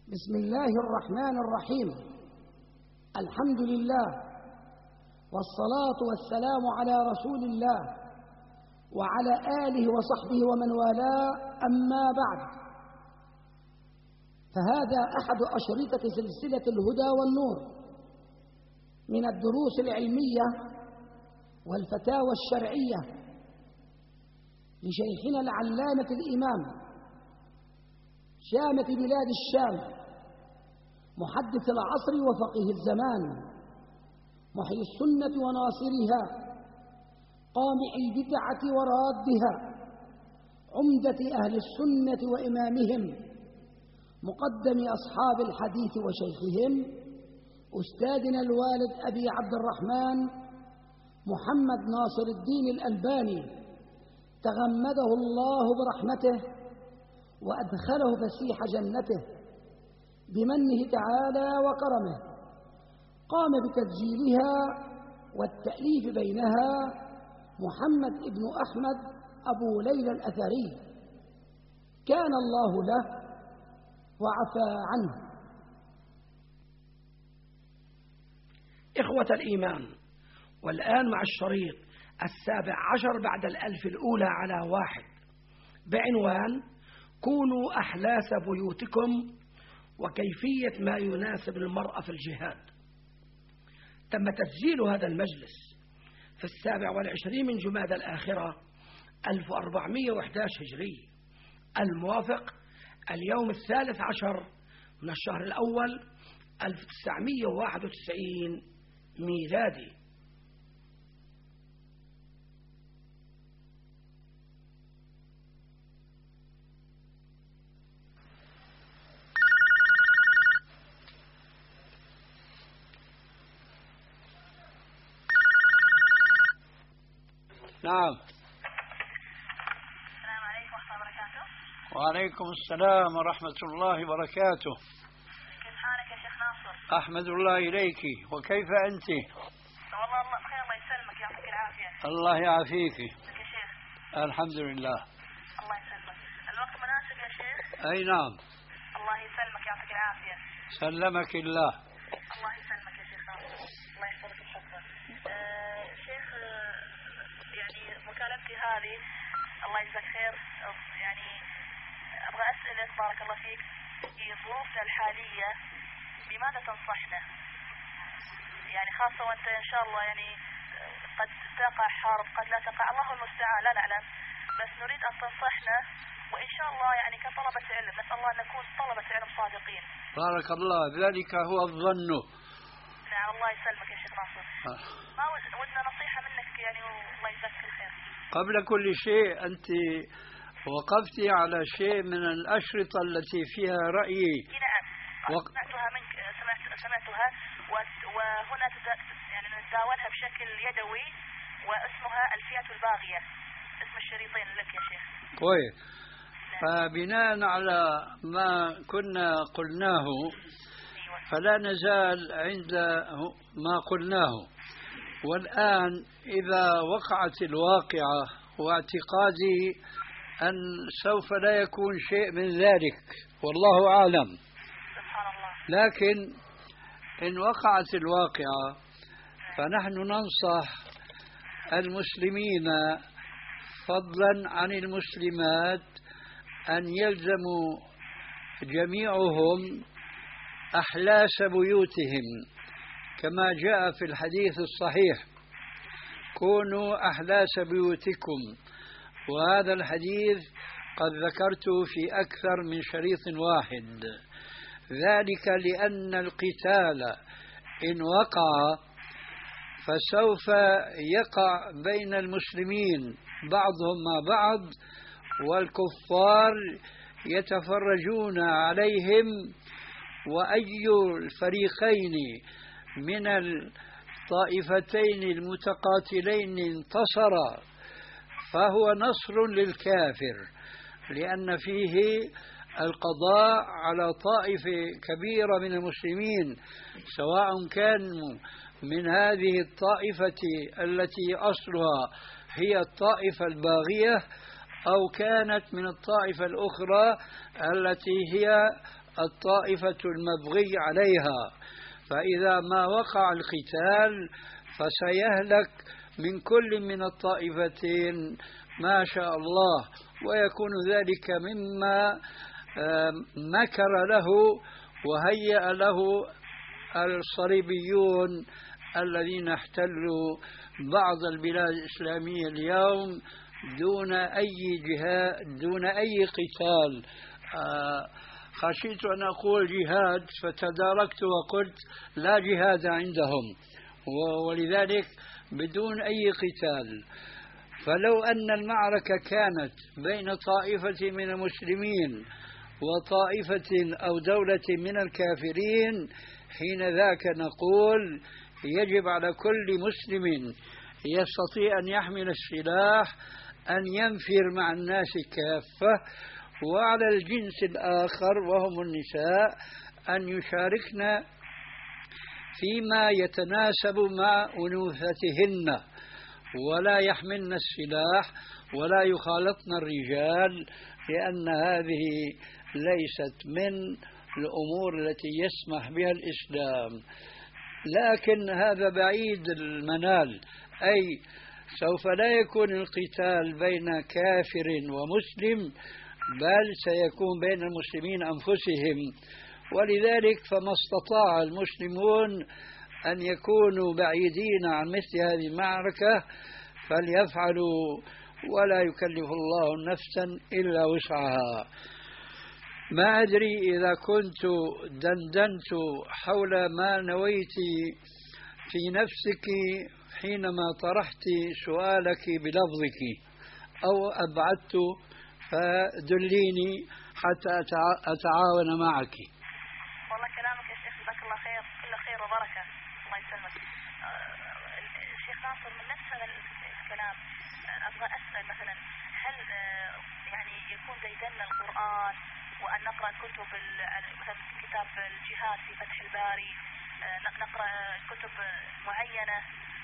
بسم الله الرحمن الرحيم. الحمد لله والصلاة والسلام على رسول الله وعلى آله وصحبه ومن والاه، أما بعد، فهذا أحد أشرطة سلسلة الهدى والنور من الدروس العلمية والفتاوى الشرعية لشيخنا العلامة الإمام شامة بلاد الشام محدث العصر وفقيه الزمان، محيي السنة وناصرها، قامع البدعة ورادها، عمدة أهل السنة وإمامهم، مقدم أصحاب الحديث وشيخهم، أستاذنا الوالد أبي عبد الرحمن محمد ناصر الدين الألباني، تغمده الله برحمته وأدخله فسيح جنته بمنه تعالى وكرمه. قام بتسجيلها والتأليف بينها محمد ابن أحمد أبو ليلى الأثري، كان الله له وعفى عنه. إخوة الإيمان، والآن مع الشريط 17 بعد 1000 الأولى على 1 بعنوان كونوا أحلاس بيوتكم وكيفية ما يناسب المرأة في الجهاد. تم تسجيل هذا المجلس في 27 من جمادى الآخرة 1411 هجري، الموافق اليوم 13 من الشهر الأول 1991 ميلادي. نعم. السلام عليكم ورحمة الله وبركاته. وعليكم السلام ورحمة الله وبركاته. كيف حالك يا شيخ ناصر؟ أحمد الله إليك، وكيف أنت؟ والله الله بخير، الله يسلمك، يعطيك العافية. الله يعافيك. يا شيخ. الحمد لله. الله يسلمك. الوقت مناسب يا شيخ؟ أي نعم. الله يسلمك، يعطيك العافية. سلمك الله. الله يسلمك يا شيخ ناصر، الله يحفظك ويحفظك. شيخ، يعني مكالمتي هذه الله يجزاك خير، يعني أبغى أسألك بارك الله فيك في ظروفنا الحالية بماذا تنصحنا؟ يعني خاصة وأنت إن شاء الله يعني قد تقع حرب قد لا تقع، الله المستعان، لا نعلم، بس نريد أن تنصحنا وإن شاء الله يعني كطلبة علم نسأل الله أن نكون طلبة علم صادقين. بارك الله، ذلك هو الظن. نعم، الله يسلمك يا شيخ ناصر. ما ودنا نصيحة منك يعني، والله يجزاك الخير. قبل كل شيء، أنت وقفت على شيء من الأشرطة التي فيها رأيي. نعم، سمعتها منك، سمعتها وهنا يعني نتداولها بشكل يدوي، واسمها الفئة الباغية، اسم الشريطين لك يا شيخ. كويس. فبناء على ما كنا قلناه فلا نزال عند ما قلناه، والآن إذا وقعت الواقعة، واعتقادي أن سوف لا يكون شيء من ذلك والله أعلم، سبحان الله، لكن إن وقعت الواقعة فنحن ننصح المسلمين فضلا عن المسلمات أن يلزموا جميعهم أحلاس بيوتهم كما جاء في الحديث الصحيح: كونوا أحلاس بيوتكم. وهذا الحديث قد ذكرته في أكثر من شريط واحد، ذلك لأن القتال إن وقع فسوف يقع بين المسلمين بعضهم مع بعض، والكفار يتفرجون عليهم، وأي الفريقين من الطائفتين المتقاتلين انتصر فهو نصر للكافر، لأن فيه القضاء على طائفة كبيرة من المسلمين، سواء كانوا من هذه الطائفة التي أصلها هي الطائفة الباغية أو كانت من الطائفة الأخرى التي هي الطائفة المبغي عليها، فإذا ما وقع القتال فسيهلك من كل من الطائفتين ما شاء الله، ويكون ذلك مما مكر له وهيأ له الصليبيون الذين احتلوا بعض البلاد الإسلامية اليوم دون أي جهاد، دون أي قتال. خشيت أن أقول جهاد فتداركت وقلت لا جهاد عندهم، ولذلك بدون أي قتال. فلو أن المعركة كانت بين طائفة من المسلمين وطائفة أو دولة من الكافرين، حين ذاك نقول يجب على كل مسلم يستطيع أن يحمل السلاح أن ينفر مع الناس كافة، وعلى الجنس الآخر وهم النساء أن يشاركن فيما يتناسب مع أنوثتهن، ولا يحملن السلاح ولا يخالطن الرجال، لأن هذه ليست من الأمور التي يسمح بها الإسلام. لكن هذا بعيد المنال، أي سوف لا يكون القتال بين كافر ومسلم، بل سيكون بين المسلمين أنفسهم. ولذلك فما استطاع المسلمون أن يكونوا بعيدين عن مثل هذه المعركة فليفعلوا، ولا يكلف الله نفسا إلا وسعها. ما أدري إذا كنت دندنت حول ما نويت في نفسك حينما طرحت سؤالك بلفظك أو أبعدت، فدليني حتى أتعاون معك. والله كلامك يا شيخ جزاك الله خير، كل خير وبركة، الله يسلمك. الشيخ ناصر من نفس هذا الكلام أبغى أسأل مثلا هل يعني يكون زيدنا القرآن وأن نقرأ كتب مثلا كتاب الجهاد في فتح الباري، نقرأ كتب معينة،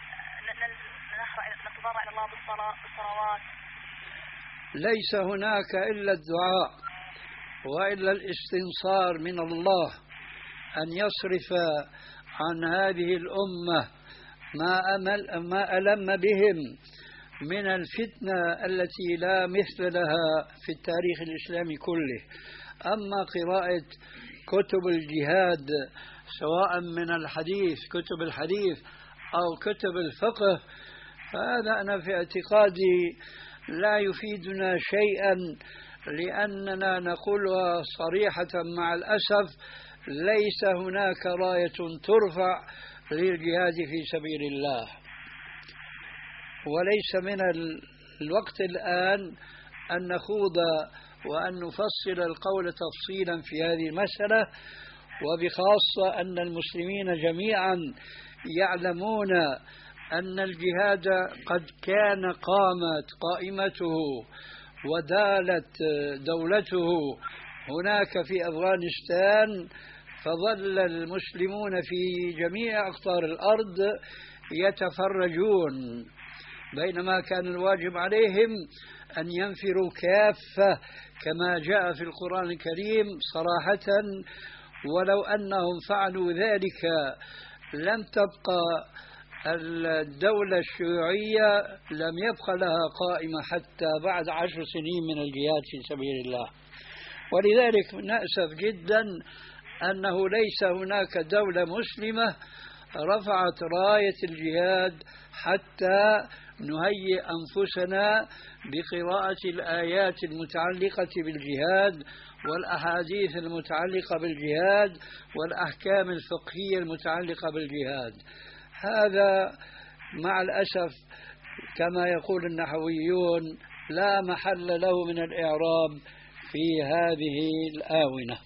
نتضرع إلى الله بالصلوات؟ ليس هناك إلا الدعاء وإلا الاستنصار من الله أن يصرف عن هذه الأمة ما ألم بهم من الفتنة التي لا مثل لها في التاريخ الإسلامي كله. أما قراءة كتب الجهاد سواء من الحديث، كتب الحديث أو كتب الفقه، فهذا أنا في اعتقادي لا يفيدنا شيئا، لأننا نقولها صريحة مع الأسف ليس هناك راية ترفع للجهاد في سبيل الله. وليس من الوقت الآن أن نخوض وأن نفصل القول تفصيلا في هذه المسألة، وبخاصة أن المسلمين جميعا يعلمون أن الجهاد قد كان قامت قائمته ودالت دولته هناك في أفغانستان، فظل المسلمون في جميع أقطار الأرض يتفرجون، بينما كان الواجب عليهم أن ينفروا كافة كما جاء في القرآن الكريم صراحة. ولو أنهم فعلوا ذلك لم تبقى الدولة الشيوعية، لم يبقى لها قائمة حتى بعد 10 سنين من الجهاد في سبيل الله. ولذلك نأسف جدا أنه ليس هناك دولة مسلمة رفعت راية الجهاد حتى نهيئ أنفسنا بقراءة الآيات المتعلقة بالجهاد والأحاديث المتعلقة بالجهاد والأحكام الفقهية المتعلقة بالجهاد. هذا مع الأسف كما يقول النحويون لا محل له من الإعراب في هذه الآونة.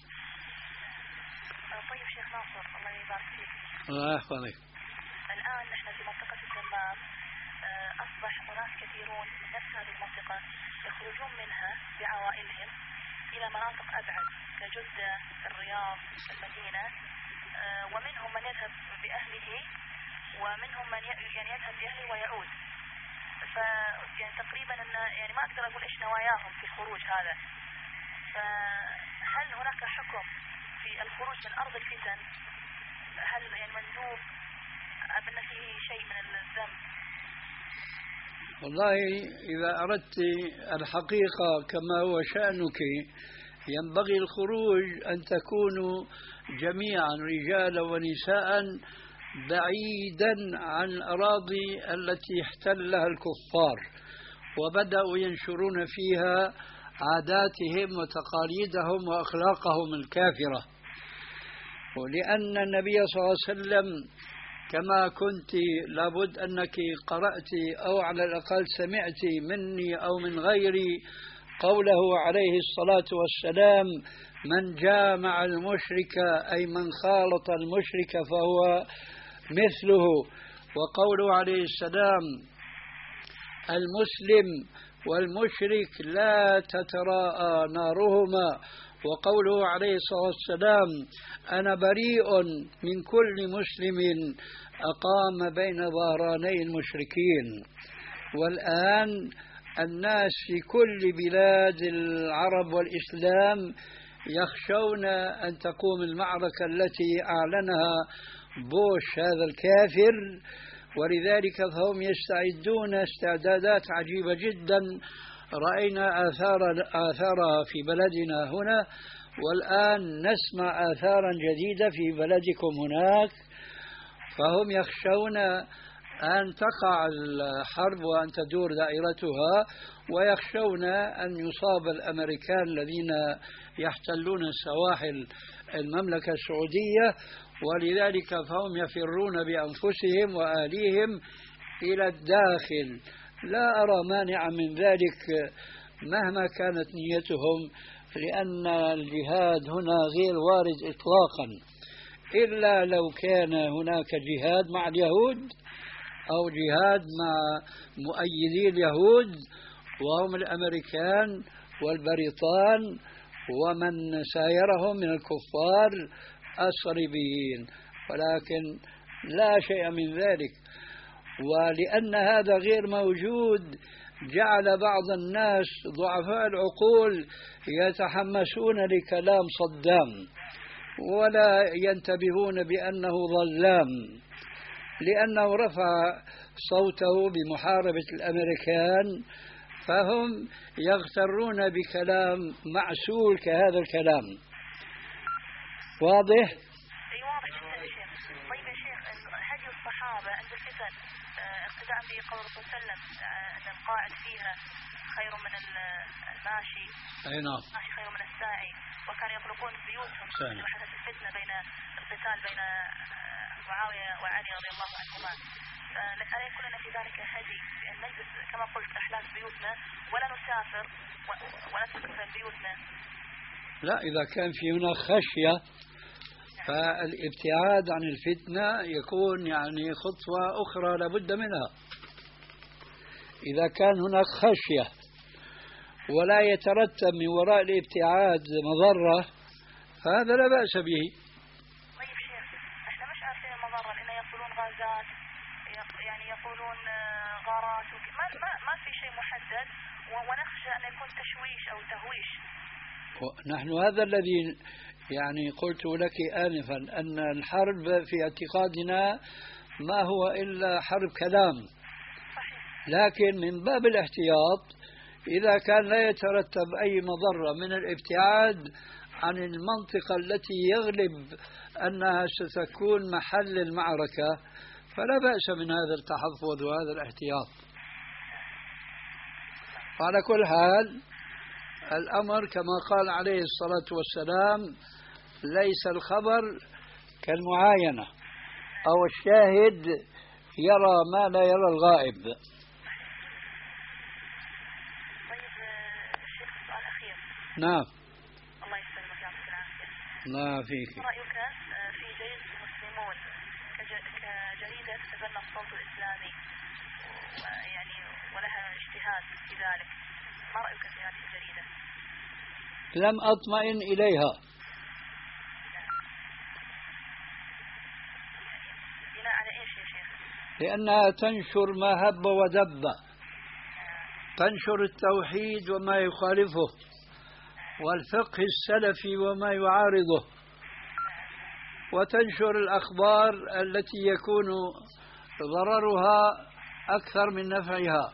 طيب شيخ ناصر الله يبارك فيك. الله يحفظك. الآن نحن في منطقة الدمام، أصبح أناس كثيرون من نفس هذه المنطقة يخرجون منها بعوائلهم إلى مناطق أبعد كجدة، الرياض، المدينة، ومنهم من يذهب بأهله ومنهم من يعني يذهب بأهله ويعود. يعني تقريبا أن يعني ما أقدر أقول إيش نواياهم في الخروج هذا. فهل هناك حكم في من أرض الفتن هل يعني مندوب أم أن فيه شيء من الذنب؟ والله إذا أردت الحقيقة كما هو شأنك ينبغي الخروج أن تكونوا جميعا رجالا ونساء بعيدا عن الأراضي التي احتلها الكفار وبدأوا ينشرون فيها عاداتهم وتقاليدهم وأخلاقهم الكافرة. ولأن النبي صلى الله عليه وسلم كما كنت لابد أنك قرأت أو على الأقل سمعت مني أو من غيري قوله عليه الصلاة والسلام: من جامع المشرك أي من خالط المشرك فهو مثله. وقوله عليه السلام: المسلم والمشرك لا تتراءى نارهما. وقوله عليه الصلاة والسلام: أنا بريء من كل مسلم أقام بين ظهراني المشركين. والآن الناس في كل بلاد العرب والإسلام يخشون أن تقوم المعركة التي أعلنها بوش هذا الكافر، ولذلك فهم يستعدون استعدادات عجيبة جدا رأينا آثارها في بلدنا هنا، والآن نسمع آثارا جديدة في بلدكم هناك. فهم يخشون أن تقع الحرب وأن تدور دائرتها، ويخشون أن يصاب الأمريكان الذين يحتلون سواحل المملكة السعودية، ولذلك فهم يفرون بأنفسهم وأهليهم إلى الداخل. لا أرى مانعا من ذلك مهما كانت نيتهم، لأن الجهاد هنا غير وارد إطلاقا، إلا لو كان هناك جهاد مع اليهود أو جهاد مع مؤيدي اليهود وهم الأمريكان والبريطان ومن سايرهم من الكفار الصليبيين، ولكن لا شيء من ذلك. ولأن هذا غير موجود جعل بعض الناس ضعفاء العقول يتحمسون لكلام صدام ولا ينتبهون بأنه ظلام، لأنه رفع صوته بمحاربة الأمريكان، فهم يغترون بكلام معسول كهذا الكلام. واضح؟ أي واضح جدا يا شيخ. طيب يا شيخ، هدي الصحابة عند الفتن اقتداء بقول الرسول صلى الله عليه وسلم أن القاعد فيها خير من الماشي. أي نعم. الماشي خير من الساعي، وكانوا يخلقون بيوتهم لما حدث الفتنة بين القتال بين معاوية وعلي رضي الله عنهما. فألا يكون لنا في ذلك هدي بأن نجلس كما قلت أحلاس بيوتنا ولا نسافر ونترك بيوتنا؟ لا، إذا كان في هناك خشية فالابتعاد عن الفتنة يكون يعني خطوة أخرى لابد منها. إذا كان هناك خشية ولا يترتب من وراء الابتعاد مضرة فهذا لا بأس به. طيب شيخ، احنا مش عارفين المضرة، لأن يقولون غازات، يعني يقولون غارات، ما في شيء محدد، ونخشى أن يكون تشويش أو تهويش. نحن هذا الذي يعني قلت لك آنفا، أن الحرب في اعتقادنا ما هو إلا حرب كلام، لكن من باب الاحتياط إذا كان لا يترتب أي مضرة من الابتعاد عن المنطقة التي يغلب أنها ستكون محل المعركة فلا بأس من هذا التحفظ وهذا الاحتياط. وعلى كل حال الأمر كما قال عليه الصلاة والسلام: ليس الخبر كالمعاينة، أو الشاهد يرى ما لا يرى الغائب. طيب الشيخ، سؤال أخير. نعم. الله يسلمك ويعطيك العافية. الله فيك. رأيك في جريدة المسلمون كجريدة تتبنى الصوت الإسلامي يعني ولها اجتهاد في ذلك، ما رأيك في هذه الجريدة؟ لم أطمئن إليها. بناء على إيش يا شيخ؟ لأنها تنشر ما هب ودب، تنشر التوحيد وما يخالفه، والفقه السلفي وما يعارضه، وتنشر الأخبار التي يكون ضررها أكثر من نفعها.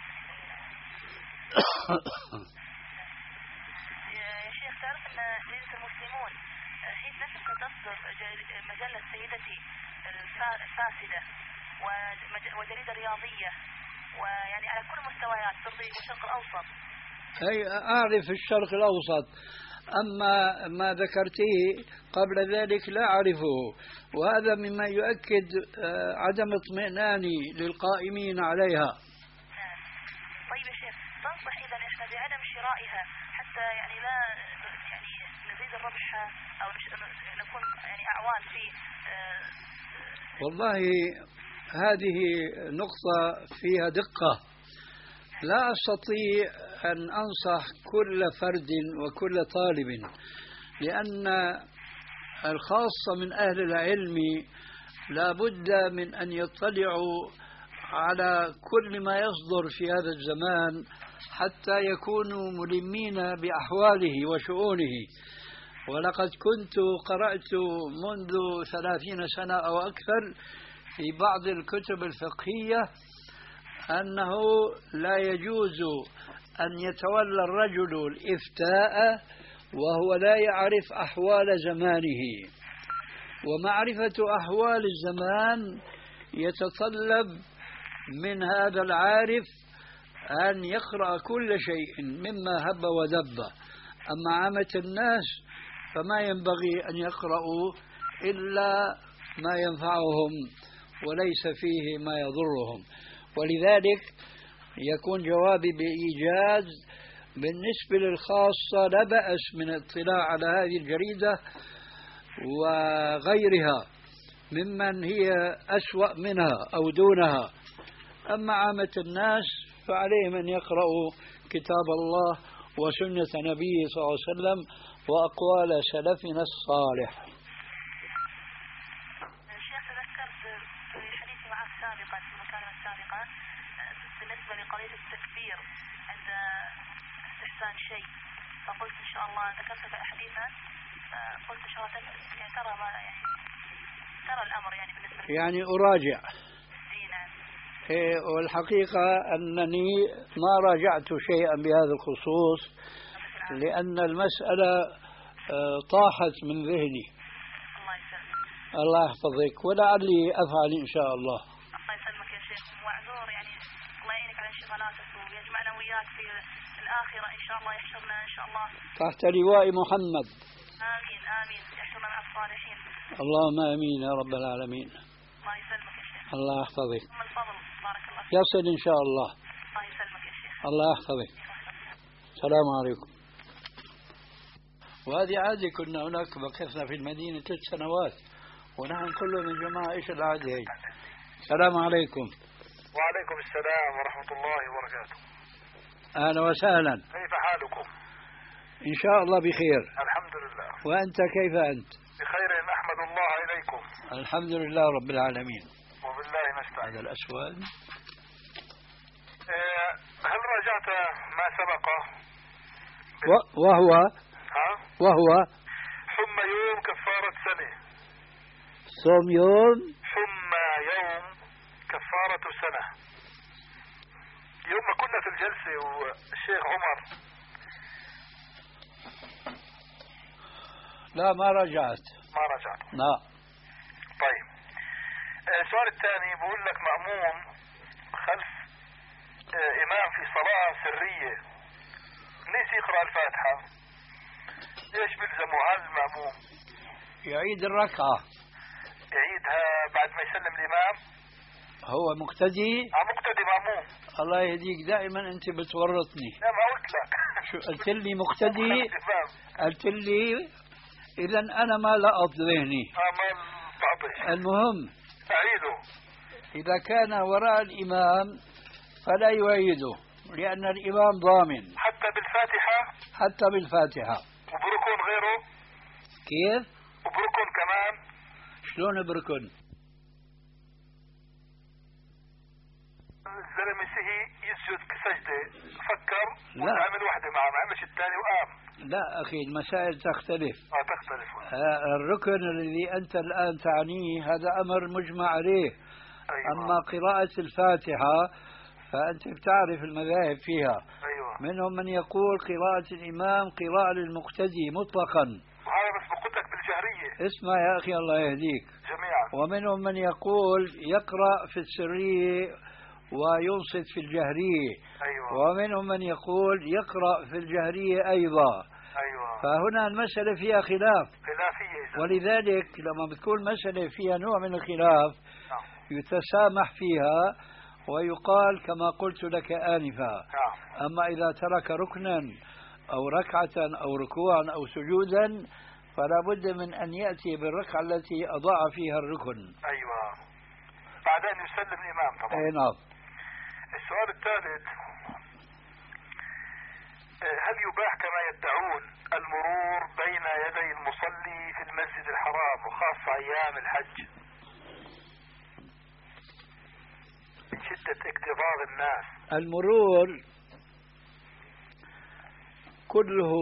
يا شيخ، تعرف أن جريدة المسلمون حين نشرت تصدر مجلة سيدتي الفاسدة وجريدة رياضية، ويعني على كل مستويات ترضي الشرق الأوسط. أي أعرف الشرق الأوسط، أما ما ذكرتيه قبل ذلك لا أعرفه، وهذا مما يؤكد عدم اطمئناني للقائمين عليها. طيب يا شيخ، تنصح إذا إحنا بعدم شرائها حتى يعني لا يعني نزيد الربح أو نكون يعني أعوان في والله هذه نقطة فيها دقة. لا أستطيع أن أنصح كل فرد وكل طالب، لأن الخاصة من أهل العلم لا بد من أن يطلعوا على كل ما يصدر في هذا الزمان حتى يكونوا ملمين بأحواله وشؤونه. ولقد كنت قرأت منذ 30 سنة أو أكثر في بعض الكتب الفقهية أنه لا يجوز أن يتولى الرجل الإفتاء وهو لا يعرف أحوال زمانه، ومعرفة أحوال الزمان يتطلب من هذا العارف أن يقرأ كل شيء مما هب ودب. أما عامة الناس فما ينبغي أن يقرأوا إلا ما ينفعهم وليس فيه ما يضرهم. ولذلك يكون جوابي بإيجاز بالنسبة للخاصة لا بأس من الاطلاع على هذه الجريدة وغيرها ممن هي أسوأ منها أو دونها. أما عامة الناس فعليهم أن يقرأوا كتاب الله وسنة نبيه صلى الله عليه وسلم وأقوال سلفنا الصالح. شيخ، تذكرت في حديثي معك سابقا في المكالمة السابقة بالنسبة لقضية التكبير عند استحسان شيء، فقلت إن شاء الله ذكرت في حديثا قلت إن شاء الله يعني ترى ما يعني ترى الأمر يعني بالنسبة يعني أراجع. نعم. والحقيقة أنني ما راجعت شيئا بهذا الخصوص لأن المسألة طاحت من ذهني. الله يسلمك. الله يحفظك، ولعلي أفعل إن شاء الله. الله يسلمك يا شيخ، معذور يعني الله يعينك على انشغالاتك ويجمعنا وياك في الآخرة إن شاء الله، يحشرنا إن شاء الله تحت لواء محمد. آمين آمين، يحشرنا مع الصالحين. اللهم آمين يا رب العالمين. الله يسلمك يا شيخ. الله يحفظك. من الفضل بارك الله فيك. يصل إن شاء الله. الله يسلمك يا شيخ. الله يحفظك. السلام عليكم. وهذه عادة، كنا هناك بقينا في المدينة 3 سنوات ونحن كله من جماعة. إيش العادة هي؟ السلام عليكم. وعليكم السلام ورحمة الله وبركاته. أهلا وسهلا. كيف حالكم؟ إن شاء الله بخير. الحمد لله. وأنت كيف أنت؟ بخير، أحمد الله إليكم. الحمد لله رب العالمين. وبالله نستعين. هذا الأسود. هل رجعت ما سبق؟ وهو حم يوم كفارة سنة. صوم يوم. حم يوم كفارة سنة. يوم ما كنا في الجلسة والشيخ عمر. لا ما رجعت. ما رجعت. لا. طيب. السؤال الثاني بقول لك مأموم خلف إمام في صلاة سرية ليس يقرأ الفاتحة، ايش بيلزمه هذا المأموم؟ يعيد الركعة. يعيدها بعد ما يسلم الإمام؟ هو مقتدي؟ مقتدي مأموم. الله يهديك، دائما أنت بتورطني. لا ما قلت لك. شو قلت لي؟ مقتدي. قلت لي إذا أنا ما لقط ذهني. ما تعطيش. المهم أعيده. إذا كان وراء الإمام فلا يعيده لأن الإمام ضامن. حتى بالفاتحة؟ حتى بالفاتحة. وبركن غيره؟ كيف؟ وبركن كمان؟ شلون بركن؟ الزلمة سهي يسجد سجدة فكر لا. وعمل واحدة معه، ما عملش الثاني وقام. لا أخي، المسائل تختلف. تختلف. الركن الذي أنت الآن تعنيه هذا أمر مجمع عليه. أيوة. أما قراءة الفاتحة فأنت بتعرف المذاهب فيها. أيوة. منهم من يقول قراءة الإمام قراءة للمقتدي مطلقا، وهذا بس بقول لك بالجهرية. اسمع يا أخي الله يهديك. جميعا. ومنهم من يقول يقرأ في السرية وينصت في الجهرية. أيوة. ومنهم من يقول يقرأ في الجهرية أيضا. أيوة. فهنا المسألة فيها خلاف. خلافية. ولذلك لما بتكون مسألة فيها نوع من الخلاف يتسامح فيها ويقال كما قلت لك آنفا. أما إذا ترك ركنا أو ركعة أو ركوعا أو سجودا فلا بد من أن يأتي بالركعة التي أضاع فيها الركن. أيوة. بعدين يسلم الإمام طبعا. أي نعم. السؤال الثالث: هل يباح كما يدعون المرور بين يدي المصلي في المسجد الحرام وخاصة أيام الحج من شدة اكتظاظ الناس؟ المرور كله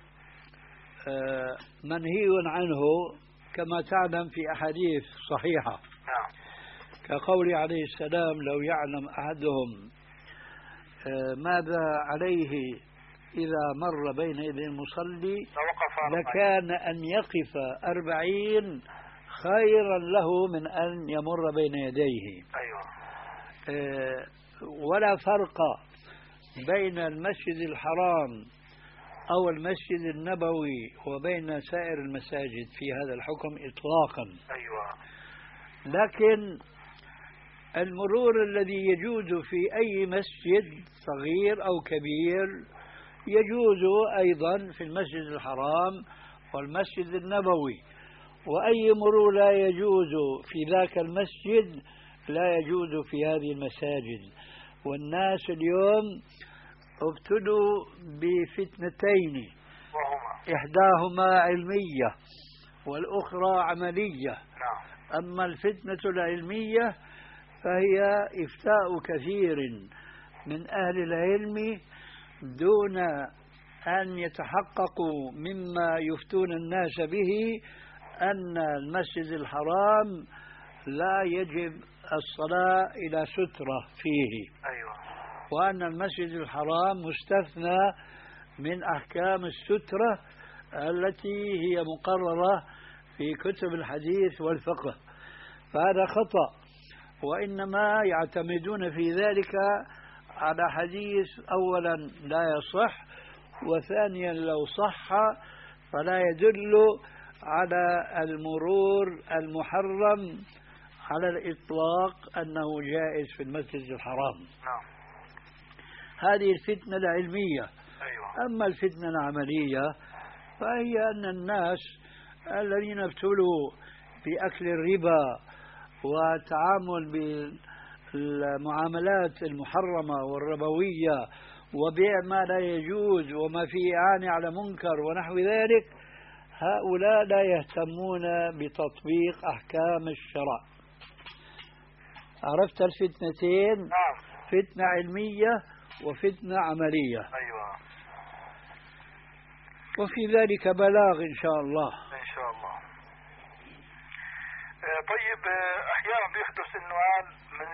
منهي عنه كما تعلم في أحاديث صحيحة. نعم. كقول عليه السلام: لو يعلم أحدهم ماذا عليه إذا مر بين يدي المصلي لكان أن يقف 40 خيرا له من أن يمر بين يديه. أيوة. ولا فرق بين المسجد الحرام أو المسجد النبوي وبين سائر المساجد في هذا الحكم إطلاقا. أيوة. لكن المرور الذي يجوز في أي مسجد صغير أو كبير يجوز أيضا في المسجد الحرام والمسجد النبوي، وأي مرور لا يجوز في ذاك المسجد لا يجوز في هذه المساجد. والناس اليوم ابتلوا بفتنتين، إحداهما علمية والأخرى عملية. أما الفتنة العلمية فهي إفتاء كثير من أهل العلم دون أن يتحققوا مما يفتون الناس به أن المسجد الحرام لا يجب الصلاة إلى سترة فيه. أيوة. وأن المسجد الحرام مستثنى من أحكام السترة التي هي مقررة في كتب الحديث والفقه. فهذا خطأ، وإنما يعتمدون في ذلك على حديث أولا لا يصح، وثانيا لو صح فلا يدل على المرور المحرم على الإطلاق أنه جائز في المسجد الحرام. هذه الفتنة العلمية. أيوة. أما الفتنة العملية فهي أن الناس الذين ابتلوا بأكل الربا وتعامل بالمعاملات المحرمة والربوية وبيع ما لا يجوز وما فيه إعانة على منكر ونحو ذلك، هؤلاء لا يهتمون بتطبيق أحكام الشرع. عرفت الفتنتين؟ نعم. فتنة علمية وفتنة عملية. أيوة. وفي ذلك بلاغ إن شاء الله. إن شاء الله. طيب، أحيانا بيحدث النوال من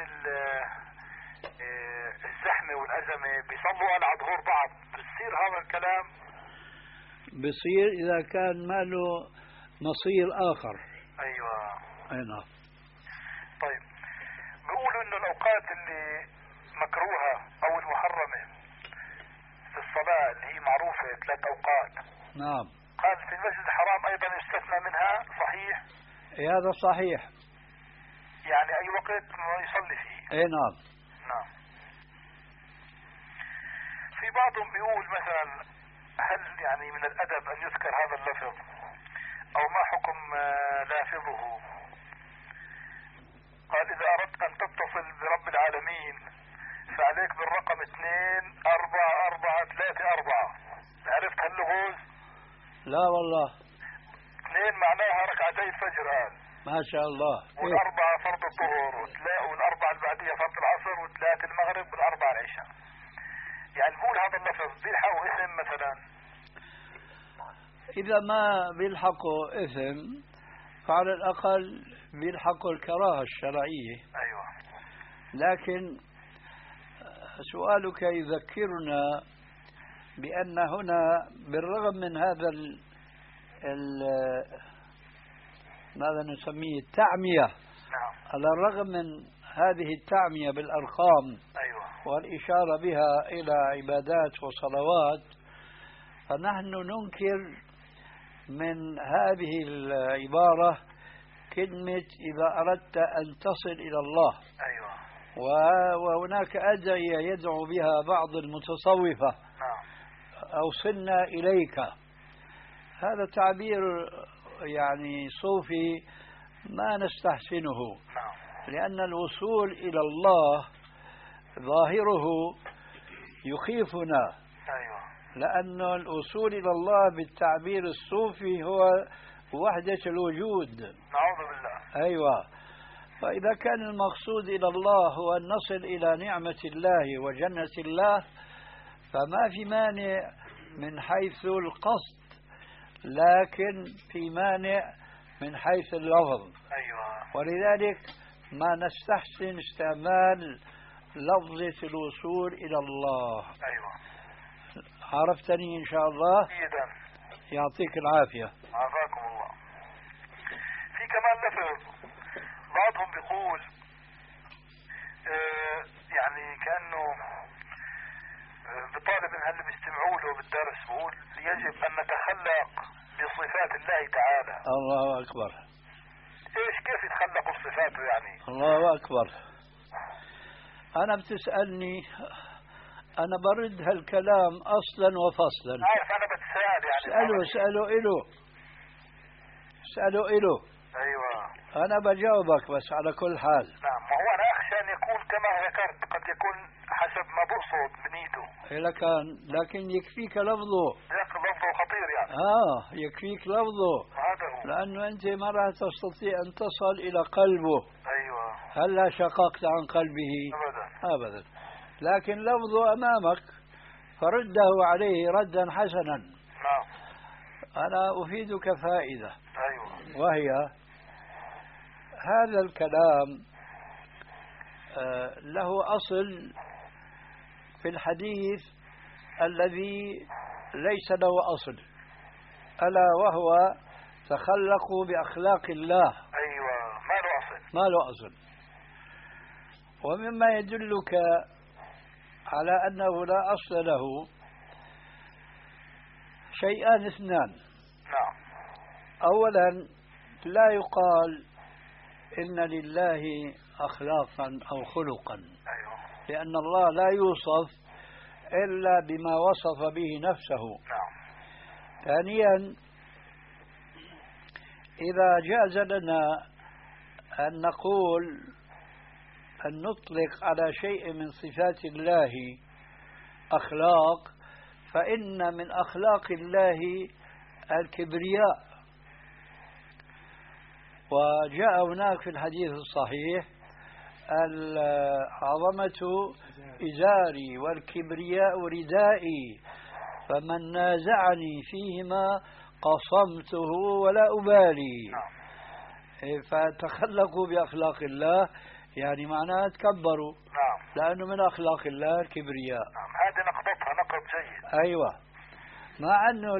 الزحمة والأزمة بيصلوا على ظهور بعض، بصير هذا الكلام؟ بصير إذا كان ما له مصير آخر. أيوة. أي نعم. طيب، بيقولوا إنه الأوقات اللي مكروهة أو المحرمة في الصلاة اللي هي معروفة 3 أوقات. نعم. قال في المسجد الحرام أيضا يستثنى منها، صحيح؟ هذا صحيح. يعني أي وقت ما يصلي فيه. أي نعم. نعم. في بعضهم بيقول مثلا: هل يعني من الأدب أن يذكر هذا اللفظ أو ما حكم لافظه؟ قال: إذا أردت أن تتصل برب العالمين فعليك بالرقم 2-4-4-3-4. عرفت هاللغوز؟ لا والله. 2 معناها ركعتي الفجر قال. ما شاء الله. وال4 فرض الظهر، والأربعة اللي بعديها فرض العصر، و3 المغرب، وال4 العشاء. يعني نقول هذا اللفظ بيلحقوا إثم مثلا؟ إذا ما بيلحقوا إثم فعلى الأقل بيلحقوا الكراهة الشرعية. أيوة. لكن سؤالك يذكرنا بأن هنا بالرغم من هذا ماذا نسميه التعمية. نعم. على الرغم من هذه التعمية بالأرقام. أيوة. والإشارة بها إلى عبادات وصلوات، فنحن ننكر من هذه العبارة كلمة إذا أردت أن تصل إلى الله. أيوة. وهناك أدعية يدعو بها بعض المتصوفة. نعم. أوصلنا إليك. هذا تعبير يعني صوفي ما نستحسنه. نعم. لأن الوصول إلى الله ظاهره يخيفنا. أيوة. لأن الوصول إلى الله بالتعبير الصوفي هو وحدة الوجود. نعوذ بالله. أيوة. فإذا كان المقصود إلى الله هو أن نصل إلى نعمة الله وجنة الله فما في مانع من حيث القصد، لكن في مانع من حيث اللفظ. أيوة. ولذلك ما نستحسن استعمال لفظة الوصول إلى الله. أيوة. عرفتني إن شاء الله؟ جدا. يعطيك العافية. عافاكم الله. في كمان لفظ بعضهم بيقول يعني كأنه بطالب من اللي بيستمعوا له بالدرس بيقول يجب أن نتخلق بصفات الله تعالى. الله أكبر. إيش كيف يتخلقوا بصفاته يعني؟ الله أكبر. أنا بتسألني أنا برد هالكلام أصلا وفصلا. عارف أنا بتسأل يعني. اسأله إله. أيوة. أنا بجاوبك بس على كل حال. نعم. ما هو أنا أخشى أن يكون كما ذكرت قد يكون حسب ما بقصد بنيته. لكن يكفيك لفظه. لفظه خطير يعني. يكفيك لفظه. هذا هو. لأنه أنت ما راح تستطيع أن تصل إلى قلبه. أيوة. هلا شققت عن قلبه؟ أبدا. لكن لفظه أمامك فرده عليه ردا حسنا. نعم. أنا أفيدك فائدة. أيوة. وهي هذا الكلام له أصل في الحديث الذي ليس له أصل، ألا وهو تخلقوا بأخلاق الله. أيوة. ما له أصل. ومما يدلك على أنه لا أصل له شيئان اثنان. نعم. أولا لا يقال إن لله أخلاقا أو خلقا. أيوة. لأن الله لا يوصف إلا بما وصف به نفسه. نعم. ثانيا إذا جاز لنا أن نقول أن نطلق على شيء من صفات الله أخلاق فإن من أخلاق الله الكبرياء. وجاء هناك في الحديث الصحيح العظمة إزاري والكبرياء ردائي فمن نازعني فيهما قصمته ولا أبالي. فتخلقوا بأخلاق الله يعني معناها تكبروا. نعم. لأنه من أخلاق الله الكبرياء. نعم. هذه نقطتها نقد جيد. أيوة. مع أنه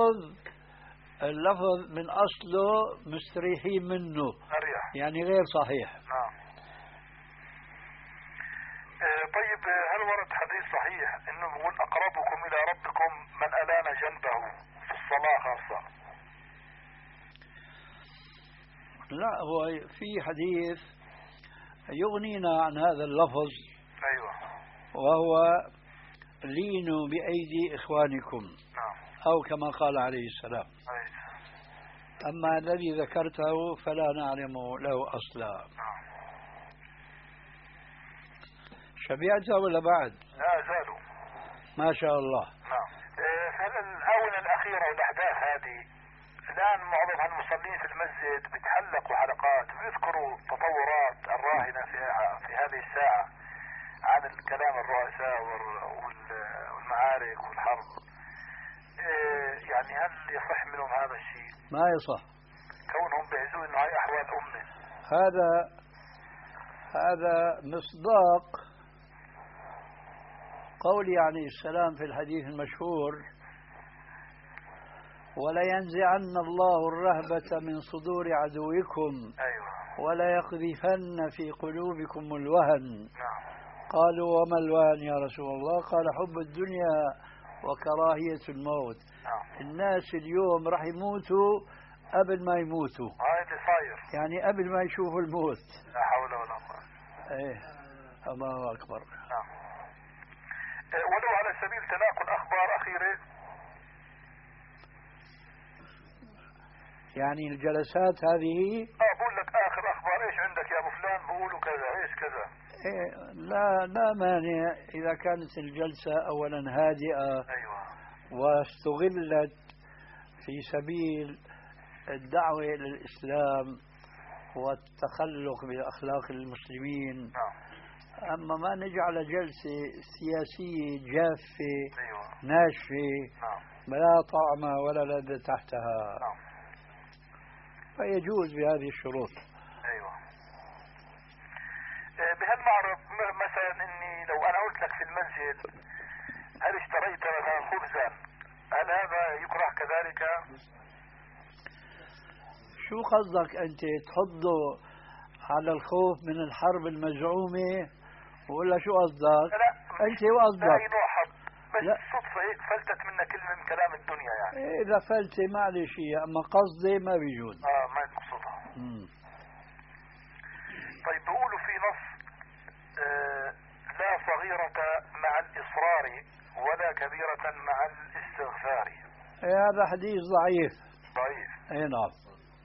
اللفظ من أصله مستريحين منه. أريح. يعني غير صحيح. نعم. طيب هل ورد حديث صحيح انه بيقول اقربكم الى ربكم من الان جنبه في الصلاة خاصة؟ لا، هو في حديث يغنينا عن هذا اللفظ. ايوه. وهو لينوا بأيدي إخوانكم. نعم. أو كما قال عليه السلام. أيوة. أما الذي ذكرته فلا نعلم له أصلا. نعم. شبيعته ولا بعد؟ لا زالوا. ما شاء الله. نعم. في الآونة الأخيرة والأحداث هذه الآن معظم المصلين في المسجد بيتحلقوا حلقات بيذكروا التطورات الراهنة في هذه الساعة عن الكلام الرؤساء والمعارك والحرب، يعني هل يصح منهم هذا الشيء؟ ما يصح كونهم بيعزون انه هاي احوال امه. هذا مصداق قول عليه السلام في الحديث المشهور: ولينزعن الله الرهبة من صدور عدوكم. أيوة. ولا يقذفن في قلوبكم الوهن. نعم. قالوا: وما الوهن يا رسول الله؟ قال: حب الدنيا وكراهية الموت. نعم. الناس اليوم راح يموتوا قبل ما يموتوا، هاي اللي صاير، يعني قبل ما يشوفوا الموت. لا حول ولا قوة. ايه، الله أكبر. نعم. ولو على سبيل تناقل أخبار أخيرة، يعني الجلسات هذه بقول لك آخر أخبار، إيش عندك يا أبو فلان؟ بقولوا كذا، إيش كذا. إيه، لا مانع إذا كانت الجلسة أولا هادئة. أيوة. واستغلت في سبيل الدعوة إلى الإسلام والتخلق بأخلاق المسلمين. نعم. أما ما نجعل جلسة سياسية جافة. أيوة. ناشفة. نعم. لا طعم ولا لذة تحتها. نعم. فيجوز بهذه الشروط. أيوة. بهالمعرض مثلا إني لو أنا قلت لك في المسجد هل اشتريت مثلا خبزا، هل هذا يكره كذلك؟ شو قصدك أنت؟ تحضه على الخوف من الحرب المزعومة ولا شو قصدك؟ لا أنت وقصدك لا نوع حرب، بس صدفة هيك فلتت منا كلمة من كلام الدنيا يعني. إذا فلتة معلش، أما قصدي ما بيجوز. ما تقصدها. طيب بيقولوا في نص لا صغيرة مع الإصرار ولا كبيرة مع الاستغفار. هذا حديث ضعيف. ضعيف. اي نعم.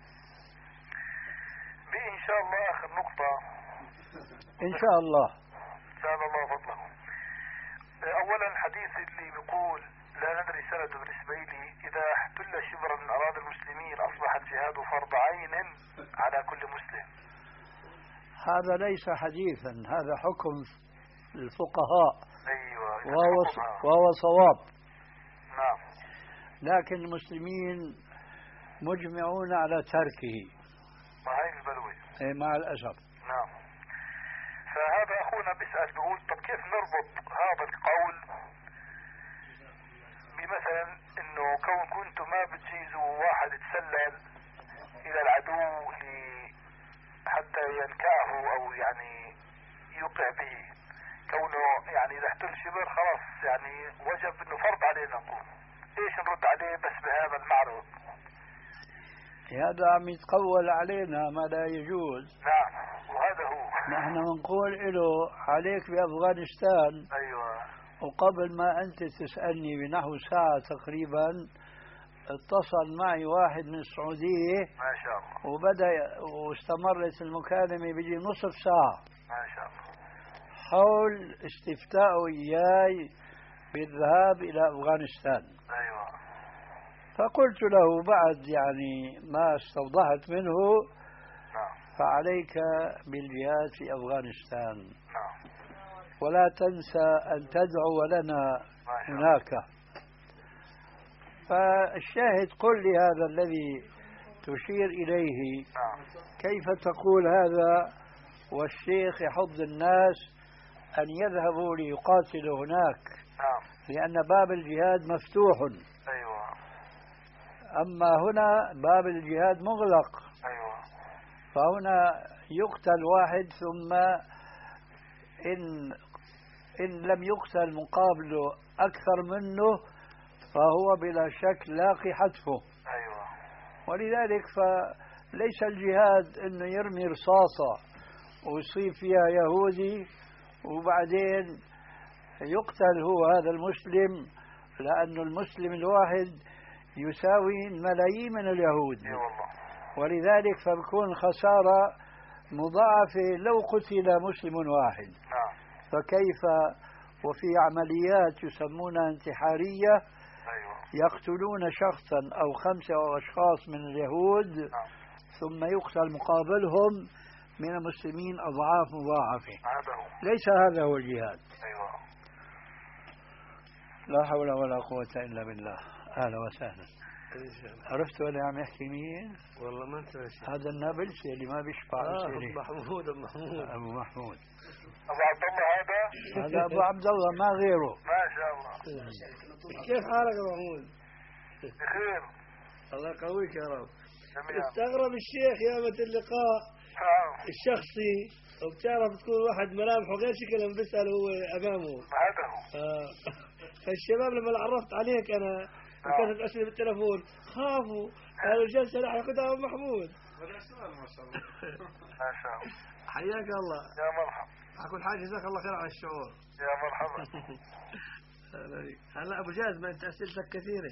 إن شاء الله آخر نقطة. إن شاء الله. زاد الله فضلكم. أولا الحديث اللي بيقول لا ندري سند بالنسبة لي: إذا احتل شبرا من أراضي المسلمين أصبح الجهاد فرض عين على كل مسلم. هذا ليس حديثا، هذا حكم الفقهاء. أيوة. وهو صواب. نعم. لكن المسلمين مجمعون على تركه. وهي البلوي. مع الأسف. نعم. فهذا أخونا بيسأل بيقول: طب كيف نربط هذا القول بمثلا إنه كنتم ما بتجيزوا واحد يتسلل إلى العدو حتى ينكاه أو يعني يوقع به، كونه يعني إذا احتل شبر خلاص يعني وجب إنه فرض علينا نقول. إيش نرد عليه بس بهذا المعرض؟ هذا عم يتقول علينا ما لا يجوز. نعم، وهذا هو. نحن بنقول له عليك بأفغانستان. أيوة. وقبل ما أنت تسألني بنحو ساعة تقريبا اتصل معي واحد من السعودية. ما شاء الله. وبدأ واستمرت المكالمة بيجي نصف ساعة. ما شاء الله. حول استفتاء إياي بالذهاب إلى أفغانستان. أيوة. فقلت له بعد يعني ما استوضحت منه: فعليك بالجهاد في أفغانستان. ولا تنسى أن تدعو لنا هناك. فالشاهد: قل لي هذا الذي تشير إليه كيف تقول هذا والشيخ يحض الناس أن يذهبوا ليقاتلوا هناك، لأن باب الجهاد مفتوح. أيوة. أما هنا باب الجهاد مغلق. أيوة. فهنا يقتل واحد، ثم إن لم يقتل مقابله أكثر منه فهو بلا شك لاقي حتفه. أيوة. ولذلك فليس الجهاد إنه يرمي رصاصة ويصيب فيها يهودي وبعدين يقتل هو هذا المسلم، لأن المسلم الواحد يساوي ملايين من اليهود. ولذلك فبكون خسارة مضاعفة لو قتل مسلم واحد. فكيف وفي عمليات يسمونها انتحارية يقتلون شخصا أو 5 أشخاص من اليهود ثم يقتل مقابلهم من المسلمين أضعاف مضاعفة. هذا هو. ليس هذا هو الجهاد. أيوة. لا حول ولا قوة إلا بالله. أهلا وسهلا. عرفت أنا عم يحكي مين؟ والله ما انت هذا النابلسي اللي ما بيشبع. محمود أبو محمود. أبو عبد الله هذا أبو عبد الله ما غيره. ما شاء الله. كيف حالك يا محمود؟ بخير. الله يقويك يا رب. جميعا. استغرب الشيخ يوم اللقاء الشخصي، وبتعرف تكون واحد ملامحه غير شكل لما بيسأل هو أمامه. هذا هو. فالشباب لما عرفت عليك أنا وكانت أسئلة بالتلفون خافوا قالوا الجلسة راح ياخذها أبو محمود. ما شاء الله. حياك الله. يا مرحبا. على كل حال جزاك الله خير على الشعور. يا مرحبا. هلا أبو جاز ما أنت أسئلتك كثيرة.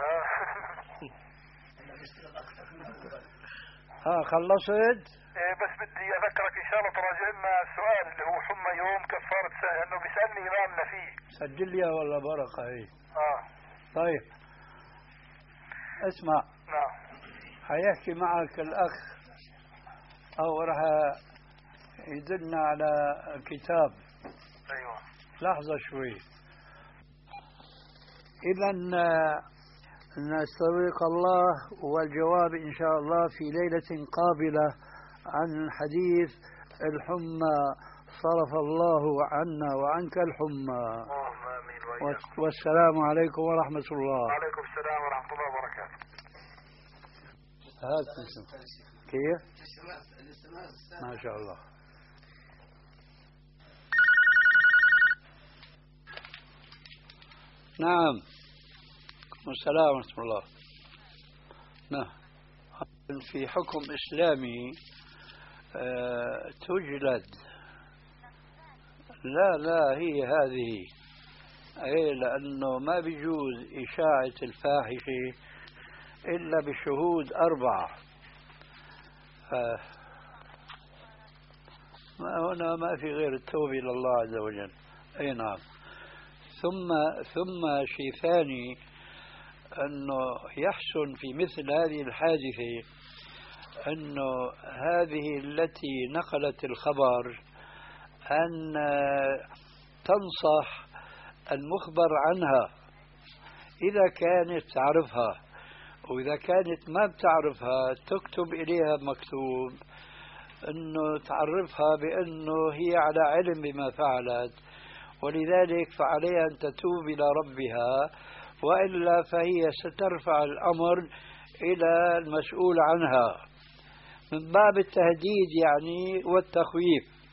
خلصت؟ إيه بس بدي أذكرك إن شاء الله تراجع لنا السؤال اللي هو حمى يوم كفارة سنة، إنه بيسألني إمامنا فيه. سجل لي والله بركة هي. طيب اسمع. نعم. حيحكي معك الأخ أو راح يدلنا على كتاب. أيوة. لحظة شوي. إذا نستودعك الله والجواب إن شاء الله في ليلة قابلة عن حديث الحمى صرف الله عنا وعنك الحمى. والسلام عليكم ورحمة الله. وعليكم السلام ورحمة الله وبركاته. كيف؟ ما شاء الله. نعم. السلام ورحمة الله. نعم. في حكم إسلامي تجلد. لا هي هذه. أي لأنه ما بيجوز إشاعة الفاحشة إلا بشهود 4. هنا ما في غير التوبة إلى الله عز وجل. أي نعم. ثم شيء ثاني أنه يحسن في مثل هذه الحادثة أنه هذه التي نقلت الخبر أن تنصح المخبر عنها إذا كانت تعرفها، وإذا كانت ما بتعرفها تكتب إليها مكتوب أنه تعرفها بأنه هي على علم بما فعلت، ولذلك فعليها أن تتوب إلى ربها، وإلا فهي سترفع الأمر إلى المسؤول عنها من باب التهديد يعني والتخويف.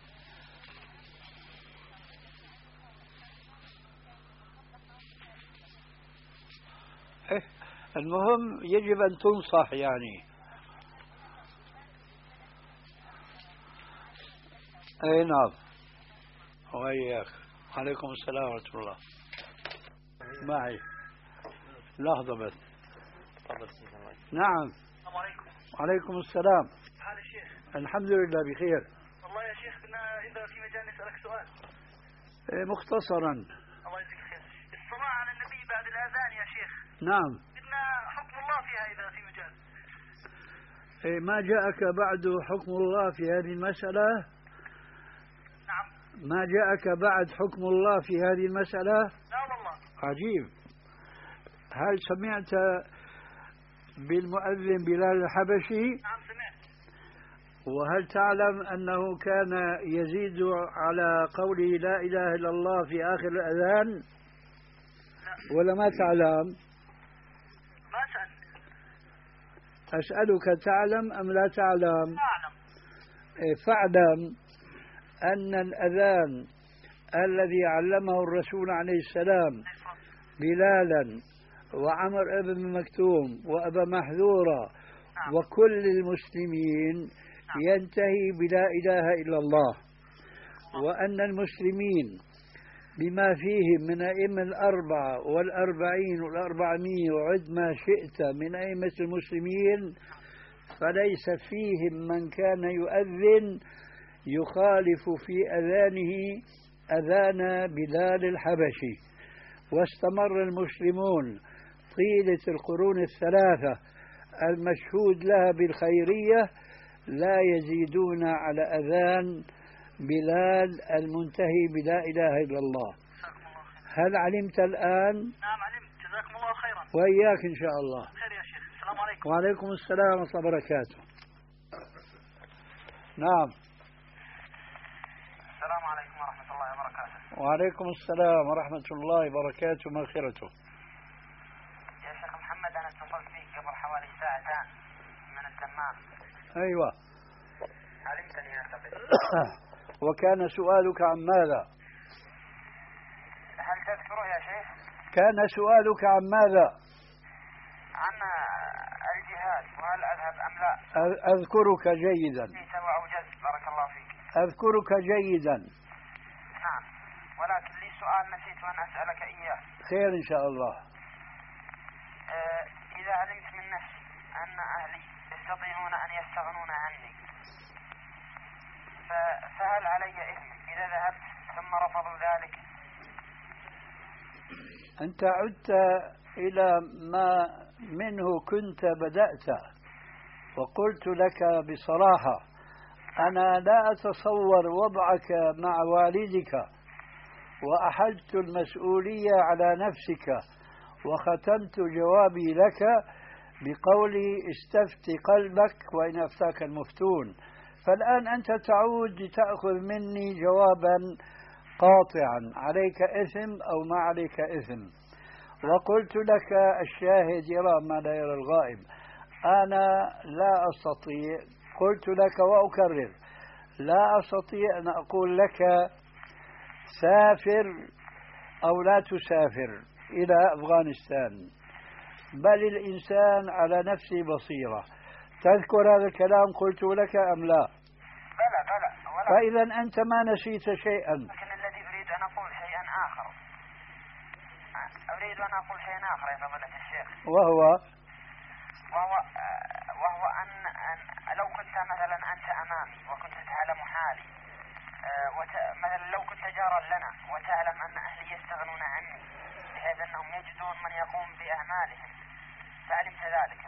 المهم يجب أن تنصح يعني. أي نعم. وإياك. عليكم السلام ورحمة الله. معي لحظة بس. نعم. السلام عليكم. وعليكم السلام. حال الشيخ؟ الحمد لله بخير. والله يا شيخ كنا إذا في مجال نسألك سؤال. مختصرا. الله يجزيك خير. الصلاة على النبي بعد الأذان يا شيخ. نعم. بدنا حكم الله فيها إذا في مجال. ما جاءك بعد حكم الله في هذه المسألة؟ نعم. ما جاءك بعد حكم الله في هذه المسألة؟ لا والله. عجيب. هل سمعت بالمؤذن بلال الحبشي؟ نعم سمعت. وهل تعلم أنه كان يزيد على قوله لا إله إلا الله في آخر الأذان؟ لا. ولا ما تعلم؟ ما سأل. أسألك تعلم أم لا تعلم؟ أعلم. فاعلم أن الأذان الذي علمه الرسول عليه السلام بلالا وعمر ابن مكتوم وأبا محذورة وكل المسلمين ينتهي بلا إله إلا الله، وأن المسلمين بما فيهم من أئمة 4 والأربعين والأربعمية وعد ما شئت من أئمة المسلمين، فليس فيهم من كان يؤذن يخالف في أذانه أذان بلال الحبشي. واستمر المسلمون طيلة القرون الثلاثة المشهود لها بالخيرية لا يزيدون على أذان بلال المنتهي بلا إله إلا الله. هل علمت الآن؟ نعم علمت، جزاكم الله خيرا. وإياك إن شاء الله. خير يا شيخ. السلام عليكم. وعليكم السلام ورحمة الله وبركاته. نعم. السلام عليكم ورحمة الله وبركاته. وعليكم السلام ورحمة الله وبركاته. مغفرته. يا شيخ محمد، أنا اتصلت بك قبل حوالي ساعتين من الدمام. أيوة. علمتني أعتقد. وكان سؤالك عن ماذا؟ هل تذكره يا شيخ؟ كان سؤالك عن ماذا؟ عن الجهاد، وهل أذهب أم لا؟ أذكرك جيدا. في سوى أو جز، بارك الله فيك. أذكرك جيدا. نعم، ولكن لي سؤال نسيت أن أسألك إياه. خير إن شاء الله. إذا علمت من نفسي أن أهلي يستطيعون أن يستغنون عني، فهل علي إثم إذا ذهبت ثم رفضوا ذلك؟ أنت عدت إلى ما منه كنت بدأت، وقلت لك بصراحة أنا لا أتصور وضعك مع والدك، وأحلت المسؤولية على نفسك، وختمت جوابي لك بقولي استفت قلبك وإن أفتاك المفتون. فالآن أنت تعود لتأخذ مني جوابا قاطعا، عليك إثم أو ما عليك إثم. وقلت لك الشاهد يرى ما لا يرى الغائب. أنا لا أستطيع، قلت لك وأكرر، لا أستطيع أن أقول لك سافر أو لا تسافر إلى أفغانستان، بل الإنسان على نفسه بصيرة. تذكر هذا الكلام قلت لك أم لا؟ بلى. فإذا أنت ما نسيت شيئا. لكن الذي أريد أن أقول شيئا آخر، أريد أن أقول شيئا آخر يا فضيلة الشيخ، وهو أن لو كنت مثلا أنت أمامي وكنت تعلم حالي، مثلا لو كنت جارا لنا وتعلم أن أهلي يستغنون عني بحيث أنهم يجدون من يقوم بأعمالهم، فعلمت ذلك،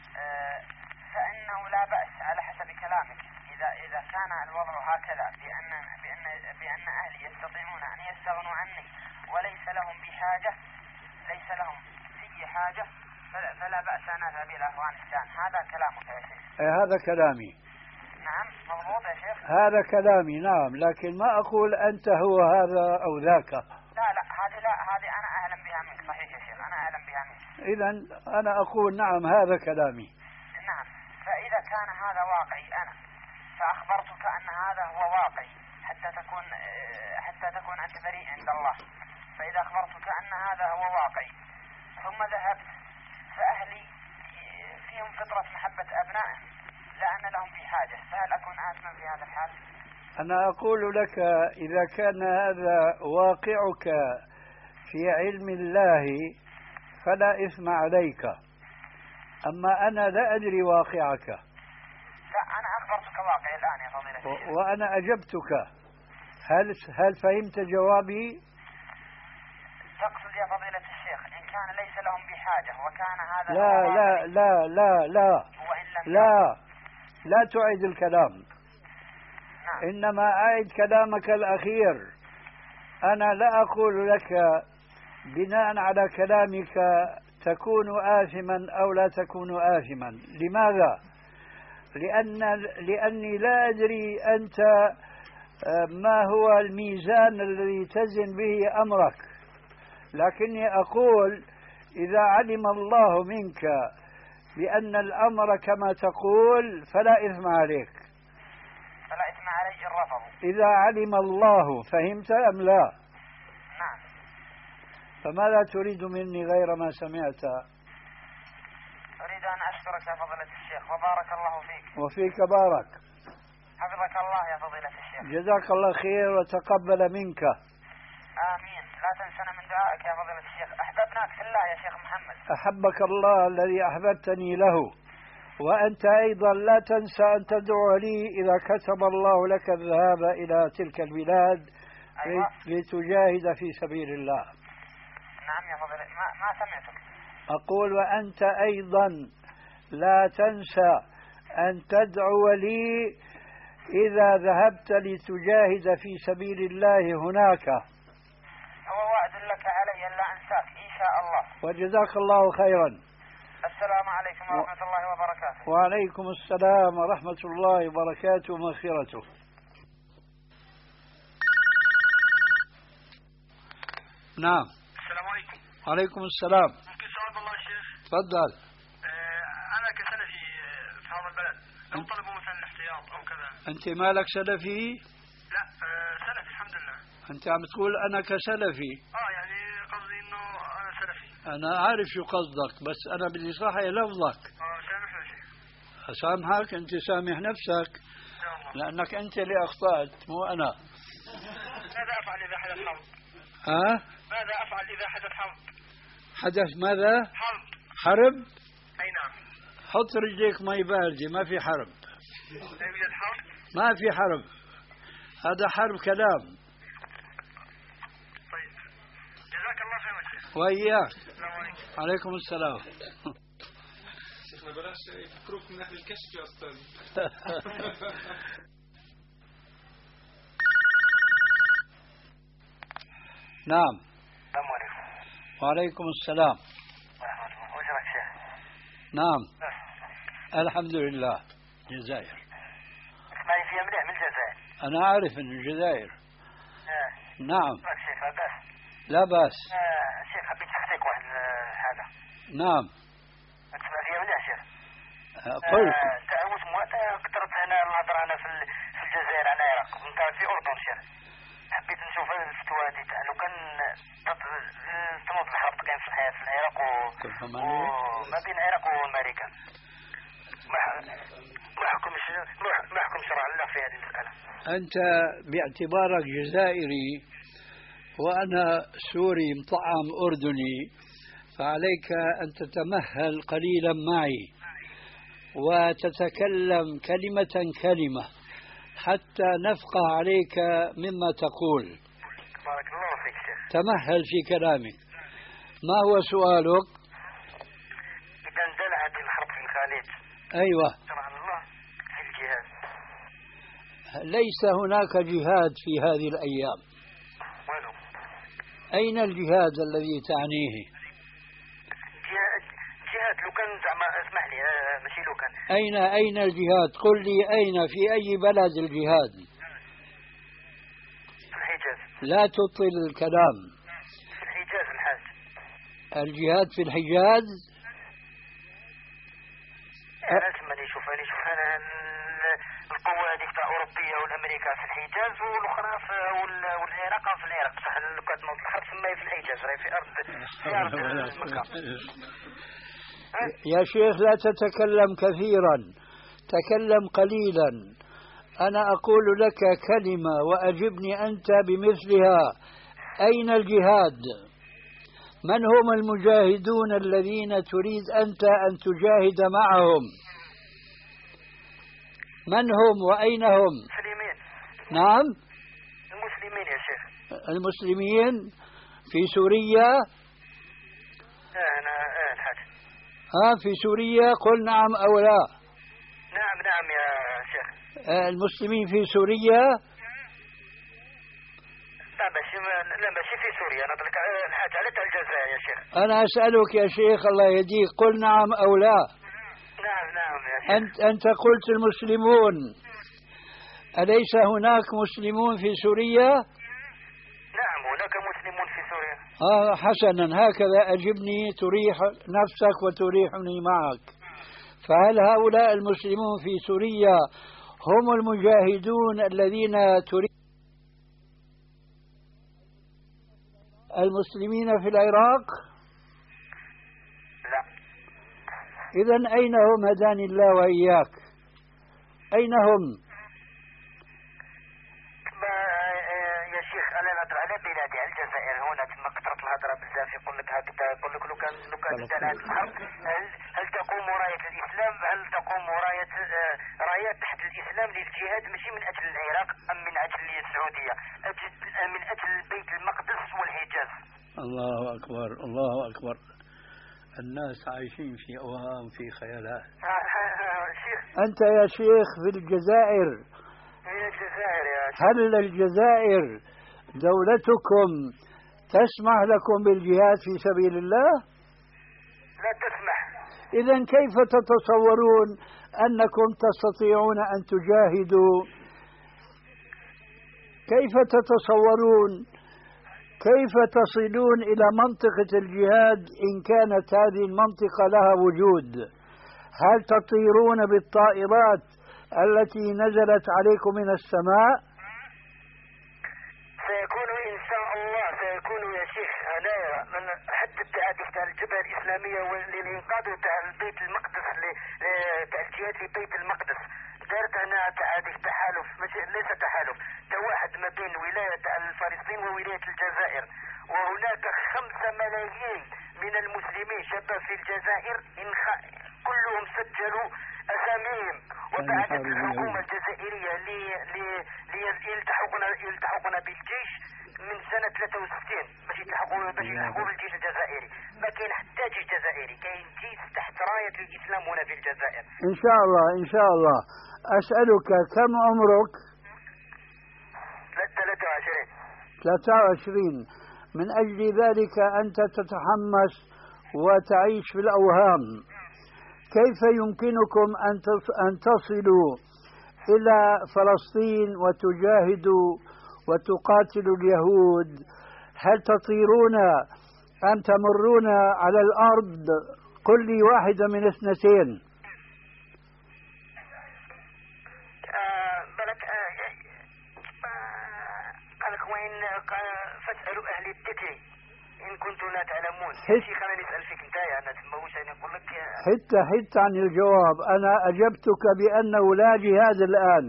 فإنه لا بأس على حسب كلامك إذا كان الوضع هكذا بأن أهلي يستطيعون أن يستغنوا عني وليس لهم بحاجة، ليس لهم أي حاجة، فلا بأس أن أذهب إلى أفغانستان. هذا كلامك يا شيخ. هذا كلامي. نعم مضبوط يا شيخ. هذا كلامي نعم، لكن ما أقول أنت هو هذا أو ذاك. لا هذه أنا أعلم بها منك. صحيح يا شيخ، أنا أعلم بها منك. إذا أنا أقول نعم هذا كلامي. نعم، فإذا كان هذا واقعي أنا فأخبرتك أن هذا هو واقعي حتى تكون أنت بريء عند الله. فإذا أخبرتك أن هذا هو واقعي ثم ذهبت، فأهلي فيهم فطرة محبة أبنائهم لا أن لهم في حاجة، فهل أكون آثما في هذا الحال؟ أنا أقول لك إذا كان هذا واقعك في علم الله فلا إثم عليك، أما أنا لا أدري واقعك. لا، أنا أخبرتك واقعي الآن يا فضيلة الشيخ. وأنا أجبتك. هل فهمت جوابي؟ تقصد يا فضيلة الشيخ إن كان ليس لهم بحاجة وكان هذا لا تعيد الكلام. نعم. إنما أعد كلامك الأخير. أنا لا أقول لك بناء على كلامك تكون آثما أو لا تكون آثما. لماذا؟ لأني لا أدري أنت ما هو الميزان الذي تزن به أمرك، لكني أقول إذا علم الله منك بأن الأمر كما تقول فلا إثم عليك. فلا إثم علي إن رفضوا. إذا علم الله، فهمت أم لا؟ نعم. فماذا تريد مني غير ما سمعت؟ أريد أن أشكرك يا فضيلة الشيخ وبارك الله فيك. وفيك بارك. حفظك الله يا فضيلة الشيخ. جزاك الله خير وتقبل منك. آمين. لا تنسنا من دعائك يا فضيلة الشيخ. أحببناك في الله يا شيخ محمد. أحبك الله الذي أحببتني له، وأنت أيضا لا تنسى أن تدعو لي إذا كتب الله لك الذهاب إلى تلك البلاد. أيوة. لتجاهد في سبيل الله. نعم يا فضيلة، ما سمعتك. أقول وأنت أيضا لا تنسى أن تدعو لي إذا ذهبت لتجاهد في سبيل الله هناك. هو وعد لك علي أن لا أنساك إن شاء الله. وجزاك الله خيرا. السلام عليكم ورحمة الله وبركاته. وعليكم السلام ورحمة الله وبركاته ومغفرته. نعم. السلام عليكم. وعليكم السلام. ممكن سؤال بالله يا شيخ؟ تفضل. أنا كسلفي في هذا البلد لو طلبوا مثلا الاحتياط أو كذا. أنت مالك سلفي؟ لا سلفي الحمد لله. أنت عم تقول أنا كسلفي. يعني قصدي إنه أنا سلفي. أنا عارف شو قصدك بس أنا بدي صحح لفظك. سامحنا شيخ. أسامحك أنت سامح نفسك. لأنك أنت اللي أخطأت مو أنا. ماذا أفعل إذا حدث حرب؟ ماذا أفعل إذا حدث حرب؟ حدث ماذا؟ حرب. أي نعم. حط رجليك مي باردة ما في حرب. لا يوجد حرب؟ ما في حرب. هذا حرب كلام. طيب جزاك الله خير شيخ. وإياك. السلام عليكم. عليكم السلام. شيخنا بلاش يفكروك من أهل الكشف يا أستاذ. نعم. السلام عليكم. وعليكم السلام. وش رايك شيخ؟ نعم. الحمد لله. الجزائر. اسمعي فيها مليح من الجزائر. أنا أعرف أن الجزائر. نعم. شيخ لا بأس. لا بأس. شيخ حبيت نحكيك واحد حاجة. نعم. تسمع فيها مليح شيخ. قلت. تعوز كثرت هنا الهضرة أنا في الجزائر عن العراق. أنت في أردن شيخ. حبيت نشوف الفتوى دي تاع لو كان تنوض الحرب كان في الحياة في العراق وما بين العراق وأمريكا. ما حكم شرع الله في هذه المسألة؟ أنت باعتبارك جزائري وأنا سوري مطعم أردني فعليك أن تتمهل قليلا معي وتتكلم كلمة كلمة حتى نفقه عليك مما تقول. بارك الله فيك شيخ. تمهل في كلامك. ما هو سؤالك؟ إذا اندلعت الحرب في الخليج. أيوة. شرع الله في الجهاد. ليس هناك جهاد في هذه الأيام. ولو. أين الجهاد الذي تعنيه؟ جهاد لو كان زعما اسمح لي ماشي لو كان. أين الجهاد؟ قل لي أين في أي بلد الجهاد؟ في الحجاز. لا تطل الكلام. في الحجاز الحاج. الجهاد في الحجاز؟ أنا اسمعني شوف أنا القوة هذيك تاع أوروبية والأمريكا في الحجاز والأخرى والعراق في العراق. صح لو كانت نوض الحرب ثم في الحجاز راهي في أرض مكة. يا شيخ لا تتكلم كثيرا تكلم قليلا. أنا أقول لك كلمة وأجبني أنت بمثلها. أين الجهاد؟ من هم المجاهدون الذين تريد أنت أن تجاهد معهم؟ من هم وأين هم؟ المسلمين. نعم المسلمين يا شيخ. المسلمين في سوريا. أنا الحاج. في سوريا. قل نعم أو لا. نعم يا شيخ. المسلمين في سوريا. لا ماشي في سوريا. أنا أطلق الحاج على الجزائر يا شيخ. أنا أسألك يا شيخ الله يهديك قل نعم أو لا. نعم يا شيخ. أنت قلت المسلمون. أليس هناك مسلمون في سوريا؟ نعم هناك مسلمون في سوريا. حسنا هكذا أجبني تريح نفسك وتريحني معك. فهل هؤلاء المسلمون في سوريا هم المجاهدون الذين تريد المسلمين في العراق؟ لا. إذن أين هم هداني الله وإياك؟ أين هم؟ يا شيخ أنا نهضر على بلادي على الجزائر هنا تما كثرت الهضرة بزاف يقول لك هكذا يقول لك لو كان اندلعت الحرب هل تقوم راية الإسلام هل تقوم راية تحت الإسلام للجهاد ماشي من أجل العراق أم من أجل السعودية من أجل بيت المقدس والحجاز. الله أكبر الله أكبر. الناس عايشين في أوهام في خيالات. الشيخ. أنت يا شيخ في الجزائر. من الجزائر يا شيخ. هل الجزائر دولتكم تسمح لكم بالجهاد في سبيل الله؟ لا تسمح. إذن كيف تتصورون أنكم تستطيعون أن تجاهدوا؟ كيف تتصورون كيف تصلون إلى منطقة الجهاد إن كانت هذه المنطقة لها وجود؟ هل تطيرون بالطائرات التي نزلت عليكم من السماء؟ سيكون إن شاء الله سيكون يا شيخ هنايا من حتى تاع الجبهة الإسلامية للإنقاذ تاع البيت المقدس تاع الجهاد في بيت المقدس دارت هنا تاع تحالف ليس تحالف تواحد ما بين ولاية تاع فلسطين وولاية الجزائر، وهناك 5 ملايين من المسلمين شباب في الجزائر كلهم سجلوا أساميهم وبعثت الحكومة الجزائرية يلتحقون بالجيش من سنة 63 باش يلتحقوا بالجيش الجزائري. ما كاين حتى جيش جزائري، كاين جيش تحت راية الإسلام هنا في الجزائر. إن شاء الله إن شاء الله. أسألك كم عمرك؟ 23. من أجل ذلك أنت تتحمس وتعيش في الأوهام. كيف يمكنكم أن تصلوا إلى فلسطين وتجاهدوا وتقاتلوا اليهود؟ هل تطيرون أم تمرون على الأرض؟ قل لي واحدة من 2. فاسألوا أهل الذكر إن كنتم لا تعلمون. شيخ أنا نسأل فيك أنت أنا تسموش أنا أقول لك حتى عن الجواب. أنا أجبتك بأنه لا جهاد الآن.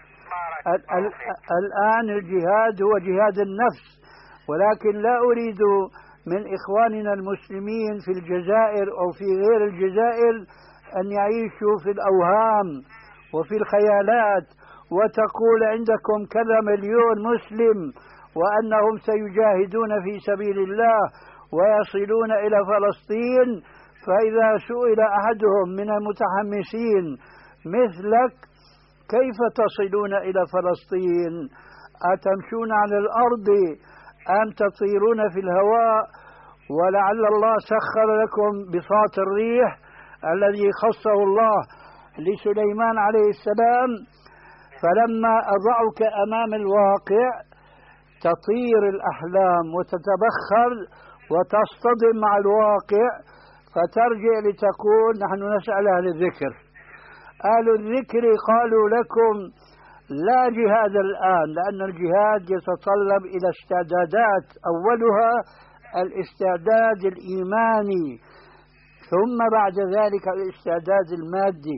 الآن الجهاد هو جهاد النفس، ولكن لا أريد من إخواننا المسلمين في الجزائر أو في غير الجزائر أن يعيشوا في الأوهام وفي الخيالات وتقول عندكم كذا مليون مسلم وأنهم سيجاهدون في سبيل الله ويصلون إلى فلسطين، فإذا سئل أحدهم من المتحمسين مثلك كيف تصلون إلى فلسطين؟ أتمشون على الأرض أم تطيرون في الهواء؟ ولعل الله سخر لكم بساط الريح الذي خصه الله لسليمان عليه السلام، فلما أضعك أمام الواقع تطير الأحلام وتتبخر وتصطدم مع الواقع فترجع لتقول نحن نسأل أهل الذكر. أهل الذكر قالوا لكم لا جهاد الآن، لأن الجهاد يتطلب إلى استعدادات، أولها الاستعداد الإيماني ثم بعد ذلك الاستعداد المادي.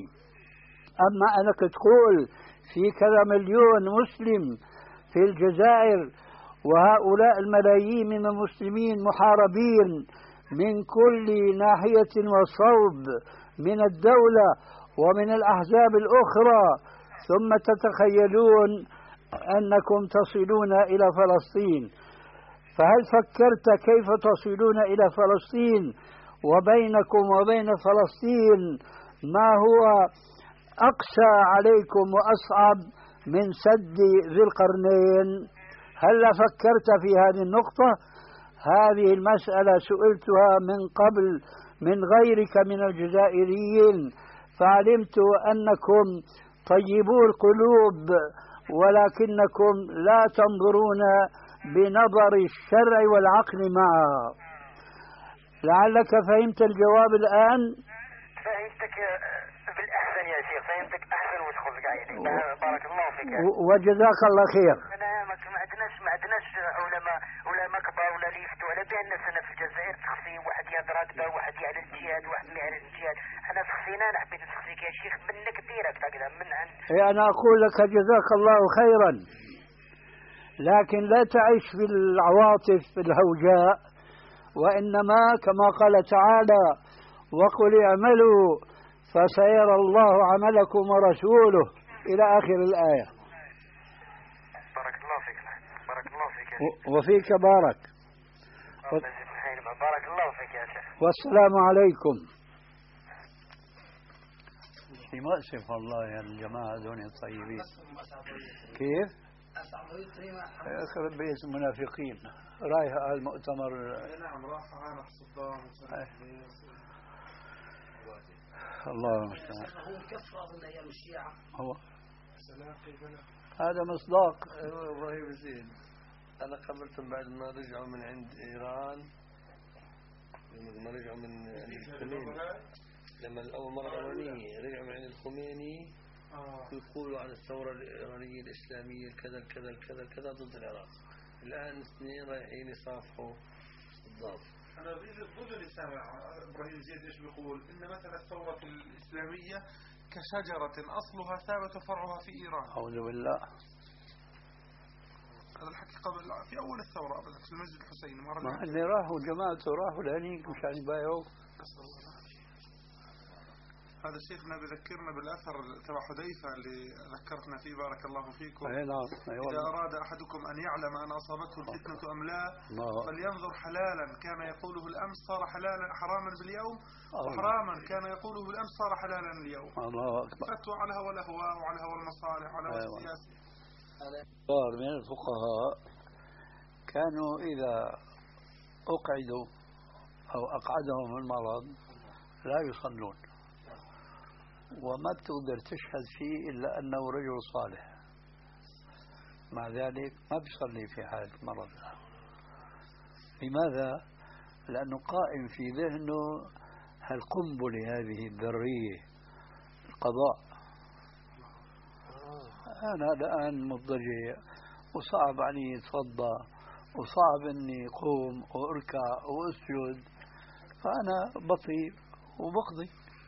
أما أنك تقول في كذا مليون مسلم في الجزائر وهؤلاء الملايين من المسلمين محاربين من كل ناحية وصوب من الدولة ومن الأحزاب الأخرى، ثم تتخيلون أنكم تصلون إلى فلسطين، فهل فكرت كيف تصلون إلى فلسطين وبينكم وبين فلسطين ما هو أقسى عليكم وأصعب من سد ذي القرنين؟ هل فكرت في هذه النقطة؟ هذه المسألة سئلتها من قبل من غيرك من الجزائريين، فعلمت أنكم طيبو القلوب ولكنكم لا تنظرون بنظر الشرع والعقل معها. لعلك فهمت الجواب الآن؟ فهمتك بالأحسن يا شيخ، فهمتك أحسن وادخل قاعدين. بارك الله فيك وجزاك الله خير. ما عندناش علماء كبار ولا اللي يفتوا على بأن الناس في الجزائر تخصي واحد يهضر هكذا واحد يعلن الجهاد واحد ما يعلن الجهاد. أنا تخصينا أنا حبيت نخصيك يا شيخ من كبيرة كذا من عند. أنا أقول لك جزاك الله خيرا، لكن لا تعيش في العواطف الهوجاء، وإنما كما قال تعالى وقل اعملوا فسيرى الله عملكم ورسوله إلى آخر الآية. بارك الله فيك. بارك الله فيك وفيك بارك. بارك الله فيك يا شيخ. والسلام عليكم. في مؤسف والله يا الجماعة هذول الطيبين. كيف؟ يخرب بيت المنافقين. رايح على المؤتمر. نعم راح عانق صدام. الله المستعان. هو مكفر من أيام الشيعة. هو هذا مصداق. ابراهيم زين، انا قابلتهم بعد ما رجعوا من عند ايران، لما رجعوا من عند الخميني، لما اول مره الاولانيه رجعوا من عند الخميني يقولوا عن الثوره الايرانيه الاسلاميه الكذا الكذا الكذا الكذا ضد العراق. الان اثنين رايحين يصافحوا صدام. أنا ضد سامع إبراهيم زيد إيش بيقول؟ إن مثلا الثورة الإسلامية كشجرة أصلها ثابت وفرعها في إيران. أعوذ بالله. هذا الحكي قبل في أول الثورة في المسجد الحسيني. ما اللي راحوا جماعته راحوا لهنيك مشان يبايعوا. هذا شيخنا بذكرنا بالأثر تبع حذيفة اللي ذكرتنا فيه بارك الله فيكم. أي نعم. إذا أراد أحدكم أن يعلم أن أصابته الفتنة أم لا فلينظر حلالا كان يقوله الأمس صار حلالا حراما باليوم، وحراما كان يقوله بالأمس صار حلالا اليوم. الله أكبر. فتوى على هوى الأهواء وعلى هوى المصالح وعلى هوى السياسة. صار من الفقهاء كانوا إذا أقعدوا أو أقعدهم المرض لا يصلون، وما بتقدر تشهد فيه إلا أنه رجل صالح، مع ذلك ما بيصلي في حال مرض. لماذا؟ لأنه قائم في ذهنه هالقنبلة هذه الذرية، القضاء. أنا الآن مضطجع وصعب علي يتوضأ وصعب أني أقوم وأركع وأسجد، فأنا بطيء وبقضي.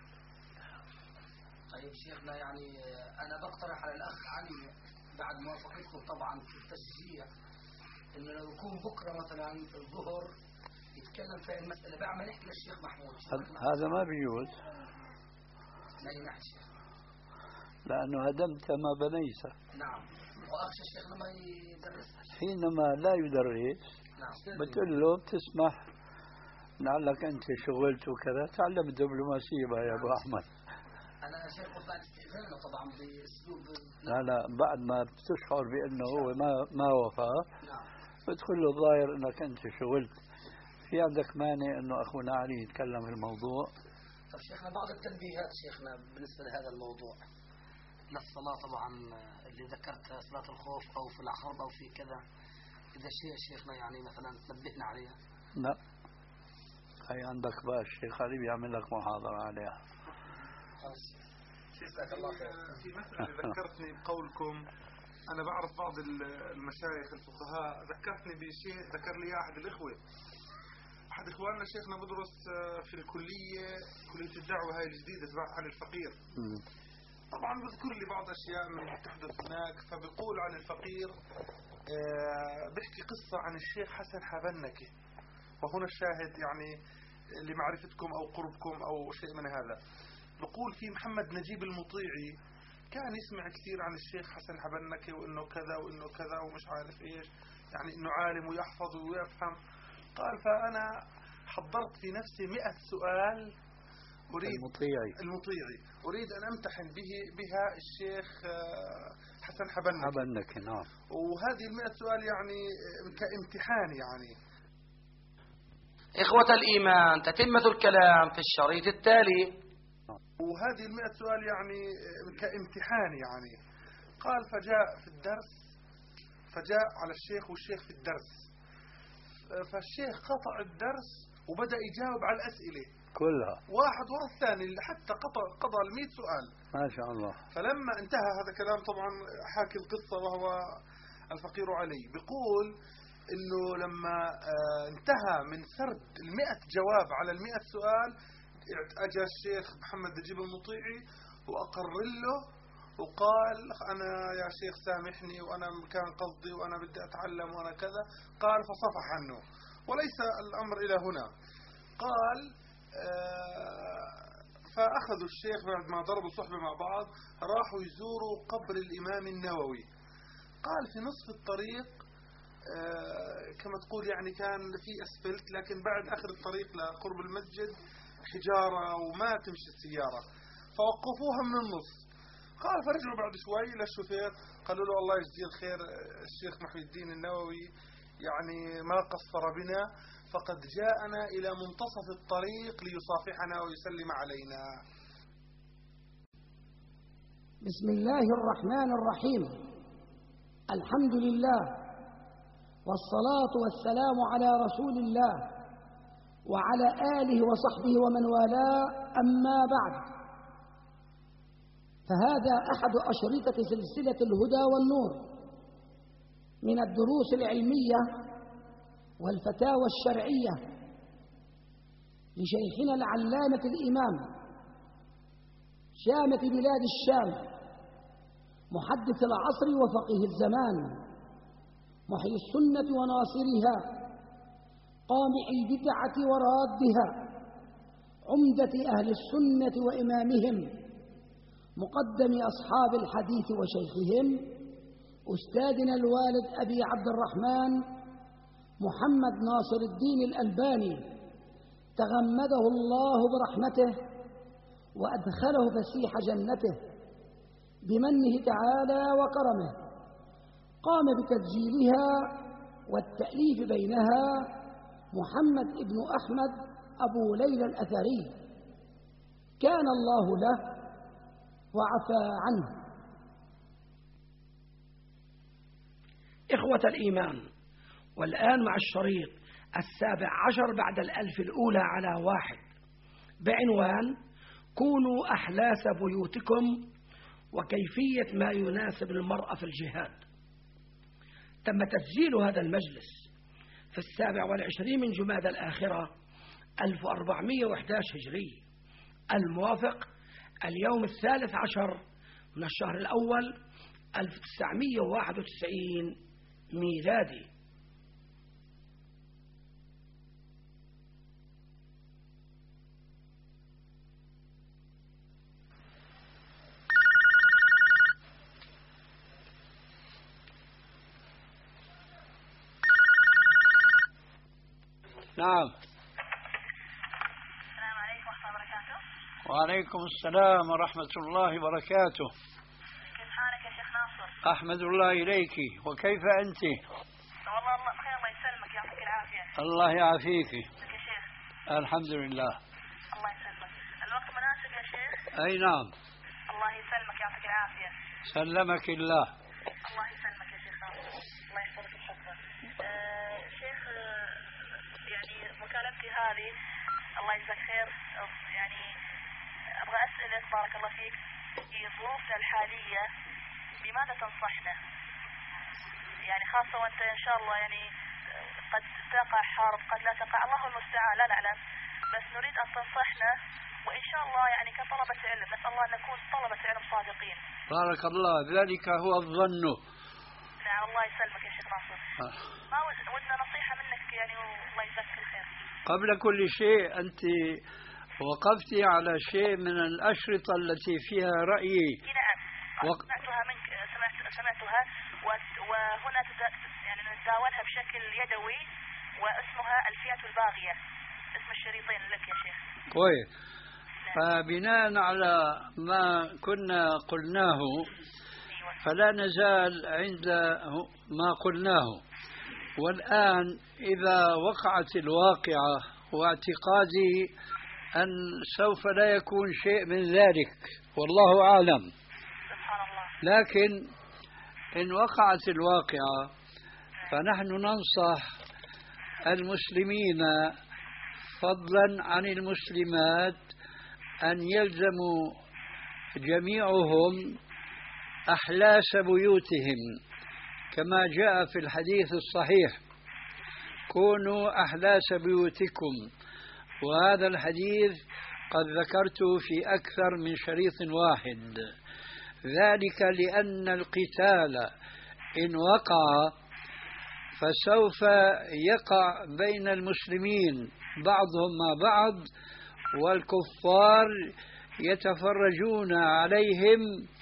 طيب شيخنا، يعني أنا بقترح على الأخ علي بعد موافقتكم طبعا في التشجيع إنه لو يكون بكرة مثلا الظهر يتكلم في المسألة بعد ما نحكي للشيخ محمود. هذا ما بيجوز. لا ينحي شيخ، لأنه هدمت ما بنيت. نعم، وأخشى الشيخ لما يدرس. حينما لا يدرس نعم بتقول له بتسمح لعلك أنت شغلت وكذا، تعلم الدبلوماسية بقى يا أبو أحمد. أنا شيخ قلت بعد استئذانه طبعا بأسلوب. لا بعد ما بتشعر بأنه هو ما وفى نعم بتدخل له الظاهر أنك أنت شغلت. في عندك مانع أنه أخونا علي يتكلم في الموضوع؟ طب شيخنا بعض التنبيهات شيخنا بالنسبة لهذا الموضوع للصلاة طبعا اللي ذكرت صلاة الخوف أو في الحرب أو في كذا، إذا شيء شيخنا يعني مثلا تنبهنا عليها. لا، هي عندك بقى الشيخ علي بيعمل لك محاضرة عليها. جزاك الله خير. في مسألة ذكرتني بقولكم، أنا بعرف بعض المشايخ الفقهاء ذكرتني بشيء ذكر لي أحد الإخوة، أحد إخواننا شيخنا بدرس في الكلية، كلية الدعوة هاي الجديدة تبع عن الفقير. طبعا بذكر لي بعض أشياء من اللي تحدث هناك، فبقول عن الفقير بحكي قصة عن الشيخ حسن حبنكي، وهنا الشاهد يعني لمعرفتكم أو قربكم أو شيء من هذا. بقول في محمد نجيب المطيعي كان يسمع كثير عن الشيخ حسن حبنكي وإنه كذا وإنه كذا ومش عارف إيش، يعني إنه عالم ويحفظ ويفهم. قال فأنا حضرت في نفسي 100 سؤال أريد المطيعي أريد أن أمتحن بها الشيخ حسن حبنكي. نعم. وهذه 100 سؤال يعني كامتحان يعني. إخوة الإيمان، تتمة الكلام في الشريط التالي. وهذه 100 سؤال يعني كامتحان يعني. قال فجاء في الدرس، فجاء على الشيخ والشيخ في الدرس، فالشيخ قطع الدرس وبدأ يجاوب على الأسئلة كلها واحد ورا الثاني حتى قضى 100 سؤال ما شاء الله. فلما انتهى هذا كلام طبعا حاكي القصة وهو الفقير علي، بيقول انه لما انتهى من سرد 100 جواب على 100 سؤال اجى الشيخ محمد نجيب المطيعي واقر له وقال أنا يا شيخ سامحني وأنا كان قصدي وأنا بدي أتعلم وأنا كذا. قال فصفح عنه، وليس الأمر إلى هنا. قال فأخذوا الشيخ بعد ما ضربوا صحبة مع بعض راحوا يزوروا قبر الإمام النووي. قال في نصف الطريق كما تقول يعني كان في أسفلت، لكن بعد آخر الطريق لقرب المسجد حجارة وما تمشي السيارة. فوقفوها من النص. قال فرجعوا بعد شوي للشوفير قالوا له الله يجزيه الخير الشيخ محي الدين النووي يعني ما قصر بنا، فقد جاءنا إلى منتصف الطريق ليصافحنا ويسلم علينا. بسم الله الرحمن الرحيم. الحمد لله والصلاة والسلام على رسول الله وعلى آله وصحبه ومن والاه، أما بعد، فهذا أحد أشرطة سلسلة الهدى والنور من الدروس العلمية والفتاوى الشرعية لشيخنا العلامة الإمام شامة بلاد الشام محدث العصر وفقيه الزمان محيي السنة وناصرها قامع البدعة ورادها عمدة أهل السنة وإمامهم مقدم أصحاب الحديث وشيخهم أستاذنا الوالد أبي عبد الرحمن محمد ناصر الدين الألباني تغمده الله برحمته وأدخله فسيح جنته بمنه تعالى وكرمه. قام بتسجيلها والتأليف بينها محمد ابن أحمد أبو ليلى الأثري، كان الله له وعفى عنه. إخوة الإيمان، والآن مع الشريط 17 بعد 1000 الأولى على 1 بعنوان كونوا أحلاس بيوتكم وكيفية ما يناسب المرأة في الجهاد. تم تسجيل هذا المجلس في 27 من جمادى الآخرة 1411 هجري، الموافق اليوم 13 من الشهر الأول 1991 ميلادي. نعم. السلام عليكم ورحمة الله وبركاته. وعليكم السلام ورحمة الله وبركاته. كيف حالك يا شيخ ناصر؟ أحمد الله إليك، وكيف أنت؟ والله الله بخير، الله يسلمك، يعطيك العافية. الله يعافيك. يا شيخ. الحمد لله. الله يسلمك. الوقت مناسب يا شيخ؟ أي نعم. الله يسلمك، يعطيك العافية. سلمك الله. الله يسلمك يا شيخ ناصر، الله يحفظك ويحفظك. شيخ، يعني مكالمتي هذه الله يجزاك خير، يعني أبغى أسألك بارك الله فيك في ظروفنا الحالية بماذا تنصحنا؟ يعني خاصة وأنت إن شاء الله يعني قد تقع حرب قد لا تقع، الله المستعان، لا نعلم، بس نريد أن تنصحنا وإن شاء الله يعني كطلبة علم نسأل الله أن نكون طلبة علم صادقين. بارك الله، ذلك هو الظن. نعم الله يسلمك يا شيخ ناصر. ما ودنا نصيحة منك يعني والله يجزاك الخير. قبل كل شيء أنت وقفت على شيء من الأشرطة التي فيها رأيي. نعم سمعتها منك، سمعتها وهنا يعني نتداولها بشكل يدوي واسمها الفئة الباغية، اسم الشريطين لك يا شيخ. كويس. فبناء على ما كنا قلناه فلا نزال عند ما قلناه، والآن إذا وقعت الواقعة واعتقادي أن سوف لا يكون شيء من ذلك والله أعلم، لكن إن وقعت الواقعة فنحن ننصح المسلمين فضلا عن المسلمات أن يلزموا جميعهم أحلاس بيوتهم كما جاء في الحديث الصحيح: كونوا أحلاس بيوتكم. وهذا الحديث قد ذكرته في أكثر من شريط واحد، ذلك لأن القتال إن وقع فسوف يقع بين المسلمين بعضهم مع بعض، والكفار يتفرجون عليهم،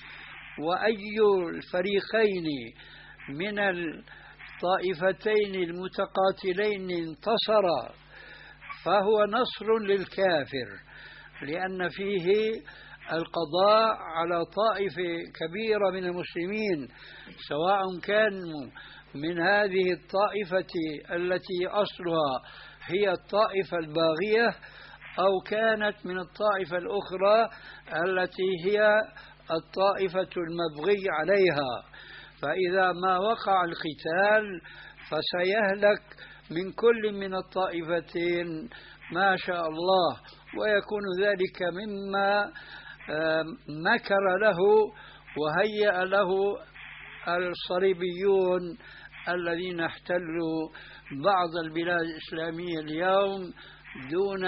وأي الفريقين من الطائفتين المتقاتلين انتصر فهو نصر للكافر، لأن فيه القضاء على طائفة كبيرة من المسلمين، سواء كانوا من هذه الطائفة التي أصلها هي الطائفة الباغية أو كانت من الطائفة الأخرى التي هي الطائفة المبغي عليها. فإذا ما وقع القتال فسيهلك من كل من الطائفتين ما شاء الله، ويكون ذلك مما مكر له وهيأ له الصليبيون الذين احتلوا بعض البلاد الإسلامية اليوم دون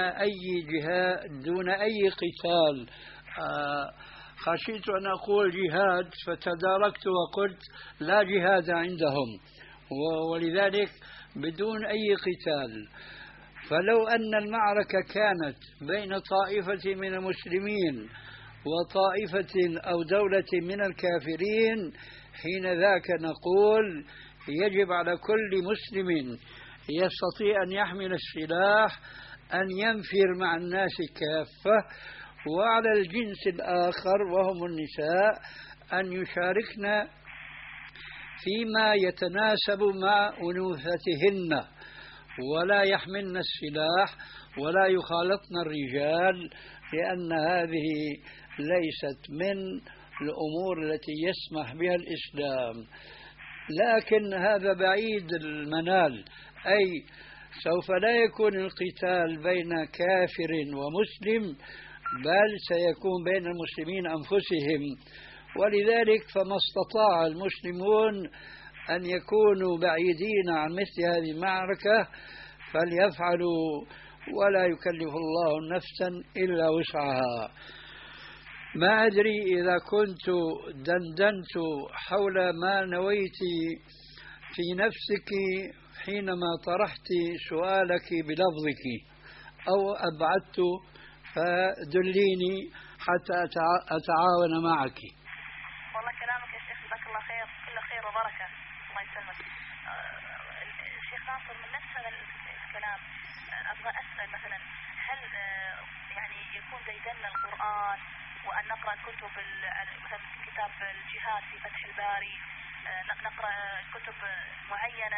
أي قتال. خشيت أن أقول جهاد فتداركت وقلت لا جهاد عندهم، ولذلك بدون أي قتال. فلو أن المعركة كانت بين طائفة من المسلمين وطائفة أو دولة من الكافرين، حين ذاك نقول يجب على كل مسلم يستطيع أن يحمل السلاح أن ينفر مع الناس كافة، وعلى الجنس الآخر وهم النساء أن يشاركن فيما يتناسب مع أنوثتهن، ولا يحملن السلاح ولا يخالطن الرجال، لأن هذه ليست من الأمور التي يسمح بها الإسلام. لكن هذا بعيد المنال، أي سوف لا يكون القتال بين كافر ومسلم، بل سيكون بين المسلمين أنفسهم. ولذلك فما استطاع المسلمون أن يكونوا بعيدين عن مثل هذه المعركة فليفعلوا، ولا يكلف الله نفسا إلا وسعها. ما أدري إذا كنت دندنت حول ما نويت في نفسك حينما طرحت سؤالك بلفظك أو أبعدت، فدليني حتى أتعاون معك. والله كلامك يا شيخ جزاك الله خير، كل خير وبركة، الله يسلمك. الشيخ ناصر من نفس هذا الكلام أبغى أسأل مثلا، هل يعني يكون زيدنا القرآن وأن نقرأ كتب مثلا كتاب الجهاد في فتح الباري، نقرأ كتب معينة،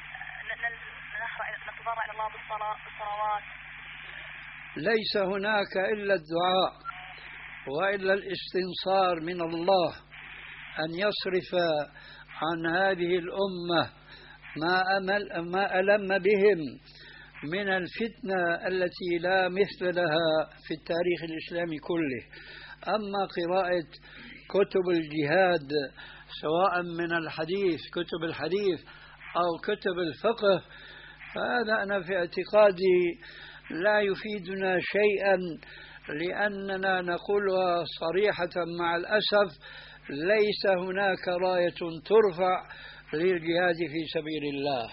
نتضرع إلى الله بالصلوات؟ ليس هناك إلا الدعاء وإلا الاستنصار من الله أن يصرف عن هذه الأمة ما ألم بهم من الفتنة التي لا مثل لها في التاريخ الإسلامي كله. أما قراءة كتب الجهاد سواء من الحديث، كتب الحديث أو كتب الفقه، فهذا أنا في اعتقادي لا يفيدنا شيئا، لأننا نقولها صريحة مع الأسف، ليس هناك راية ترفع للجهاد في سبيل الله.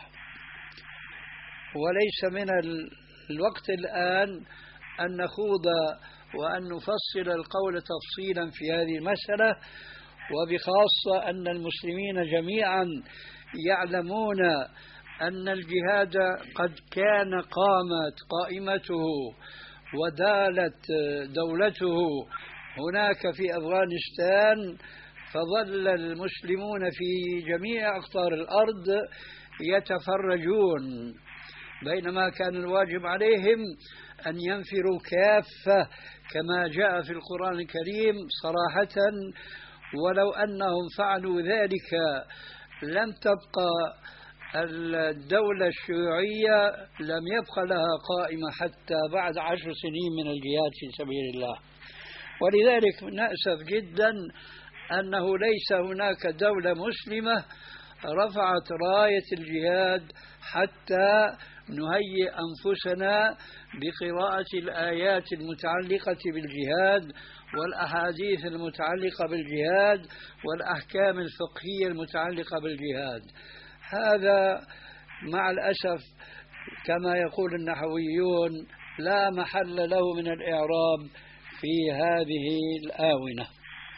وليس من الوقت الآن أن نخوض وأن نفصل القول تفصيلا في هذه المسألة، وبخاصة أن المسلمين جميعا يعلمون أن الجهاد قد كان قامت قائمته ودالت دولته هناك في أفغانستان، فظل المسلمون في جميع أقطار الأرض يتفرجون، بينما كان الواجب عليهم أن ينفروا كافة كما جاء في القرآن الكريم صراحة. ولو أنهم فعلوا ذلك لم تبقى الدولة الشيوعية، لم يبقى لها قائمة حتى بعد 10 سنين من الجهاد في سبيل الله. ولذلك نأسف جدا أنه ليس هناك دولة مسلمة رفعت راية الجهاد حتى نهيئ أنفسنا بقراءة الآيات المتعلقة بالجهاد والأحاديث المتعلقة بالجهاد والأحكام الفقهية المتعلقة بالجهاد. هذا مع الأسف كما يقول النحويون لا محل له من الإعراب في هذه الآونة.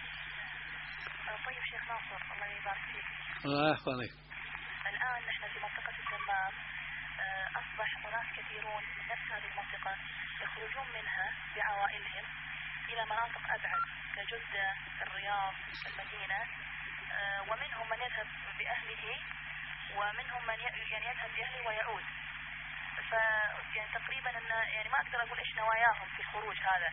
طيب شيخ ناصر الله يبارك فيك. الله يحفظك. الآن نحن في منطقة الدمام، أصبح أناس كثيرون من نفس هذه المنطقة يخرجون منها بعوائلهم إلى مناطق أبعد كجدة، الرياض، المدينة، ومنهم من يذهب بأهله ومنهم من يعني يذهب بأهله ويعود. يعني تقريبا أن يعني ما أقدر أقول إيش نواياهم في الخروج هذا.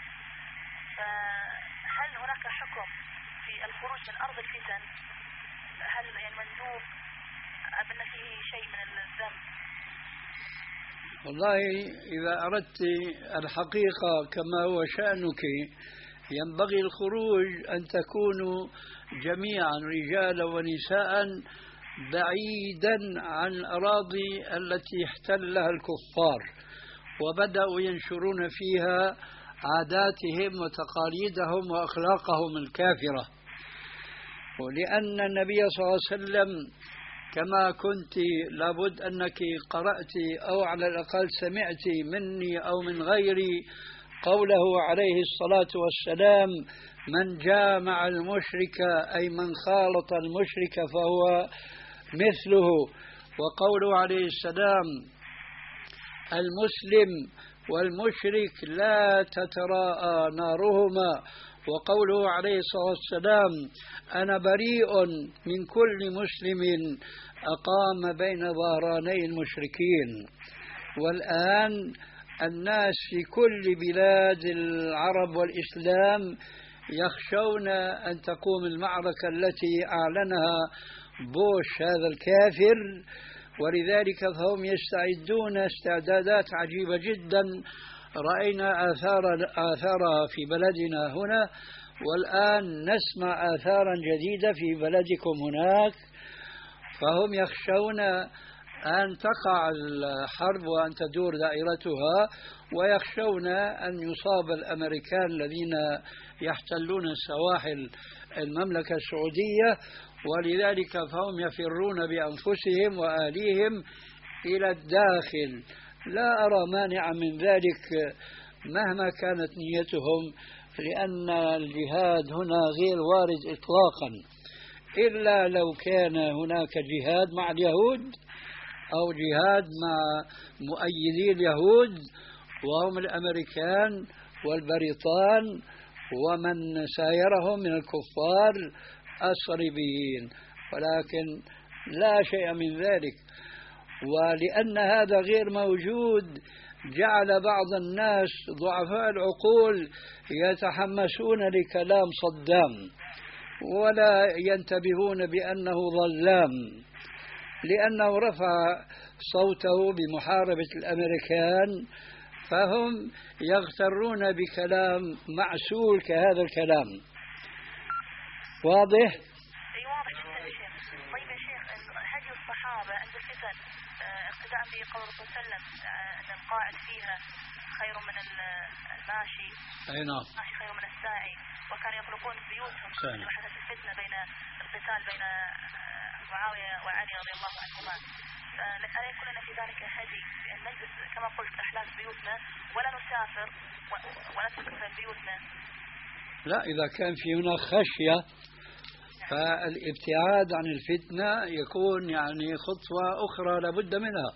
فهل هناك حكم في الخروج من أرض الفتن؟ هل يعني مندوب أم أن فيه شيء من الذنب؟ والله إذا أردت الحقيقة كما هو شأنك ينبغي الخروج أن تكونوا جميعا رجالا ونساء بعيدا عن الأراضي التي احتلها الكفار وبدأوا ينشرون فيها عاداتهم وتقاليدهم وأخلاقهم الكافرة. ولأن النبي صلى الله عليه وسلم كما كنت لابد أنك قرأت أو على الأقل سمعت مني أو من غيري قوله عليه الصلاة والسلام: من جامع المشرك أي من خالط المشرك فهو مثله. وقوله عليه السلام: المسلم والمشرك لا تتراءى نارهما. وقوله عليه الصلاة والسلام: أنا بريء من كل مسلم أقام بين ظهراني المشركين. والآن الناس في كل بلاد العرب والإسلام يخشون أن تقوم المعركة التي أعلنها بوش هذا الكافر، ولذلك فهم يستعدون استعدادات عجيبة جدا رأينا آثارها في بلدنا هنا، والآن نسمع آثارا جديدة في بلدكم هناك. فهم يخشون أن تقع الحرب وأن تدور دائرتها، ويخشون أن يصاب الأمريكان الذين يحتلون سواحل المملكة السعودية، ولذلك فهم يفرون بأنفسهم وآليهم إلى الداخل. لا أرى مانع من ذلك مهما كانت نيتهم، لأن الجهاد هنا غير وارد إطلاقا، إلا لو كان هناك جهاد مع اليهود أو جهاد مع مؤيدي اليهود وهم الأمريكان والبريطان ومن سايرهم من الكفار الصليبيين، ولكن لا شيء من ذلك. ولأن هذا غير موجود جعل بعض الناس ضعفاء العقول يتحمسون لكلام صدام ولا ينتبهون بأنه ظلام، لأنه رفع صوته بمحاربة الأمريكان، فهم يغترون بكلام معسول كهذا الكلام. واضح؟ أي واضح جدا يا شيخ. طيب يا شيخ، هدي الصحابة عند الفتن اقتداء بقول الرسول صلى الله عليه وسلم أن القاعد فيها خير من الماشي. أي نعم. الماشي خير من الساعي، وكانوا يخلقون بيوتهم لما حدثت الفتنة بين القتال بين معاوية وعلي رضي الله عنهما. ألا يكون لنا في ذلك هدي بأن نجلس كما قلت أحلاف بيوتنا ولا نسافر ونترك بيوتنا؟ لا، إذا كان في هناك خشية فالابتعاد عن الفتنة يكون يعني خطوة أخرى لابد منها.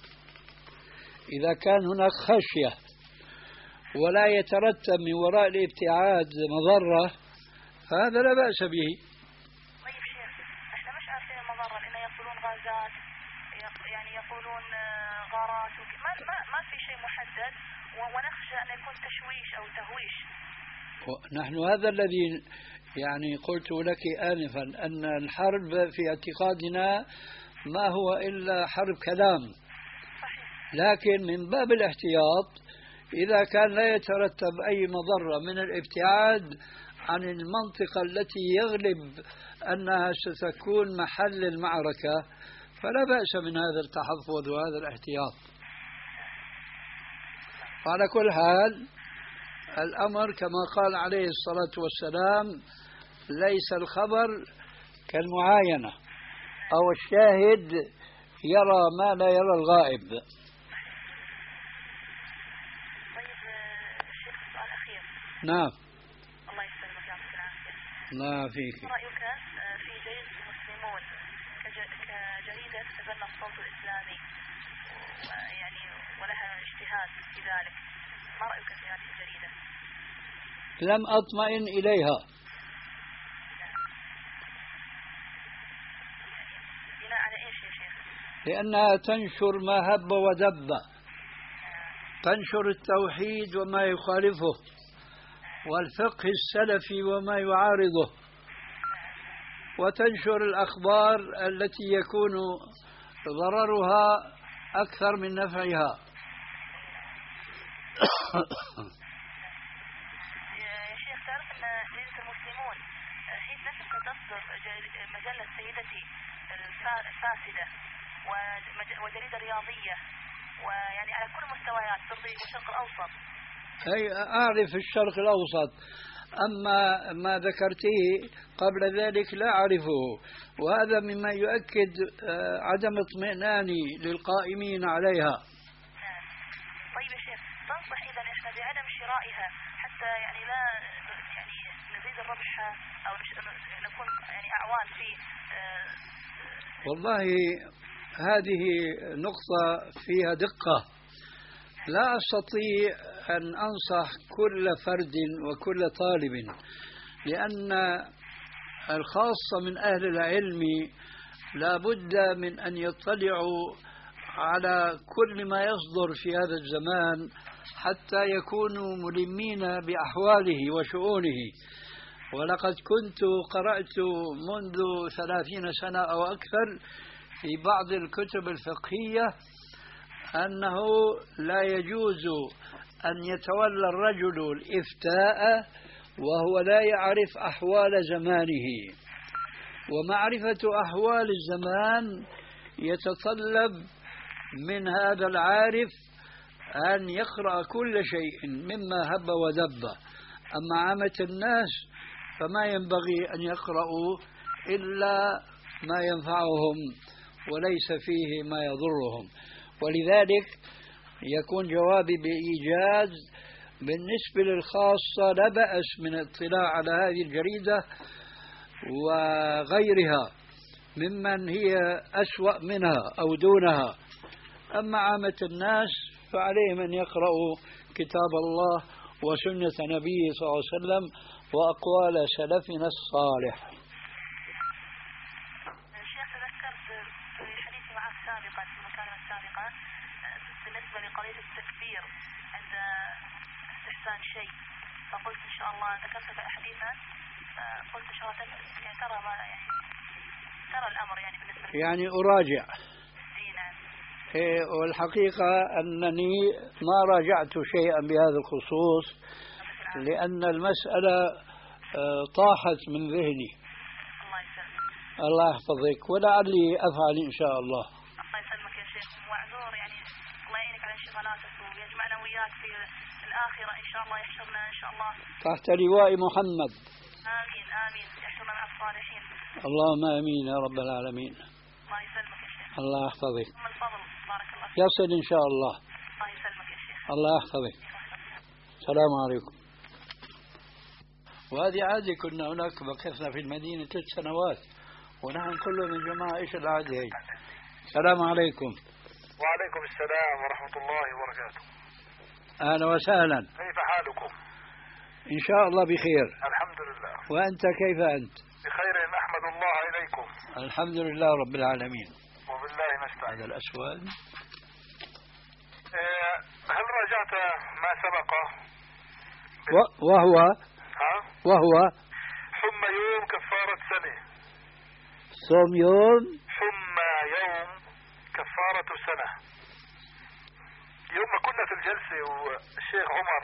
إذا كان هناك خشية ولا يترتب من وراء الابتعاد مضرة فهذا لا بأس به. طيب شيخ، احنا مش عارفين المضرة، لأن يقولون غازات، يعني يقولون غارات، ما في شيء محدد، ونخشى أن يكون تشويش أو تهويش. نحن هذا الذي يعني قلت لك آنفا، أن الحرب في اعتقادنا ما هو إلا حرب كلام، لكن من باب الاحتياط إذا كان لا يترتب أي مضرة من الابتعاد عن المنطقة التي يغلب أنها ستكون محل المعركة فلا بأس من هذا التحفظ وهذا الاحتياط. على كل حال الأمر كما قال عليه الصلاة والسلام: ليس الخبر كالمعاينة، أو الشاهد يرى ما لا يرى الغائب. طيب الشيخ، سؤال أخير. نعم. الله يسلمك ويعطيك العافية. الله فيك. رأيك في جريدة المسلمون كجريدة تتبنى الصوت الإسلامي يعني ولها اجتهاد في ذلك، ما رأيك في هذه الجريدة؟ لم أطمئن إليها. بناء على إيش يا شيخ؟ لأنها تنشر ما هب ودب، تنشر التوحيد وما يخالفه، والفقه السلفي وما يعارضه، وتنشر الأخبار التي يكون ضررها أكثر من نفعها. يا شيخ تعرف أن جريدة المسلمون حين نفسها تصدر مجلة سيدتي الفاسدة وجريدة رياضية، ويعني على كل المستويات ترضي الشرق الأوسط. أي أعرف الشرق الأوسط، أما ما ذكرته قبل ذلك لا أعرفه، وهذا مما يؤكد عدم اطمئناني للقائمين عليها. طيب يا شيخ، تنصح إذا إحنا بعدم شرائها حتى يعني لا يعني نزيد الربح أو نكون يعني أعوان في والله هذه نقطة فيها دقة. لا أستطيع أن أنصح كل فرد وكل طالب، لأن الخاصة من أهل العلم لا بد من أن يطلعوا على كل ما يصدر في هذا الزمان حتى يكونوا ملمين بأحواله وشؤونه. ولقد كنت قرأت منذ 30 سنة أو أكثر في بعض الكتب الفقهية أنه لا يجوز أن يتولى الرجل الإفتاء وهو لا يعرف أحوال زمانه، ومعرفة أحوال الزمان يتطلب من هذا العارف أن يقرأ كل شيء مما هب ودب. أما عامة الناس فما ينبغي أن يقرأوا إلا ما ينفعهم وليس فيه ما يضرهم. ولذلك يكون جوابي بإيجاز بالنسبة للخاصة لا بأس من الاطلاع على هذه الجريدة وغيرها ممن هي أسوأ منها أو دونها. أما عامة الناس فعليهم أن يقرأوا كتاب الله وسنة نبيه صلى الله عليه وسلم وأقوال سلفنا الصالح. شيخ تذكرت في حديثي معك سابقا في المكالمة السابقة بالنسبة لقضية التكبير عند استحسان شيء، فقلت إن شاء الله ذكرت حديثا قلت إن شاء الله يعني ترى ما يعني ترى الأمر يعني بالنسبة يعني أراجع. والحقيقة أنني ما راجعت شيئا بهذا الخصوص لأن المسألة طاحت من ذهني. الله يحفظك، ولعلي أفعل إن شاء الله. الله يسلمك يا شيخ، وعذور يعني الله يعينك على انشغالاتك ويجمعنا وياك في الآخرة إن شاء الله، يحشرنا إن شاء الله تحت لواء محمد. آمين آمين، يحشرنا مع الصالحين. اللهم آمين يا رب العالمين. الله يسلمك يا شيخ. الله يحفظك. من الفضل بارك الله فيك. يصل إن شاء الله. الله يسلمك يا شيخ. الله يحفظك. السلام عليكم. وهذه عادة، كنا هناك مكثنا في المدينة 3 سنوات ونحن كله من جماعة. إيش العادة هي؟ السلام عليكم. وعليكم السلام ورحمة الله وبركاته. أهلا وسهلا. كيف حالكم؟ إن شاء الله بخير. الحمد لله. وأنت كيف أنت؟ بخير، أحمد الله إليكم. الحمد لله رب العالمين. وبالله نستعين. هذا الأسود. هل راجعت ما سبق؟ وهو حم يوم كفارة سنة. صوم يوم حم يوم كفارة سنة. يوم ما كنا في الجلسة والشيخ عمر.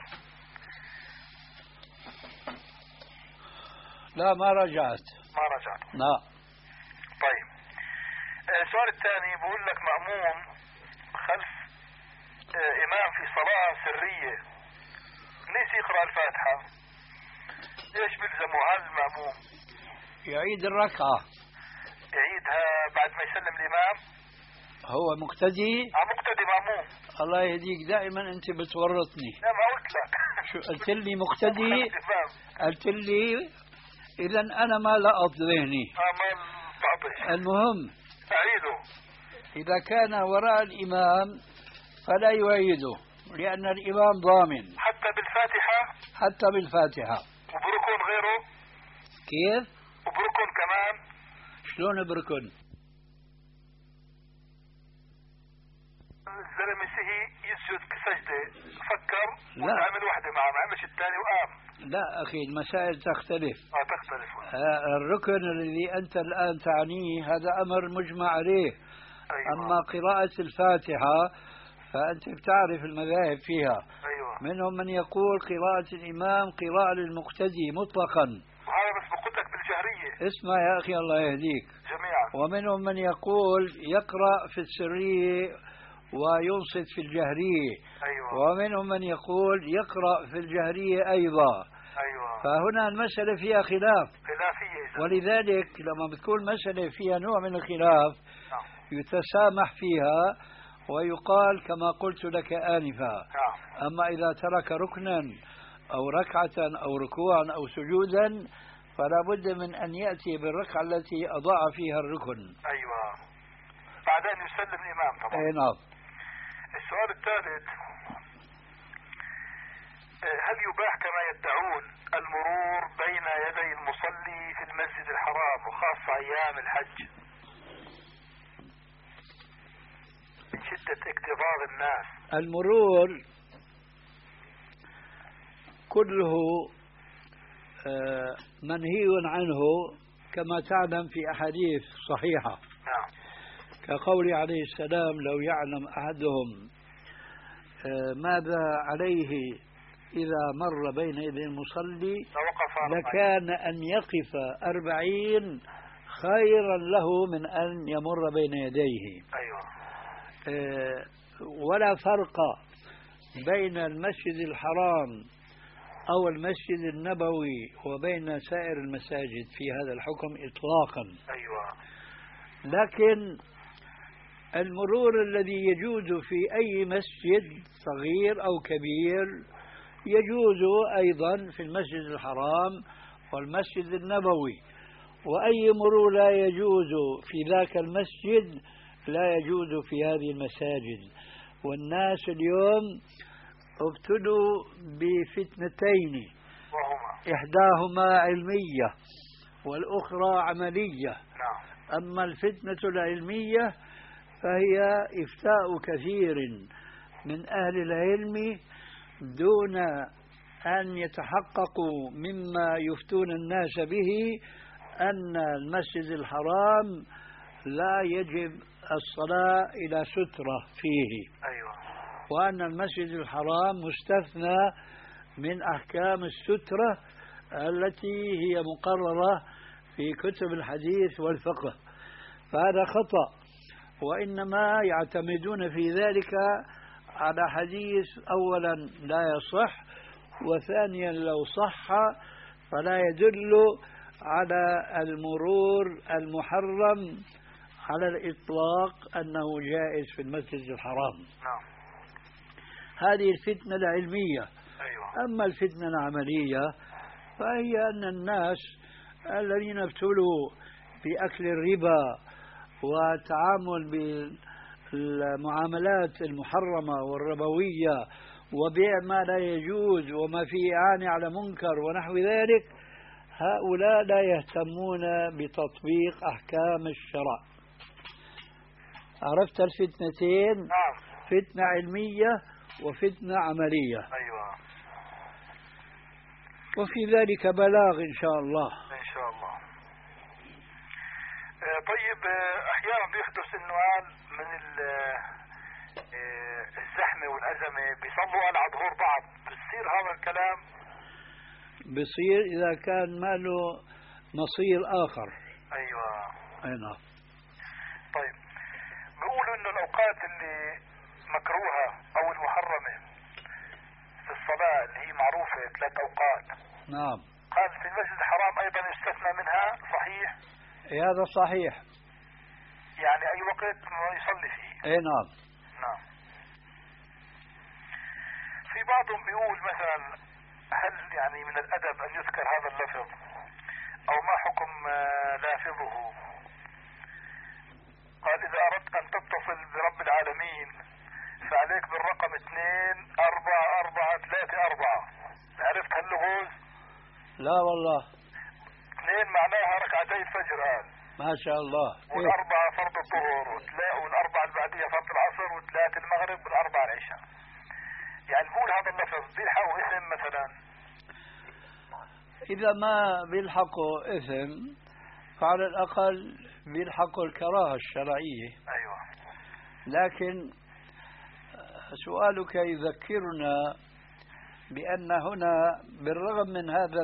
لا ما رجعت. لا. طيب السؤال الثاني بقول لك مأموم خلف إمام في صلاة سرية ليش يقرأ الفاتحة؟ ايش بيلزمه هذا المأموم؟ يعيد الركعة. يعيدها بعد ما يسلم الإمام؟ هو مقتدي؟ مقتدي مأموم. الله يهديك، دائما أنت بتورطني. لا ما قلت لك. شو قلت لي؟ مقتدي. قلت لي إذا أنا ما لقط ذهني. ما تعطيش. المهم أعيده. إذا كان وراء الإمام فلا يعيده لأن الإمام ضامن. حتى بالفاتحة؟ حتى بالفاتحة. وبركن غيره؟ كيف؟ وبركن كمان؟ شلون بركن؟ الزلمة سهي يسجد كسجدة، فكر وعمل واحدة معه، ما عملش الثاني وقام. لا أخي، المسائل تختلف. تختلف. الركن الذي أنت الآن تعنيه هذا أمر مجمع عليه. أيوة. أما قراءة الفاتحة فأنت بتعرف المذاهب فيها. أيوة. منهم من يقول قراءة الإمام قراءة للمقتدي مطلقا، وهذا بس بقول لك بالجهرية. اسمع يا أخي الله يهديك. جميعا. ومنهم من يقول يقرأ في السرية وينصت في الجهرية. أيوة. ومنهم من يقول يقرأ في الجهرية أيضا. أيوة. فهنا المسألة فيها خلاف. خلافية. ولذلك لما بتكون مسألة فيها نوع من الخلاف يتسامح فيها ويقال كما قلت لك آنفا. أما إذا ترك ركنا أو ركعة أو ركوعا أو سجودا فلا بد من أن يأتي بالركعة التي أضاع فيها الركن. أيوة. بعدين يسلم الإمام طبعا. أي نعم. السؤال الثالث: هل يباح كما يدعون المرور بين يدي المصلي في المسجد الحرام وخاصة أيام الحج من شدة اكتظاظ الناس؟ المرور كله منهي عنه كما تعلم في أحاديث صحيحة. نعم. كقول عليه السلام: لو يعلم أحدهم ماذا عليه إذا مر بين يدي المصلي لكان أن يقف 40 خيرا له من أن يمر بين يديه. أيوة. ولا فرق بين المسجد الحرام أو المسجد النبوي وبين سائر المساجد في هذا الحكم إطلاقا. أيوة. لكن المرور الذي يجوز في أي مسجد صغير أو كبير يجوز أيضا في المسجد الحرام والمسجد النبوي، وأي مرور لا يجوز في ذاك المسجد لا يجوز في هذه المساجد. والناس اليوم ابتلوا بفتنتين، إحداهما علمية والأخرى عملية. أما الفتنة العلمية فهي إفتاء كثير من أهل العلم دون أن يتحققوا مما يفتون الناس به أن المسجد الحرام لا يجب الصلاة إلى سترة فيه. أيوة. وأن المسجد الحرام مستثنى من أحكام السترة التي هي مقررة في كتب الحديث والفقه. فهذا خطأ، وإنما يعتمدون في ذلك على حديث أولا لا يصح، وثانيا لو صح فلا يدل على المرور المحرم على الإطلاق أنه جائز في المسجد الحرام. هذه الفتنة العلمية. أيوة. أما الفتنة العملية فهي أن الناس الذين ابتلوا بأكل الربا وتعامل بالمعاملات المحرمة والربوية وبيع ما لا يجوز وما فيه إعانة على منكر ونحو ذلك، هؤلاء لا يهتمون بتطبيق أحكام الشرع. عرفت الفتنتين؟ نعم. فتنة علمية وفتنة عملية. أيوة. وفي ذلك بلاغ إن شاء الله. إن شاء الله. طيب، أحيانا بيحدث إنه قال من الزحمة والأزمة بيصلوا على ظهور بعض، بتصير هذا الكلام؟ بصير إذا كان ما له مصير آخر. أيوة. أي نعم. طيب، بيقولوا إنه الأوقات اللي مكروهة أو المحرمة في الصلاة اللي هي معروفة 3 أوقات. نعم. قال في المسجد الحرام أيضا يستثنى منها، صحيح؟ هذا صحيح. يعني أي وقت ما يصلي فيه. أي نعم. نعم. في بعضهم بيقول مثلا هل يعني من الأدب أن يذكر هذا اللفظ أو ما حكم لافظه؟ قال إذا أردت أن تتصل برب العالمين فعليك بالرقم 2 4 4 3 4. عرفت اللغوز؟ لا والله. 2 معناها ركعتي الفجر قال. ما شاء الله. والأربعة فرض الظهر والأربعة اللي بعديها فرض العصر و3 المغرب والأربعة العشاء. يعني نقول هذا اللفظ بيلحقوا اسم مثلا؟ إذا ما بيلحقوا إثم فعلى الأقل بيلحقوا الكراهة الشرعية. أيوة. لكن سؤالك يذكرنا بأن هنا بالرغم من هذا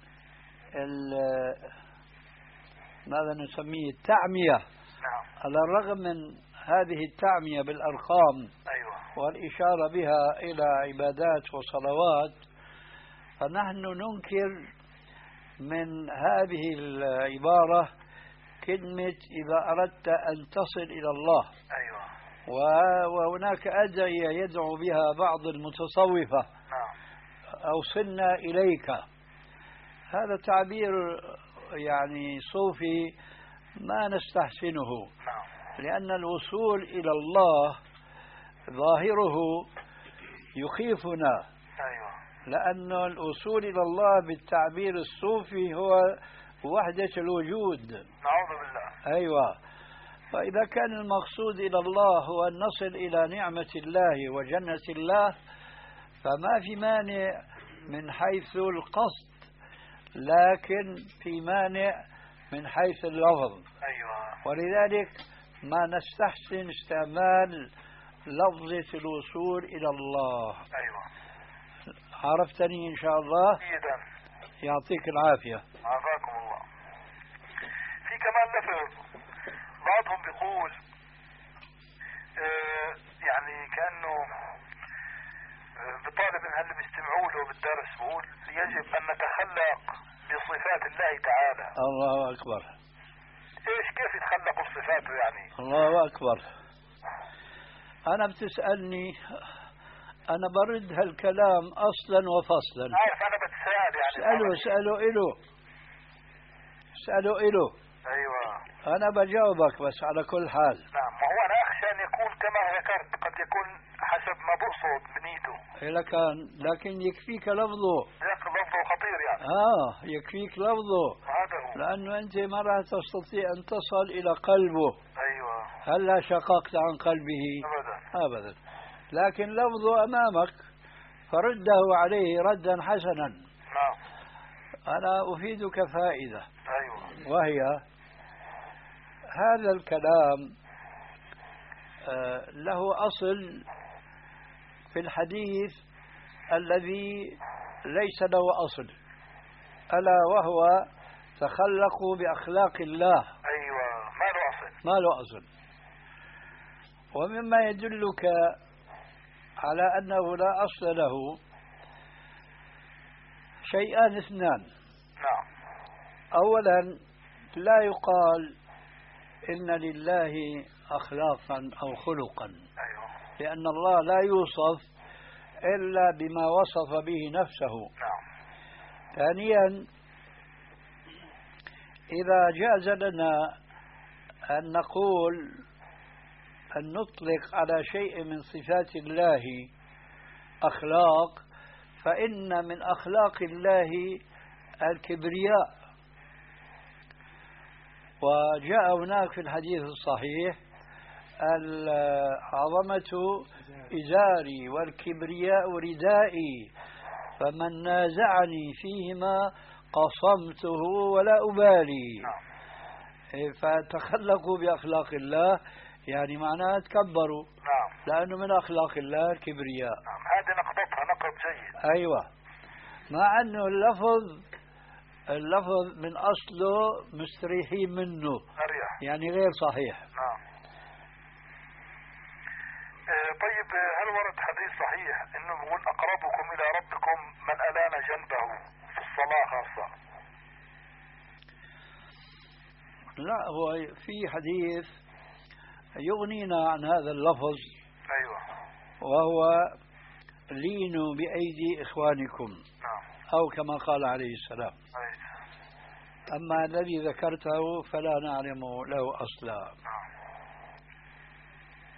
ماذا نسميه التعمية. نعم. على الرغم من هذه التعمية بالأرقام. أيوة. والإشارة بها إلى عبادات وصلوات، فنحن ننكر من هذه العبارة كلمة إذا أردت أن تصل إلى الله. أيوة. وهناك أدعية يدعو بها بعض المتصوفة. نعم. أوصلنا إليك. هذا تعبير يعني صوفي ما نستحسنه. نعم. لأن الوصول إلى الله ظاهره يخيفنا. أيوة. لأن الوصول إلى الله بالتعبير الصوفي هو وحدة الوجود. نعوذ بالله. أيوة. فإذا كان المقصود إلى الله هو أن نصل إلى نعمة الله وجنة الله فما في مانع من حيث القصد، لكن في مانع من حيث اللفظ. أيوة. ولذلك ما نستحسن استعمال لفظة الوصول إلى الله. أيوة. عرفتني إن شاء الله؟ جيدا. يعطيك العافية. عافاكم الله. في كمان لفظ بعضهم بيقول يعني كأنه بطالب من اللي بيستمعوا له بالدرس بقول يجب أن نتخلق بصفات الله تعالى. الله أكبر. إيش كيف يتخلقوا بصفاته يعني؟ الله أكبر. أنا بتسألني أنا برد هالكلام أصلا وفصلا. عارف أنا بتسأل يعني. اسأله إله. أيوة. أنا بجاوبك بس على كل حال. نعم. ما هو أنا أخشى أن يكون كما ذكرت قد يكون حسب ما بقصد بنيته. لكن يكفيك لفظه. لفظه خطير يعني. يكفيك لفظه. هذا هو. لأنه أنت ما راح تستطيع أن تصل إلى قلبه. أيوة. هلا شققت عن قلبه؟ أبدا. لكن لفظه أمامك فرده عليه ردا حسنا. نعم. أنا أفيدك فائدة. أيوة. وهي هذا الكلام له أصل في الحديث الذي ليس له أصل، ألا وهو تخلقوا بأخلاق الله. أيوة. ما له أصل. ومما يدلك على أنه لا أصل له شيئان اثنان. نعم. أولا لا يقال إن لله أخلاقا أو خلقا. أيوة. لأن الله لا يوصف إلا بما وصف به نفسه. نعم. ثانيا إذا جاز لنا أن نقول أن نطلق على شيء من صفات الله أخلاق فإن من أخلاق الله الكبرياء. وجاء هناك في الحديث الصحيح العظمة إزاري والكبرياء ردائي فمن نازعني فيهما قصمته ولا أبالي. فتخلقوا بأخلاق الله يعني معناها تكبروا. نعم. لأنه من أخلاق الله الكبرياء. نعم. هذه نقطتها نقط جيد. أيوة. مع أنه اللفظ من أصله مستريحين منه. أريح. يعني غير صحيح. نعم. طيب هل ورد حديث صحيح انه بيقول اقربكم الى ربكم من الان جنبه في الصلاة خاصة؟ لا، هو في حديث يغنينا عن هذا اللفظ. ايوه. وهو لينوا بأيدي إخوانكم. نعم. أو كما قال عليه السلام. أيوة. أما الذي ذكرته فلا نعلم له أصلا. نعم.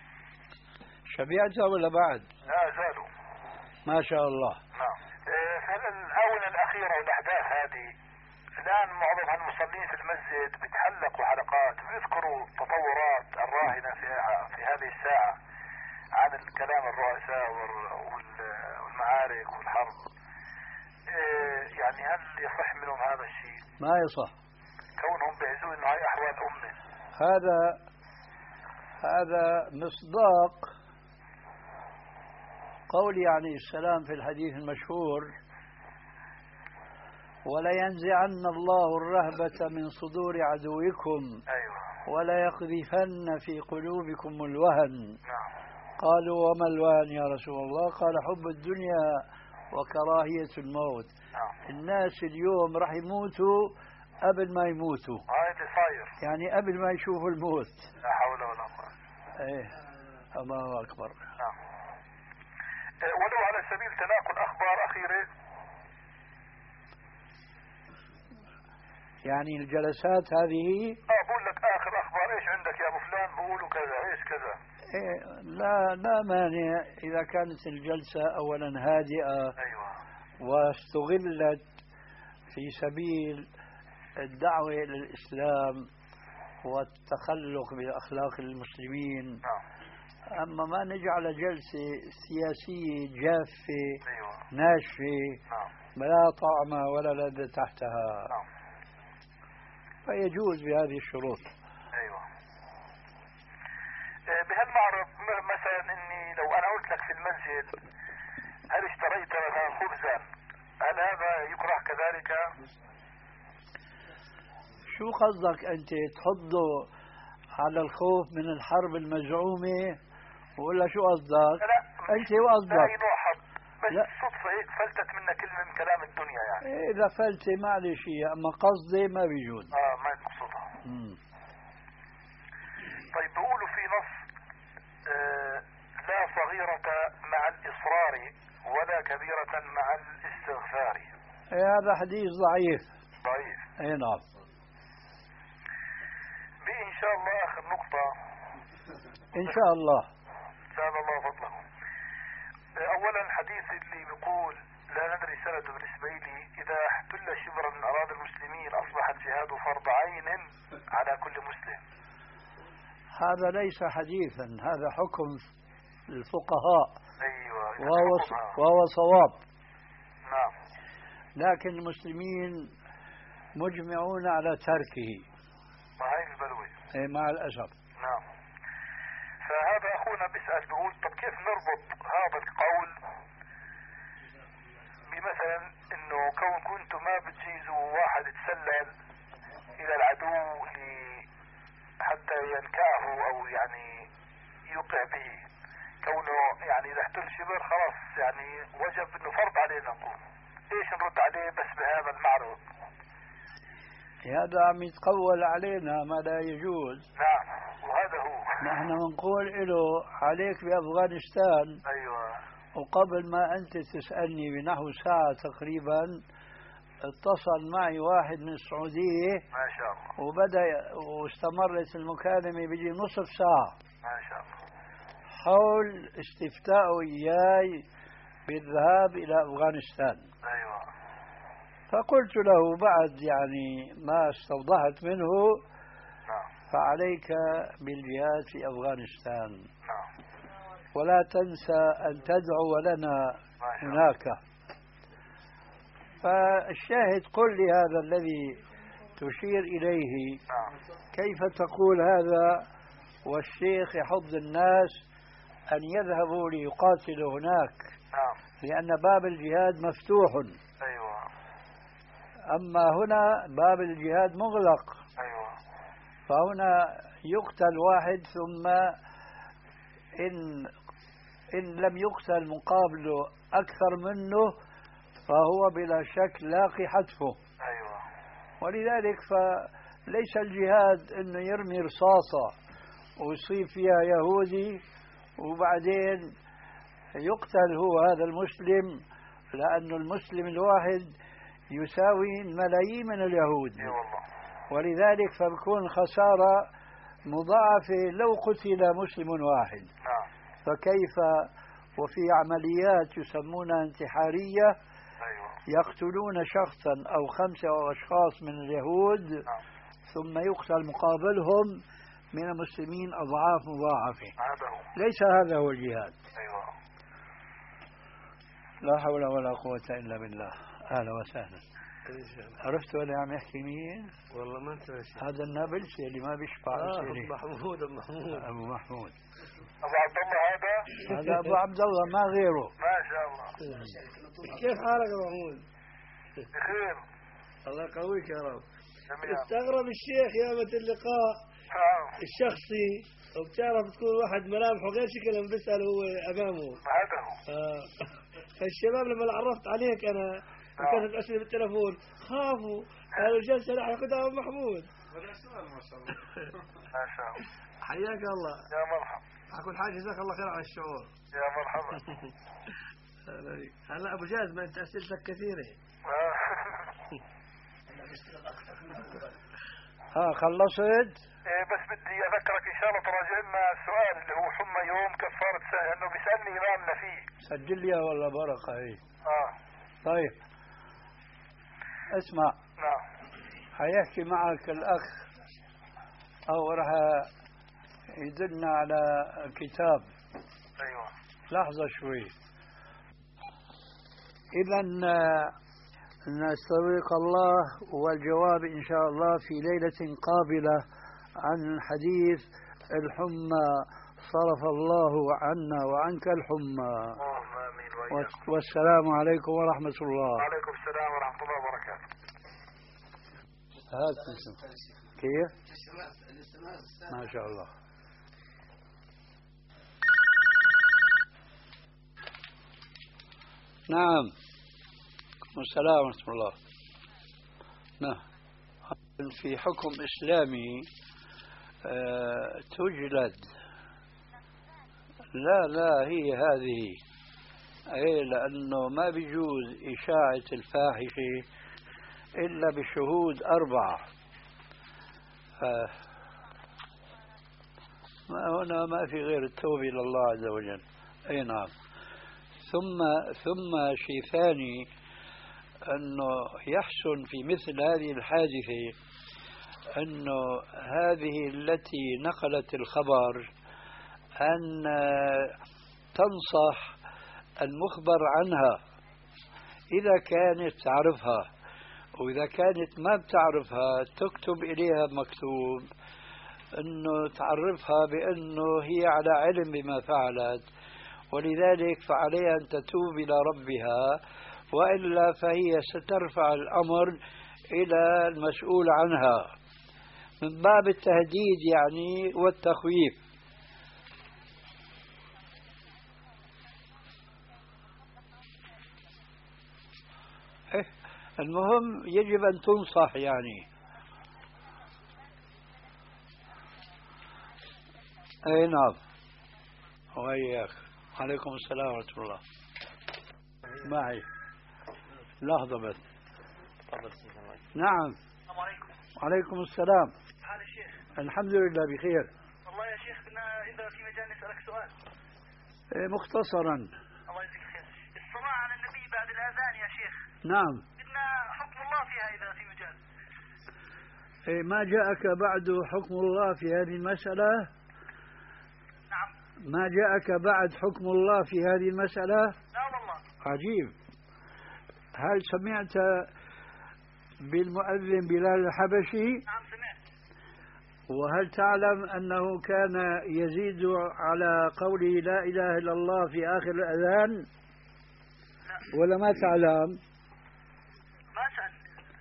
شبعت ولا بعد؟ لا زالوا. ما شاء الله. نعم. في الآونة الأخيرة والأحداث هذه الآن معظم المصلين في المسجد بيتحلقوا حلقات ويذكروا التطورات الراهنة في هذه الساعة عن الكلام الرؤساء والمعارك والحرب. يعني هل يصح منهم هذا الشيء؟ ما يصح. كونهم بيعزون انه هاي احوال امه. هذا مصداق قول عليه السلام في الحديث المشهور: ولينزعن الله الرهبة من صدور عدوكم. أيوة. وليقذفن في قلوبكم الوهن. نعم. قالوا: وما الوهن يا رسول الله؟ قال: حب الدنيا وكراهية الموت. نعم. الناس اليوم راح يموتوا قبل ما يموتوا. هاي اللي صاير. يعني قبل ما يشوفوا الموت. لا حول ولا قوة. ايه الله أكبر. نعم. ولو على سبيل تناقل أخبار أخيرة، يعني الجلسات هذه بقول لك آخر أخبار إيش عندك يا أبو فلان، بقولوا كذا إيش كذا. إيه لا مانع إذا كانت الجلسة أولا هادئة. أيوة. واستغلت في سبيل الدعوة إلى الإسلام والتخلق بأخلاق المسلمين. نعم. أما ما نجعل جلسة سياسية جافة. أيوة. ناشفة. نعم. لا طعم ولا لذة تحتها. نعم. فيجوز بهذه الشروط. أيوة. بهالمعرض مثلا إني لو أنا قلت لك في المسجد هل اشتريت مثلا خبزا، هل هذا يكره كذلك؟ شو قصدك أنت تحضه على الخوف من الحرب المزعومة ولا شو قصدك؟ لا أنت وقصدك أي نوع حرب، بس لا. صدفة هيك فلتت منها كلمة من كلام الدنيا يعني. إذا فلتة معلش هي، أما قصدي ما بيجوز. ما يقصدها. طيب بيقولوا في نص لا صغيرة مع الإصرار ولا كبيرة مع الاستغفار. هذا حديث ضعيف. ضعيف. اي نعم. إن شاء الله آخر نقطة. إن شاء الله. زاد الله فضلكم. أولا الحديث اللي بيقول لا ندري سند بالنسبة لي إذا احتل شبرا من أراضي المسلمين أصبح الجهاد فرض عين على كل مسلم. هذا ليس حديثا، هذا حكم الفقهاء. أيوة. وهو صواب. نعم. لكن المسلمين مجمعون على تركه. هاي البلوي. مع الأسف. نعم. فهذا أخونا بيسأل بيقول طب كيف نربط هذا القول بمثلا إنه كنتم ما بتجيزوا واحد يتسلل إلى العدو حتى ينكاه أو يعني يوقع به، كونه يعني إذا احتل شبر خلاص يعني وجب إنه فرض علينا نقول إيش نرد عليه بس بهذا المعرض؟ هذا عم يتقول علينا ما لا يجوز. نعم وهذا هو. نحن نقول له عليك بأفغانستان. أيوة. وقبل ما أنت تسألني بنحو ساعة تقريبا اتصل معي واحد من السعودية. ما شاء الله. وبدأ واستمرت المكالمة بيجي نصف ساعة. ما شاء الله. حول استفتاءه إياي بالذهاب إلى أفغانستان. أيوة. فقلت له بعد يعني ما استوضحت منه فعليك بالجهاد في أفغانستان. ولا تنسى أن تدعو لنا هناك. فالشاهد قل لي هذا الذي تشير إليه كيف تقول هذا والشيخ يحض الناس أن يذهبوا ليقاتلوا هناك لأن باب الجهاد مفتوح. أيوة. أما هنا باب الجهاد مغلق. أيوة. فهنا يقتل واحد ثم إن لم يقتل مقابله أكثر منه فهو بلا شك لاقي حتفه. أيوة. ولذلك فليس الجهاد إنه يرمي رصاصة ويصيب فيها يهودي وبعدين يقتل هو هذا المسلم، لأن المسلم الواحد يساوي ملايين من اليهود. ولذلك فبكون خسارة مضاعفة لو قتل مسلم واحد. فكيف وفي عمليات يسمونها انتحارية يقتلون شخصا أو 5 أشخاص من اليهود ثم يقتل مقابلهم من المسلمين أضعاف مضاعفة. ليس هذا هو الجهاد. أيوة. لا حول ولا قوة إلا بالله. أهلا وسهلا. عرفت ولا عم يحكي مين؟ والله ما انتبه شيء. هذا النابلسي اللي ما بيشبع محمود أبو محمود. أبو عبد الله هذا أبو عبد الله ما غيره. ما شاء الله. كيف حالك يا محمود؟ بخير. الله يقويك يا رب. جميعا. استغرب الشيخ يوم اللقاء الشخصي، وبتعرف تكون واحد ملامحه غير شكل لما بيسأل هو أمامه. هذا هو. فالشباب لما عرفت عليك أنا وكانت أسئلة بالتلفون خافوا قالوا الجلسة راح ياخذها أبو محمود. هذا سؤال ما شاء الله. ما شاء الله. حياك الله. يا مرحبا. أقول حاجة جزاك الله خير على الشعور. يا مرحبا. هلا أبو جاز ما أنت أسئلتك كثيرة. خلصت؟ بس بدي أذكرك إن شاء الله تراجع لنا السؤال اللي هو حمى يوم كفارة سنة، لأنه بيسألني إمامنا فيه. سجل لي والله بركة هي. طيب اسمع. نعم. حيحكي معك الأخ أو راح يدلنا على كتاب. أيوة. لحظة شوي. إذا نستودعك الله والجواب إن شاء الله في ليلة قابلة عن حديث الحمى صرف الله عنا وعنك الحمى. والسلام عليكم ورحمة الله. وعليكم السلام ورحمة الله وبركاته. كيف؟ ما شاء الله. نعم. السلام ورحمة الله. نعم. في حكم إسلامي تجلد. لا هي هذه. أي لأنه ما بيجوز إشاعة الفاحشة إلا بشهود 4. هنا ما في غير التوبة إلى الله عز وجل. أي نعم. ثم شيء ثاني أنه يحسن في مثل هذه الحادثة أنه هذه التي نقلت الخبر أن تنصح المخبر عنها إذا كانت تعرفها، وإذا كانت ما بتعرفها تكتب إليها مكتوب أنه تعرفها بأنه هي على علم بما فعلت، ولذلك فعليها أن تتوب إلى ربها، وإلا فهي سترفع الأمر إلى المسؤول عنها من باب التهديد يعني والتخويف. المهم يجب أن تنصح يعني. أي نعم. وإياك. عليكم السلام ورحمة الله. معي لحظة بس. نعم. السلام عليكم. وعليكم السلام. حال الشيخ؟ الحمد لله بخير. والله يا شيخ كنا إذا في مجال نسألك سؤال. مختصرا. الله يجزيك خير. الصلاة على النبي بعد الأذان يا شيخ. نعم. بدنا حكم الله فيها إذا في مجال. ما جاءك بعد حكم الله في هذه المسألة؟ نعم. ما جاءك بعد حكم الله في هذه المسألة؟ لا والله. عجيب. هل سمعت بالمؤذن بلال الحبشي؟ نعم سمعت. وهل تعلم أنه كان يزيد على قوله لا إله إلا الله في آخر الأذان؟ لا. ولا ما تعلم؟ ما سأل.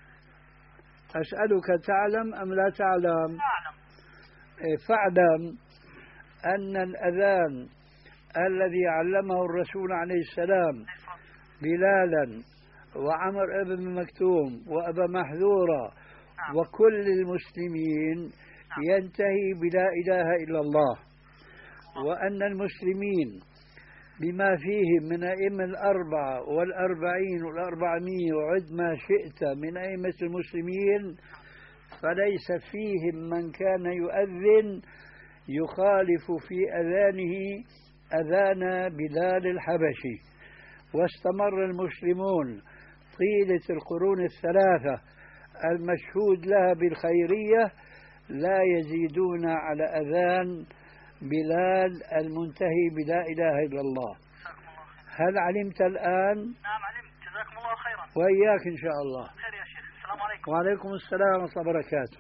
أسألك تعلم أم لا تعلم؟ أعلم. فاعلم أن الأذان الذي علمه الرسول عليه السلام بلالا وعمر بن مكتوم وأبا محذورة وكل المسلمين ينتهي بلا إله إلا الله، وأن المسلمين بما فيهم من أئمة 4 والأربعين وال400 وعد ما شئت من أئمة المسلمين، فليس فيهم من كان يؤذن يخالف في أذانه أذان بلال الحبشي. واستمر المسلمون طيلة القرون الثلاثة المشهود لها بالخيرية لا يزيدون على أذان بلال المنتهي بلا إله إلا الله. هل علمت الآن؟ نعم علمت، جزاكم الله خيرا. وإياك إن شاء الله. خير يا شيخ، السلام عليكم. وعليكم السلام ورحمة الله وبركاته.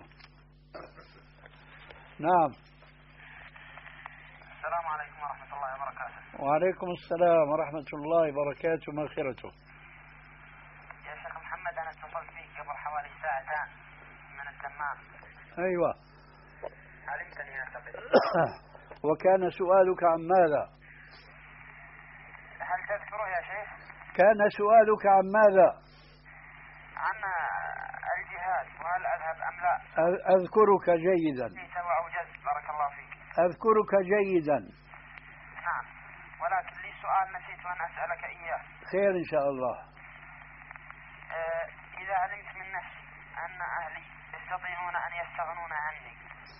نعم. السلام عليكم ورحمة الله وبركاته. وعليكم السلام ورحمة الله وبركاته، مغفرته. يا شيخ محمد، أنا اتصلت بك قبل حوالي ساعتان من الدمام. أيوة. علمتني أعتقد. وكان سؤالك عن ماذا؟ هل تذكره يا شيخ؟ كان سؤالك عن ماذا؟ عن الجهاد، وهل أذهب أم لا؟ أذكرك جيدا. نسيت وأوجزت، بارك الله فيك. أذكرك جيدا. نعم، ولكن لي سؤال نسيت أن أسألك إياه. خير إن شاء الله. إذا علمت من نفسي أن أهلي يستطيعون أن يستغنون عني،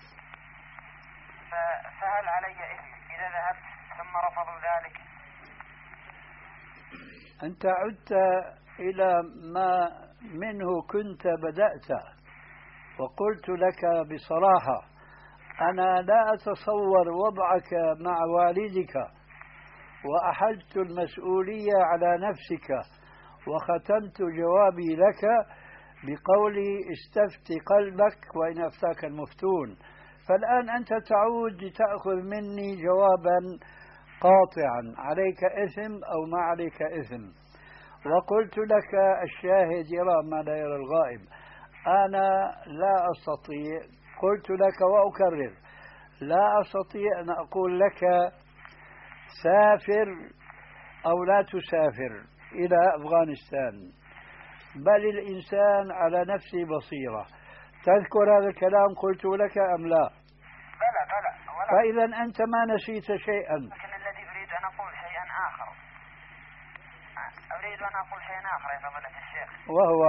فهل علي إثم إذا ذهبت ثم رفضوا ذلك؟ أنت عدت إلى ما منه كنت بدأت، وقلت لك بصراحة أنا لا أتصور وضعك مع والدك، وأحلت المسؤولية على نفسك، وختمت جوابي لك بقولي استفت قلبك وإن أفتاك المفتون. فالآن أنت تعود لتأخذ مني جوابا قاطعا، عليك إثم أو ما عليك إثم. وقلت لك الشاهد يرى ما لا يرى الغائب. أنا لا أستطيع، قلت لك وأكرر، لا أستطيع أن أقول لك سافر أو لا تسافر إلى أفغانستان، بل الإنسان على نفسه بصيرة. تذكر هذا الكلام قلت لك أم لا؟ بلى. فإذا أنت ما نسيت شيئا. لكن الذي أريد أن أقول شيئا آخر، أريد أن أقول شيئا آخر يا فضيلة الشيخ، وهو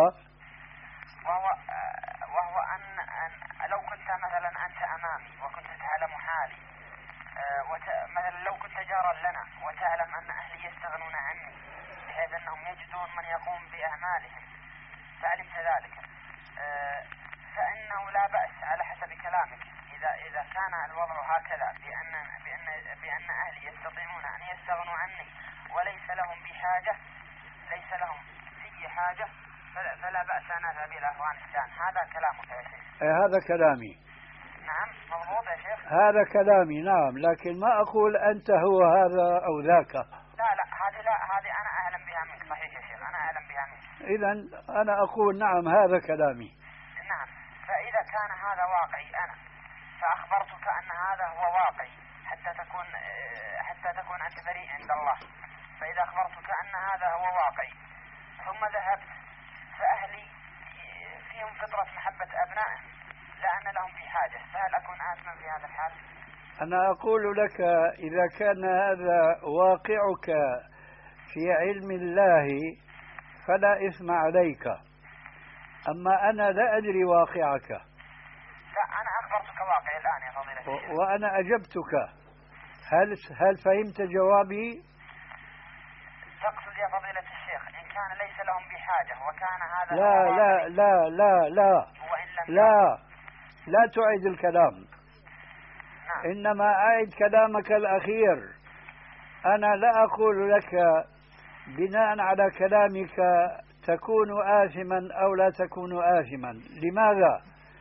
أن لو كنت مثلا أنت أمامي وكنت تعلم حالي، مثلا لو كنت جارا لنا وتعلم أن أهلي يستغنون عني بحيث أنهم يجدون من يقوم بأعمالهم، فعلمت ذلك، فإنه لا بأس على حسب كلامك إذا كان الوضع هكذا بأن أهلي يستطيعون أن يستغنوا عني وليس لهم بحاجة، ليس لهم في حاجة، فلا بأس أن أذهب إلى أفغانستان. هذا كلامك يا شيخ. هذا كلامي. نعم مضبوط يا شيخ. هذا كلامي نعم، لكن ما أقول أنت هو هذا أو ذاك. هذه أنا أعلم بها منك. صحيح يا شيخ، أنا أعلم بها منك. إذا أنا أقول نعم هذا كلامي. نعم، فإذا كان هذا واقعي أنا فأخبرتك أن هذا هو واقعي حتى تكون أنت بريء عند الله. فإذا أخبرتك أن هذا هو واقعي ثم ذهبت، فأهلي فيهم فطرة محبة أبنائهم لا أن لهم في حاجة، فهل أكون آثما في هذا الحال؟ أنا أقول لك إذا كان هذا واقعك في علم الله فلا إثم عليك، أما أنا لا أدري واقعك. لا، أنا أخبرتك واقعي الآن يا فضيلة الشيخ. وأنا أجبتك. هل فهمت جوابي؟ تقصد يا فضيلة الشيخ إن كان ليس لهم بحاجة وكان هذا لا تعيد الكلام. نعم. إنما أعد كلامك الأخير. أنا لا أقول لك بناء على كلامك تكون آثما أو لا تكون آثما. لماذا؟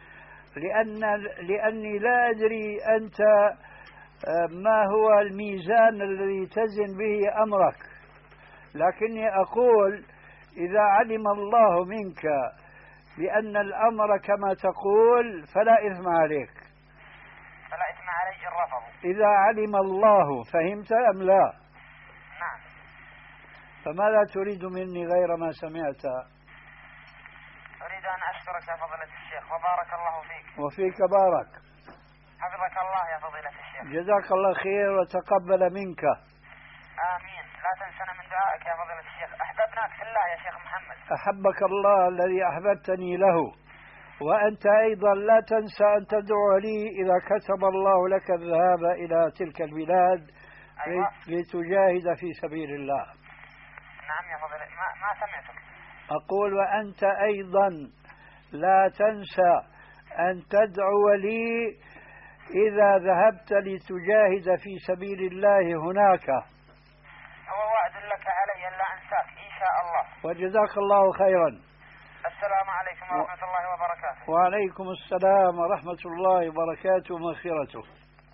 لأني لا أدري أنت ما هو الميزان الذي تزن به أمرك، لكني أقول إذا علم الله منك بأن الأمر كما تقول فلا إثم عليك. فلا إثم علي إن رفضوا. إذا علم الله، فهمت أم لا؟ نعم. فماذا تريد مني غير ما سمعت؟ أريد أن أشكرك يا فضيلة الشيخ وبارك الله فيك. وفيك بارك. حفظك الله يا فضيلة الشيخ. جزاك الله خير وتقبل منك. آمين. لا تنسنا من دعائك يا فضيلة الشيخ. أحببناك في الله يا شيخ محمد. أحبك الله الذي أحببتني له، وأنت أيضا لا تنسى أن تدعو لي إذا كتب الله لك الذهاب إلى تلك البلاد. أيوة. لتجاهد في سبيل الله. نعم يا فضيلة. ما سمعتك. أقول وأنت أيضا لا تنسى أن تدعو لي إذا ذهبت لتجاهد في سبيل الله هناك. هو وعد لك علي أن لا أنساك إن شاء الله. وجزاك الله خيرا. السلام عليكم ورحمة الله وبركاته. وعليكم السلام ورحمة الله وبركاته ومغفرته.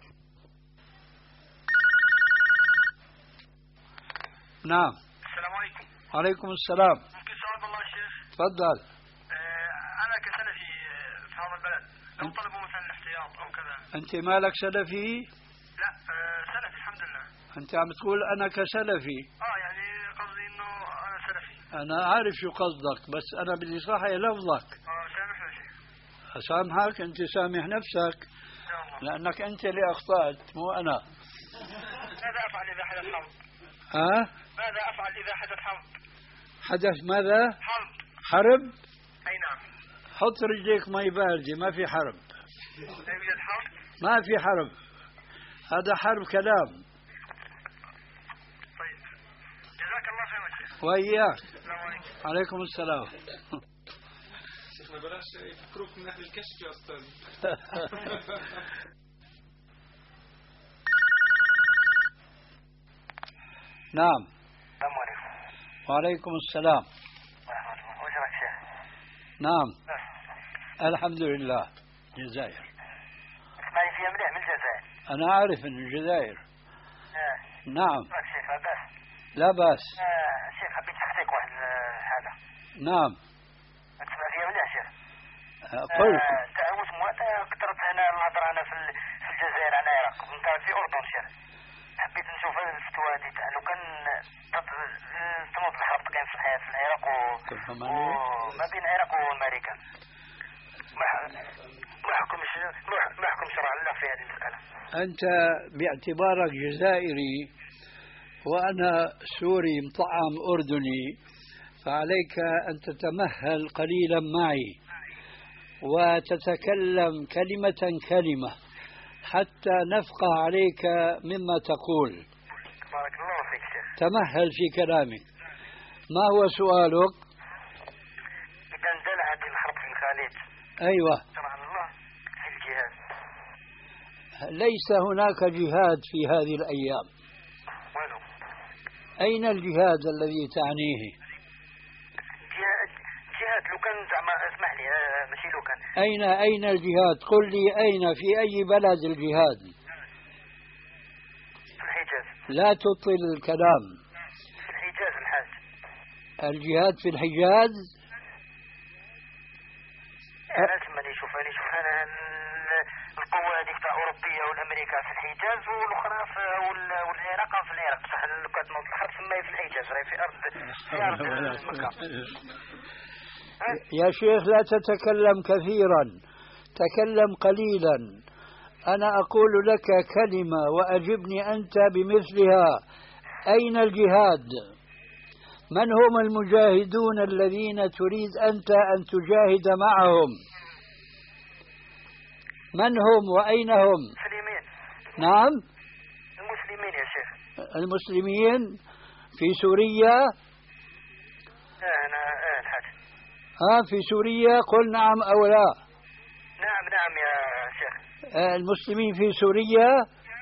نعم. السلام عليكم. وعليكم السلام. ممكن سؤال بالله الشيخ؟ تفضل. أنا كسلفي في هذا البلد لو طلبوا مثلا الاحتياط أو كذا. أنت مالك سلفي؟ لا سلفي الحمد لله. أنت عم تقول أنا كسلفي. يعني قصدي إنه أنا سلفي. أنا عارف شو قصدك بس أنا بدي صحي لفظك. سامحنا شيخ. أسامحك. أنت سامح نفسك لأنك أنت اللي أخطأت مو أنا. ماذا أفعل إذا حدث حرب؟ ماذا أفعل إذا حدث حرب؟ حدث ماذا؟ حرب. أي نعم. حط رجليك مي باردة. ما في حرب. لا يوجد حرب؟ ما في حرب. هذا حرب كلام. طيب جزاك الله خير شيخ. وإياك. السلام عليكم. عليكم السلام. شيخنا بلاش يفكروك من أهل الكشف يا أستاذ. نعم. السلام عليكم. وعليكم السلام. وجهك شيخ. نعم. الحمد لله. الجزائر. اسمعي فيها مليح من الجزائر. أنا أعرف أن الجزائر. نعم. شيخ لا بأس. لا بأس. شيخ حبيت أحكيك واحد حاجة. نعم. تسمع فيها مليح شيخ. قل. كثرت هنا الهضرة أنا في الجزائر عن العراق. أنت في أردن شيخ. حبيت نشوف الفتوى دي تاع لو كان تنوض الحرب كاين في الحياة في العراق وما بين العراق وأمريكا. ما حكم شرع الله في هذه المسألة؟ أنت باعتبارك جزائري وأنا سوري مطعم أردني فعليك أن تتمهل قليلا معي وتتكلم كلمة كلمة حتى نفقه عليك مما تقول. بارك الله فيك شيخ. تمهل في كلامك. ما هو سؤالك؟ إذا اندلعت الحرب في الخليج. أيوة. شرع الله في الجهاد. ليس هناك جهاد في هذه الأيام. ولو. أين الجهاد الذي تعنيه؟ جهاد لو كان زعما اسمح لي ماشي لو كان. أين الجهاد؟ قل لي أين في أي بلد الجهاد؟ في الحجاز. لا تطل الكلام. في الحجاز الحاج. الجهاد في الحجاز؟ أنا اسمعني شوف أنا القوة هذيك تاع أوروبية والأمريكا في الحجاز والأخرى والعراق في العراق صح لو كانت موت الحرب ثم في الحجاز راهي في أرض مكة. يا شيخ لا تتكلم كثيرا تكلم قليلا. أنا أقول لك كلمة وأجبني أنت بمثلها. أين الجهاد؟ من هم المجاهدون الذين تريد أنت أن تجاهد معهم؟ من هم وأين هم؟ المسلمين. نعم المسلمين يا شيخ. المسلمين في سوريا. أنا الحاج. في سوريا. قل نعم أو لا. نعم يا شيخ. المسلمين في سوريا.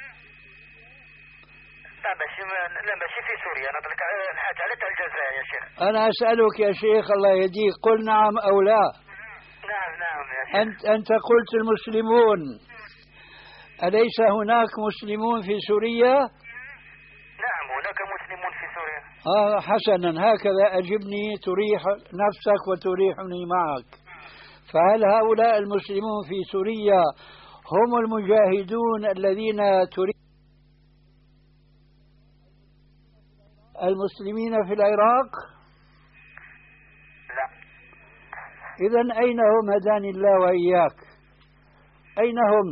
لا ماشي في سوريا. أنا أقول الحاج على الجزائر يا شيخ. أنا أسألك يا شيخ الله يهديك قل نعم أو لا. نعم يا شيخ. أنت قلت المسلمون. أليس هناك مسلمون في سوريا؟ نعم هناك مسلمون في سوريا. حسنا هكذا أجبني تريح نفسك وتريحني معك. فهل هؤلاء المسلمون في سوريا هم المجاهدون الذين تريد المسلمين في العراق؟ لا. إذن أين هم هداني الله وإياك؟ أين هم؟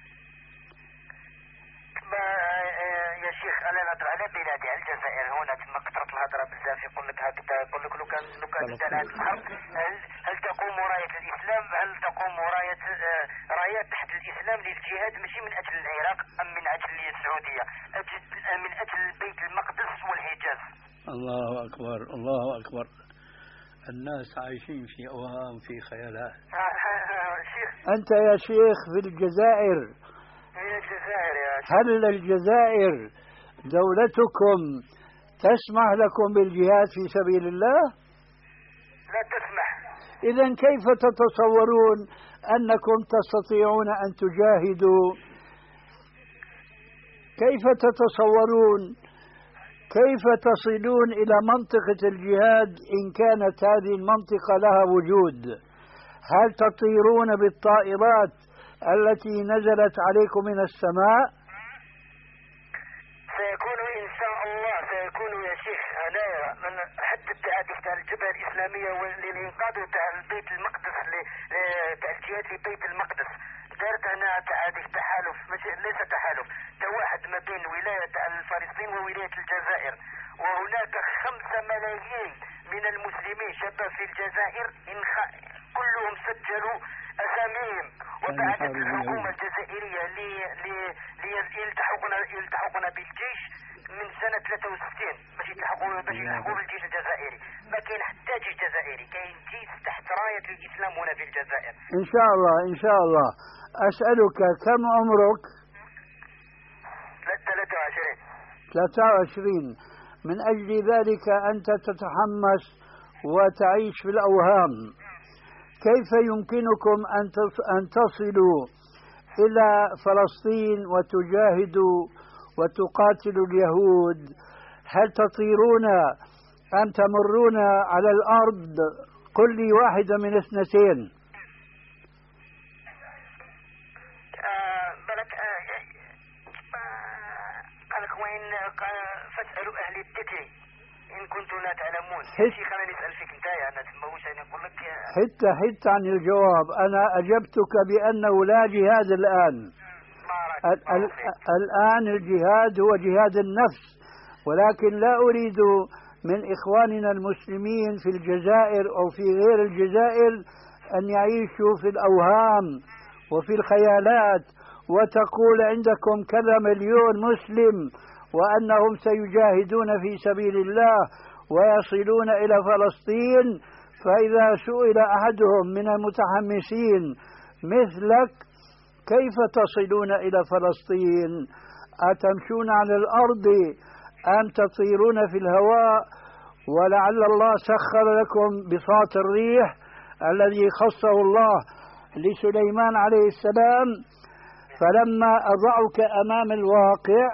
يا شيخ أنا نهضر على بلادي على الجزائر هنا تما كثرت الهضرة بزاف يقول لك هكذا يقول لك لو كان انتهت الحرب هل تقوم راية الإسلام هل تقوم راية تحت الإسلام للجهاد ماشي من أجل العراق أم من أجل السعودية من أجل بيت المقدس والحجاز. الله أكبر الله أكبر. الناس عايشين في أوهام، في خيالات. شيخ أنت يا شيخ في الجزائر، من الجزائر يا شيخ. هل الجزائر دولتكم تسمح لكم بالجهاد في سبيل الله؟ لا تسمح. إذن كيف تتصورون أنكم تستطيعون أن تجاهدوا؟ كيف تتصورون كيف تصلون إلى منطقة الجهاد إن كانت هذه المنطقة لها وجود؟ هل تطيرون بالطائرات التي نزلت عليكم من السماء؟ سيكون إن شاء الله، سيكون يا شيخ هنايا من حتى التعادف تاع الجبهة الإسلامية والإنقاذ تاع البيت المقدس تاع الجهاد في بيت المقدس. دارت هنا تحالف، ليس تحالف، توحد ما بين ولاية فلسطين وولاية الجزائر. وهناك 5 ملايين من المسلمين شباب في الجزائر كلهم سجلوا أساميهم وبعثت الحكومة الجزائرية يلتحقون بالجيش من سنة 63 باش يلحقوا بالجيش الجزائري. ما كاين حتى جيش جزائري، كاين جيش تحت راية الإسلام هنا في الجزائر. إن شاء الله إن شاء الله. أسألك كم عمرك؟ 23. من أجل ذلك أنت تتحمس وتعيش في الأوهام. كيف يمكنكم أن تصلوا إلى فلسطين وتجاهدوا وتقاتلوا اليهود؟ هل تطيرون أم تمرون على الأرض؟ قل لي واحدة من 2. فاسألوا أهل الذكر إن كنتم لا تعلمون. شيخ أنا نسأل فيك أنت، أنا تموش أنا أقول لك حتى عن الجواب. أنا أجبتك بأنه لا جهاد الآن. الآن الجهاد هو جهاد النفس، ولكن لا أريد من إخواننا المسلمين في الجزائر أو في غير الجزائر أن يعيشوا في الأوهام وفي الخيالات، وتقول عندكم كذا مليون مسلم وأنهم سيجاهدون في سبيل الله ويصلون إلى فلسطين. فإذا سئل أحدهم من المتحمسين مثلك كيف تصلون إلى فلسطين؟ أتمشون على الأرض أم تطيرون في الهواء؟ ولعل الله سخر لكم بساط الريح الذي خصه الله لسليمان عليه السلام، فلما أضعك أمام الواقع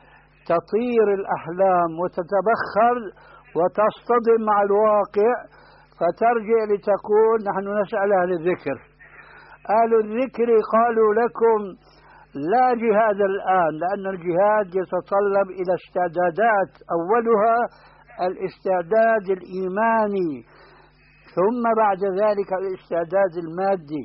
تطير الأحلام وتتبخر وتصطدم مع الواقع، فترجع لتقول نحن نسأل أهل الذكر. أهل الذكر قالوا لكم لا جهاد الآن، لأن الجهاد يتطلب إلى استعدادات، أولها الاستعداد الإيماني، ثم بعد ذلك الاستعداد المادي.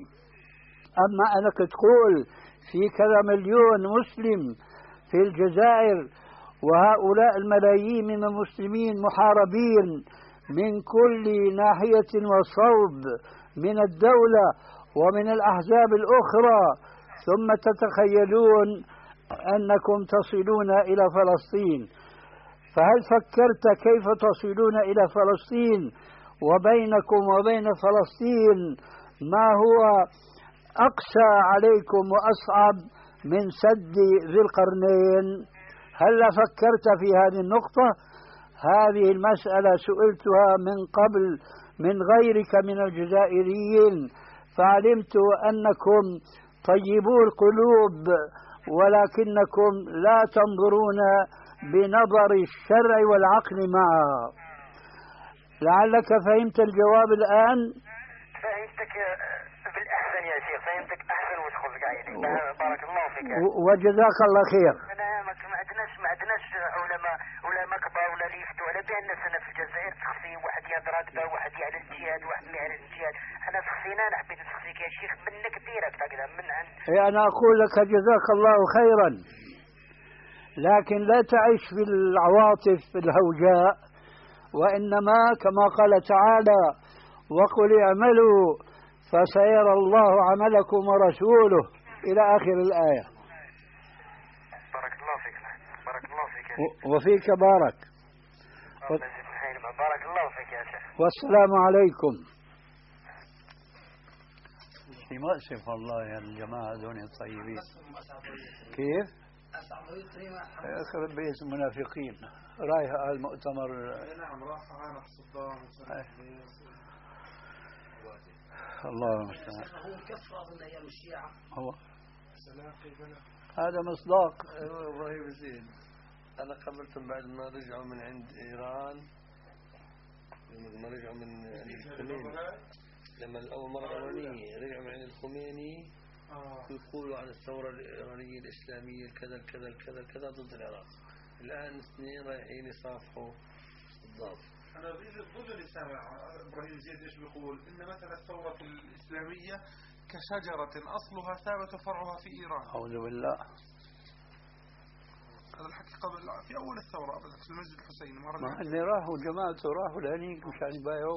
أما أنك تقول في كذا مليون مسلم في الجزائر، وهؤلاء الملايين من المسلمين محاربين من كل ناحية وصوب من الدولة ومن الأحزاب الأخرى، ثم تتخيلون أنكم تصلون إلى فلسطين. فهل فكرت كيف تصلون إلى فلسطين وبينكم وبين فلسطين ما هو أقسى عليكم وأصعب من سد ذي القرنين؟ هل فكرت في هذه النقطة؟ هذه المسألة سئلتها من قبل من غيرك من الجزائريين، فعلمت أنكم طيبو القلوب ولكنكم لا تنظرون بنظر الشرع والعقل معها. لعلك فهمت الجواب الآن؟ فهمتك بالأحسن يا شيخ، فهمتك أحسن وتخذ قاعدين. بارك الله فيك وجزاك الله خير. ما عندناش علماء كبار ولا اللي يفتوا على بها الناس. أنا في الجزائر تخصي واحد يهضر هكذا، واحد يعلن الجهاد، واحد ما يعلن الجهاد. أنا تخصينا، أنا حبيت نسخسيك يا شيخ منك ديرك هكذا من عند. أنا أقول لك جزاك الله خيرا، لكن لا تعيش في العواطف الهوجاء، وإنما كما قال تعالى وقل اعملوا فسيرى الله عملكم ورسوله إلى آخر الآية. بارك الله فيك. بارك الله فيك. وفيك بارك. بارك الله فيك يا شيخ. والسلام عليكم. شيء مؤسف والله يا الجماعة هذول الطيبين. كيف؟ يخرب بيت المنافقين. رايح على المؤتمر. نعم راح عانى صدام. الله المستعان. هو مكفر أظن أيام الشيعة. هو سلافي بلا. هذا مصداق. ابراهيم زين، انا قابلتهم بعد ما رجعوا من عند ايران، لما رجعوا من عند الخميني، لما اول مره الاولانيه رجعوا من عند الخميني يقولوا عن الثوره الايرانيه الاسلاميه الكذا الكذا الكذا الكذا ضد العراق. الان اثنين رايحين يصافحوا صدام. أنا بظن سامع إبراهيم زيد إيش بيقول إن مثلا الثورة الإسلامية كشجرة أصلها ثابت وفرعها في إيران. أعوذ بالله. هذا الحكي قبل في أول الثورة في المسجد الحسيني. ما اللي راحوا جماعته راحوا لهنيك مشان يبايعوا.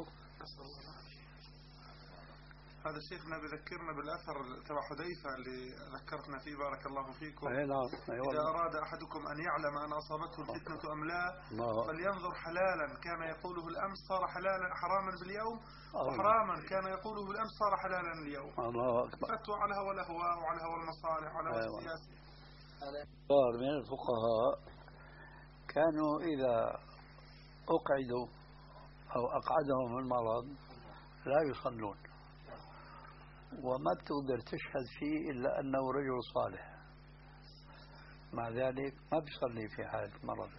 هذا شيخنا بذكرنا بالأثر تبع حذيفة اللي ذكرتنا فيه بارك الله فيكم. أي نعم. إذا أراد أحدكم أن يعلم أن أصابته الفتنة أم لا فلينظر حلالا كان يقوله الأمس صار حلالا حراما باليوم، وحراما كان يقوله بالأمس صار حلالا اليوم. الله أكبر. فتوى على هوى الأهواء وعلى هوى المصالح وعلى هوى السياسة. صار من الفقهاء كانوا إذا أقعدوا أو أقعدهم المرض لا يصلون، وما بتقدر تشهد فيه إلا أنه رجل صالح، مع ذلك ما بيصلي في حالة مرض.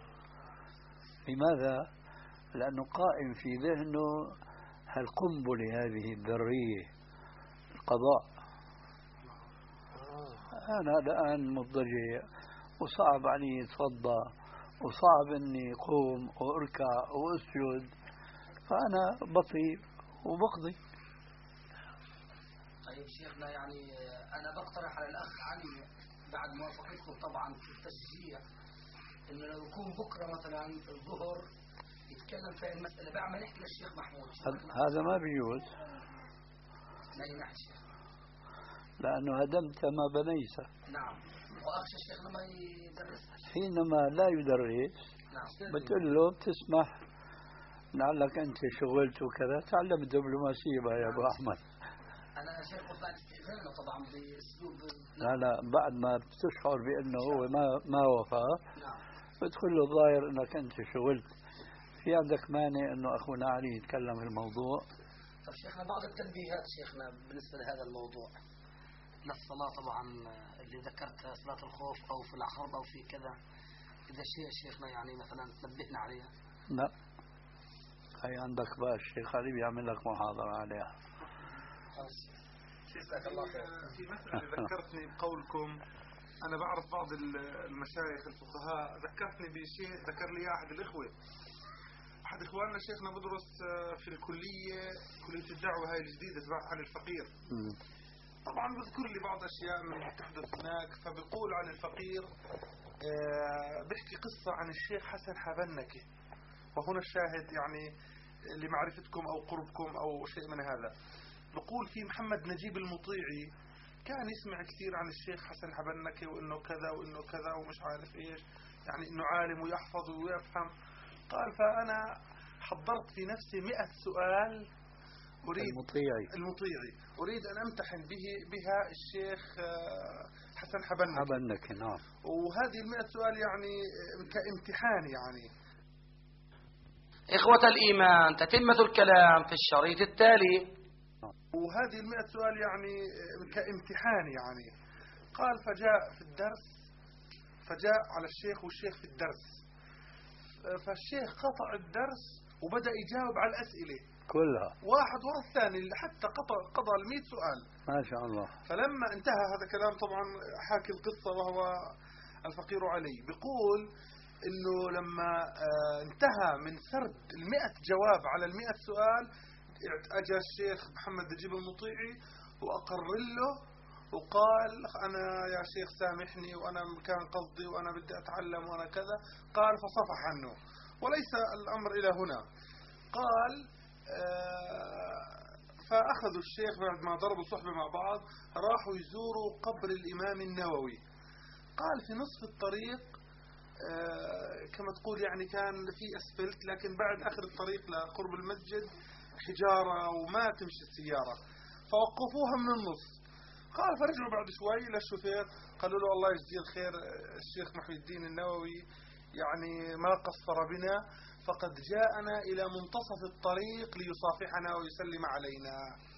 لماذا؟ لأنه قائم في ذهنه هالقنبلة هذه الذرية القضاء. أنا الآن مضطجع وصعب علي يتفضى وصعب أني أقوم وأركع وأسجد، فأنا بطيء وبقضي. طيب شيخنا يعني أنا بقترح على الأخ علي بعد موافقتكم طبعا في التشجيع إنه لو يكون بكرة مثلا الظهر يتكلم في المسألة بعد ما نحكي للشيخ محمود. هذا ما بيجوز. لا نحكي شيخ. لأنه هدمت ما بنيت. نعم. وأخشى الشيخ لما يدرس. حينما لا يدرس نعم. بتقول له بتسمح لعلك أنت شغلت وكذا تعلم الدبلوماسية بقى يا أبو أحمد. أنا شيخ قلت بعد استئذانه طبعا بأسلوب. لا بعد ما بتشعر بأنه هو ما وفى نعم. بتقول له الظاهر أنك أنت شغلت، في عندك مانع أنه أخونا علي يتكلم في الموضوع؟ طب شيخنا بعض التنبيهات شيخنا بالنسبة لهذا الموضوع للصلاة طبعا اللي ذكرت صلاة الخوف أو في الحرب أو في كذا، إذا شيء شيخنا يعني مثلا تنبهنا عليها. لا هي عندك بقى الشيخ علي بيعمل لك محاضرة عليها. جزاك الله خير. في مسألة ذكرتني بقولكم، أنا بعرف بعض المشايخ الفقهاء ذكرتني بشيء ذكر لي أحد الإخوة. أحد إخواننا شيخنا بدرس في الكلية كلية الدعوة هاي الجديدة تبع عن الفقير. طبعا بذكر لي بعض أشياء من تحدث هناك، فبقول عن الفقير بحكي قصة عن الشيخ حسن حبنكي، وهنا الشاهد يعني لمعرفتكم أو قربكم أو شيء من هذا. بقول في محمد نجيب المطيعي كان يسمع كثير عن الشيخ حسن حبنكي وإنه كذا وإنه كذا ومش عارف إيش، يعني إنه عالم ويحفظ ويفهم. قال فأنا حضرت في نفسي 100 سؤال أريد المطيعي أريد أن أمتحن بها الشيخ حسن حبنكي. نعم. وهذه 100 سؤال يعني كامتحان يعني. إخوة الإيمان تتمة الكلام في الشريط التالي. وهذه 100 سؤال يعني كامتحان يعني. قال فجاء في الدرس، فجاء على الشيخ والشيخ في الدرس، فالشيخ قطع الدرس وبدأ يجاوب على الأسئلة كلها واحد ورا الثاني حتى قضى 100 سؤال ما شاء الله. فلما انتهى هذا كلام طبعا حاكي القصة وهو الفقير علي، بيقول انه لما انتهى من سرد 100 جواب على 100 سؤال اجى الشيخ محمد نجيب المطيعي واقر له وقال أنا يا شيخ سامحني وأنا كان قصدي وأنا بدي أتعلم وأنا كذا. قال فصفح عنه، وليس الأمر إلى هنا. قال فأخذوا الشيخ بعد ما ضربوا صحبة مع بعض راحوا يزوروا قبر الإمام النووي. قال في نصف الطريق كما تقول يعني كان في أسفلت، لكن بعد آخر الطريق لقرب المسجد حجارة وما تمشي السيارة، فوقفوها من النص. قال فرجعوا بعد شوي للشوفير قالوا له الله يجزيه الخير الشيخ محي الدين النووي يعني ما قصر بنا، فقد جاءنا إلى منتصف الطريق ليصافحنا ويسلم علينا.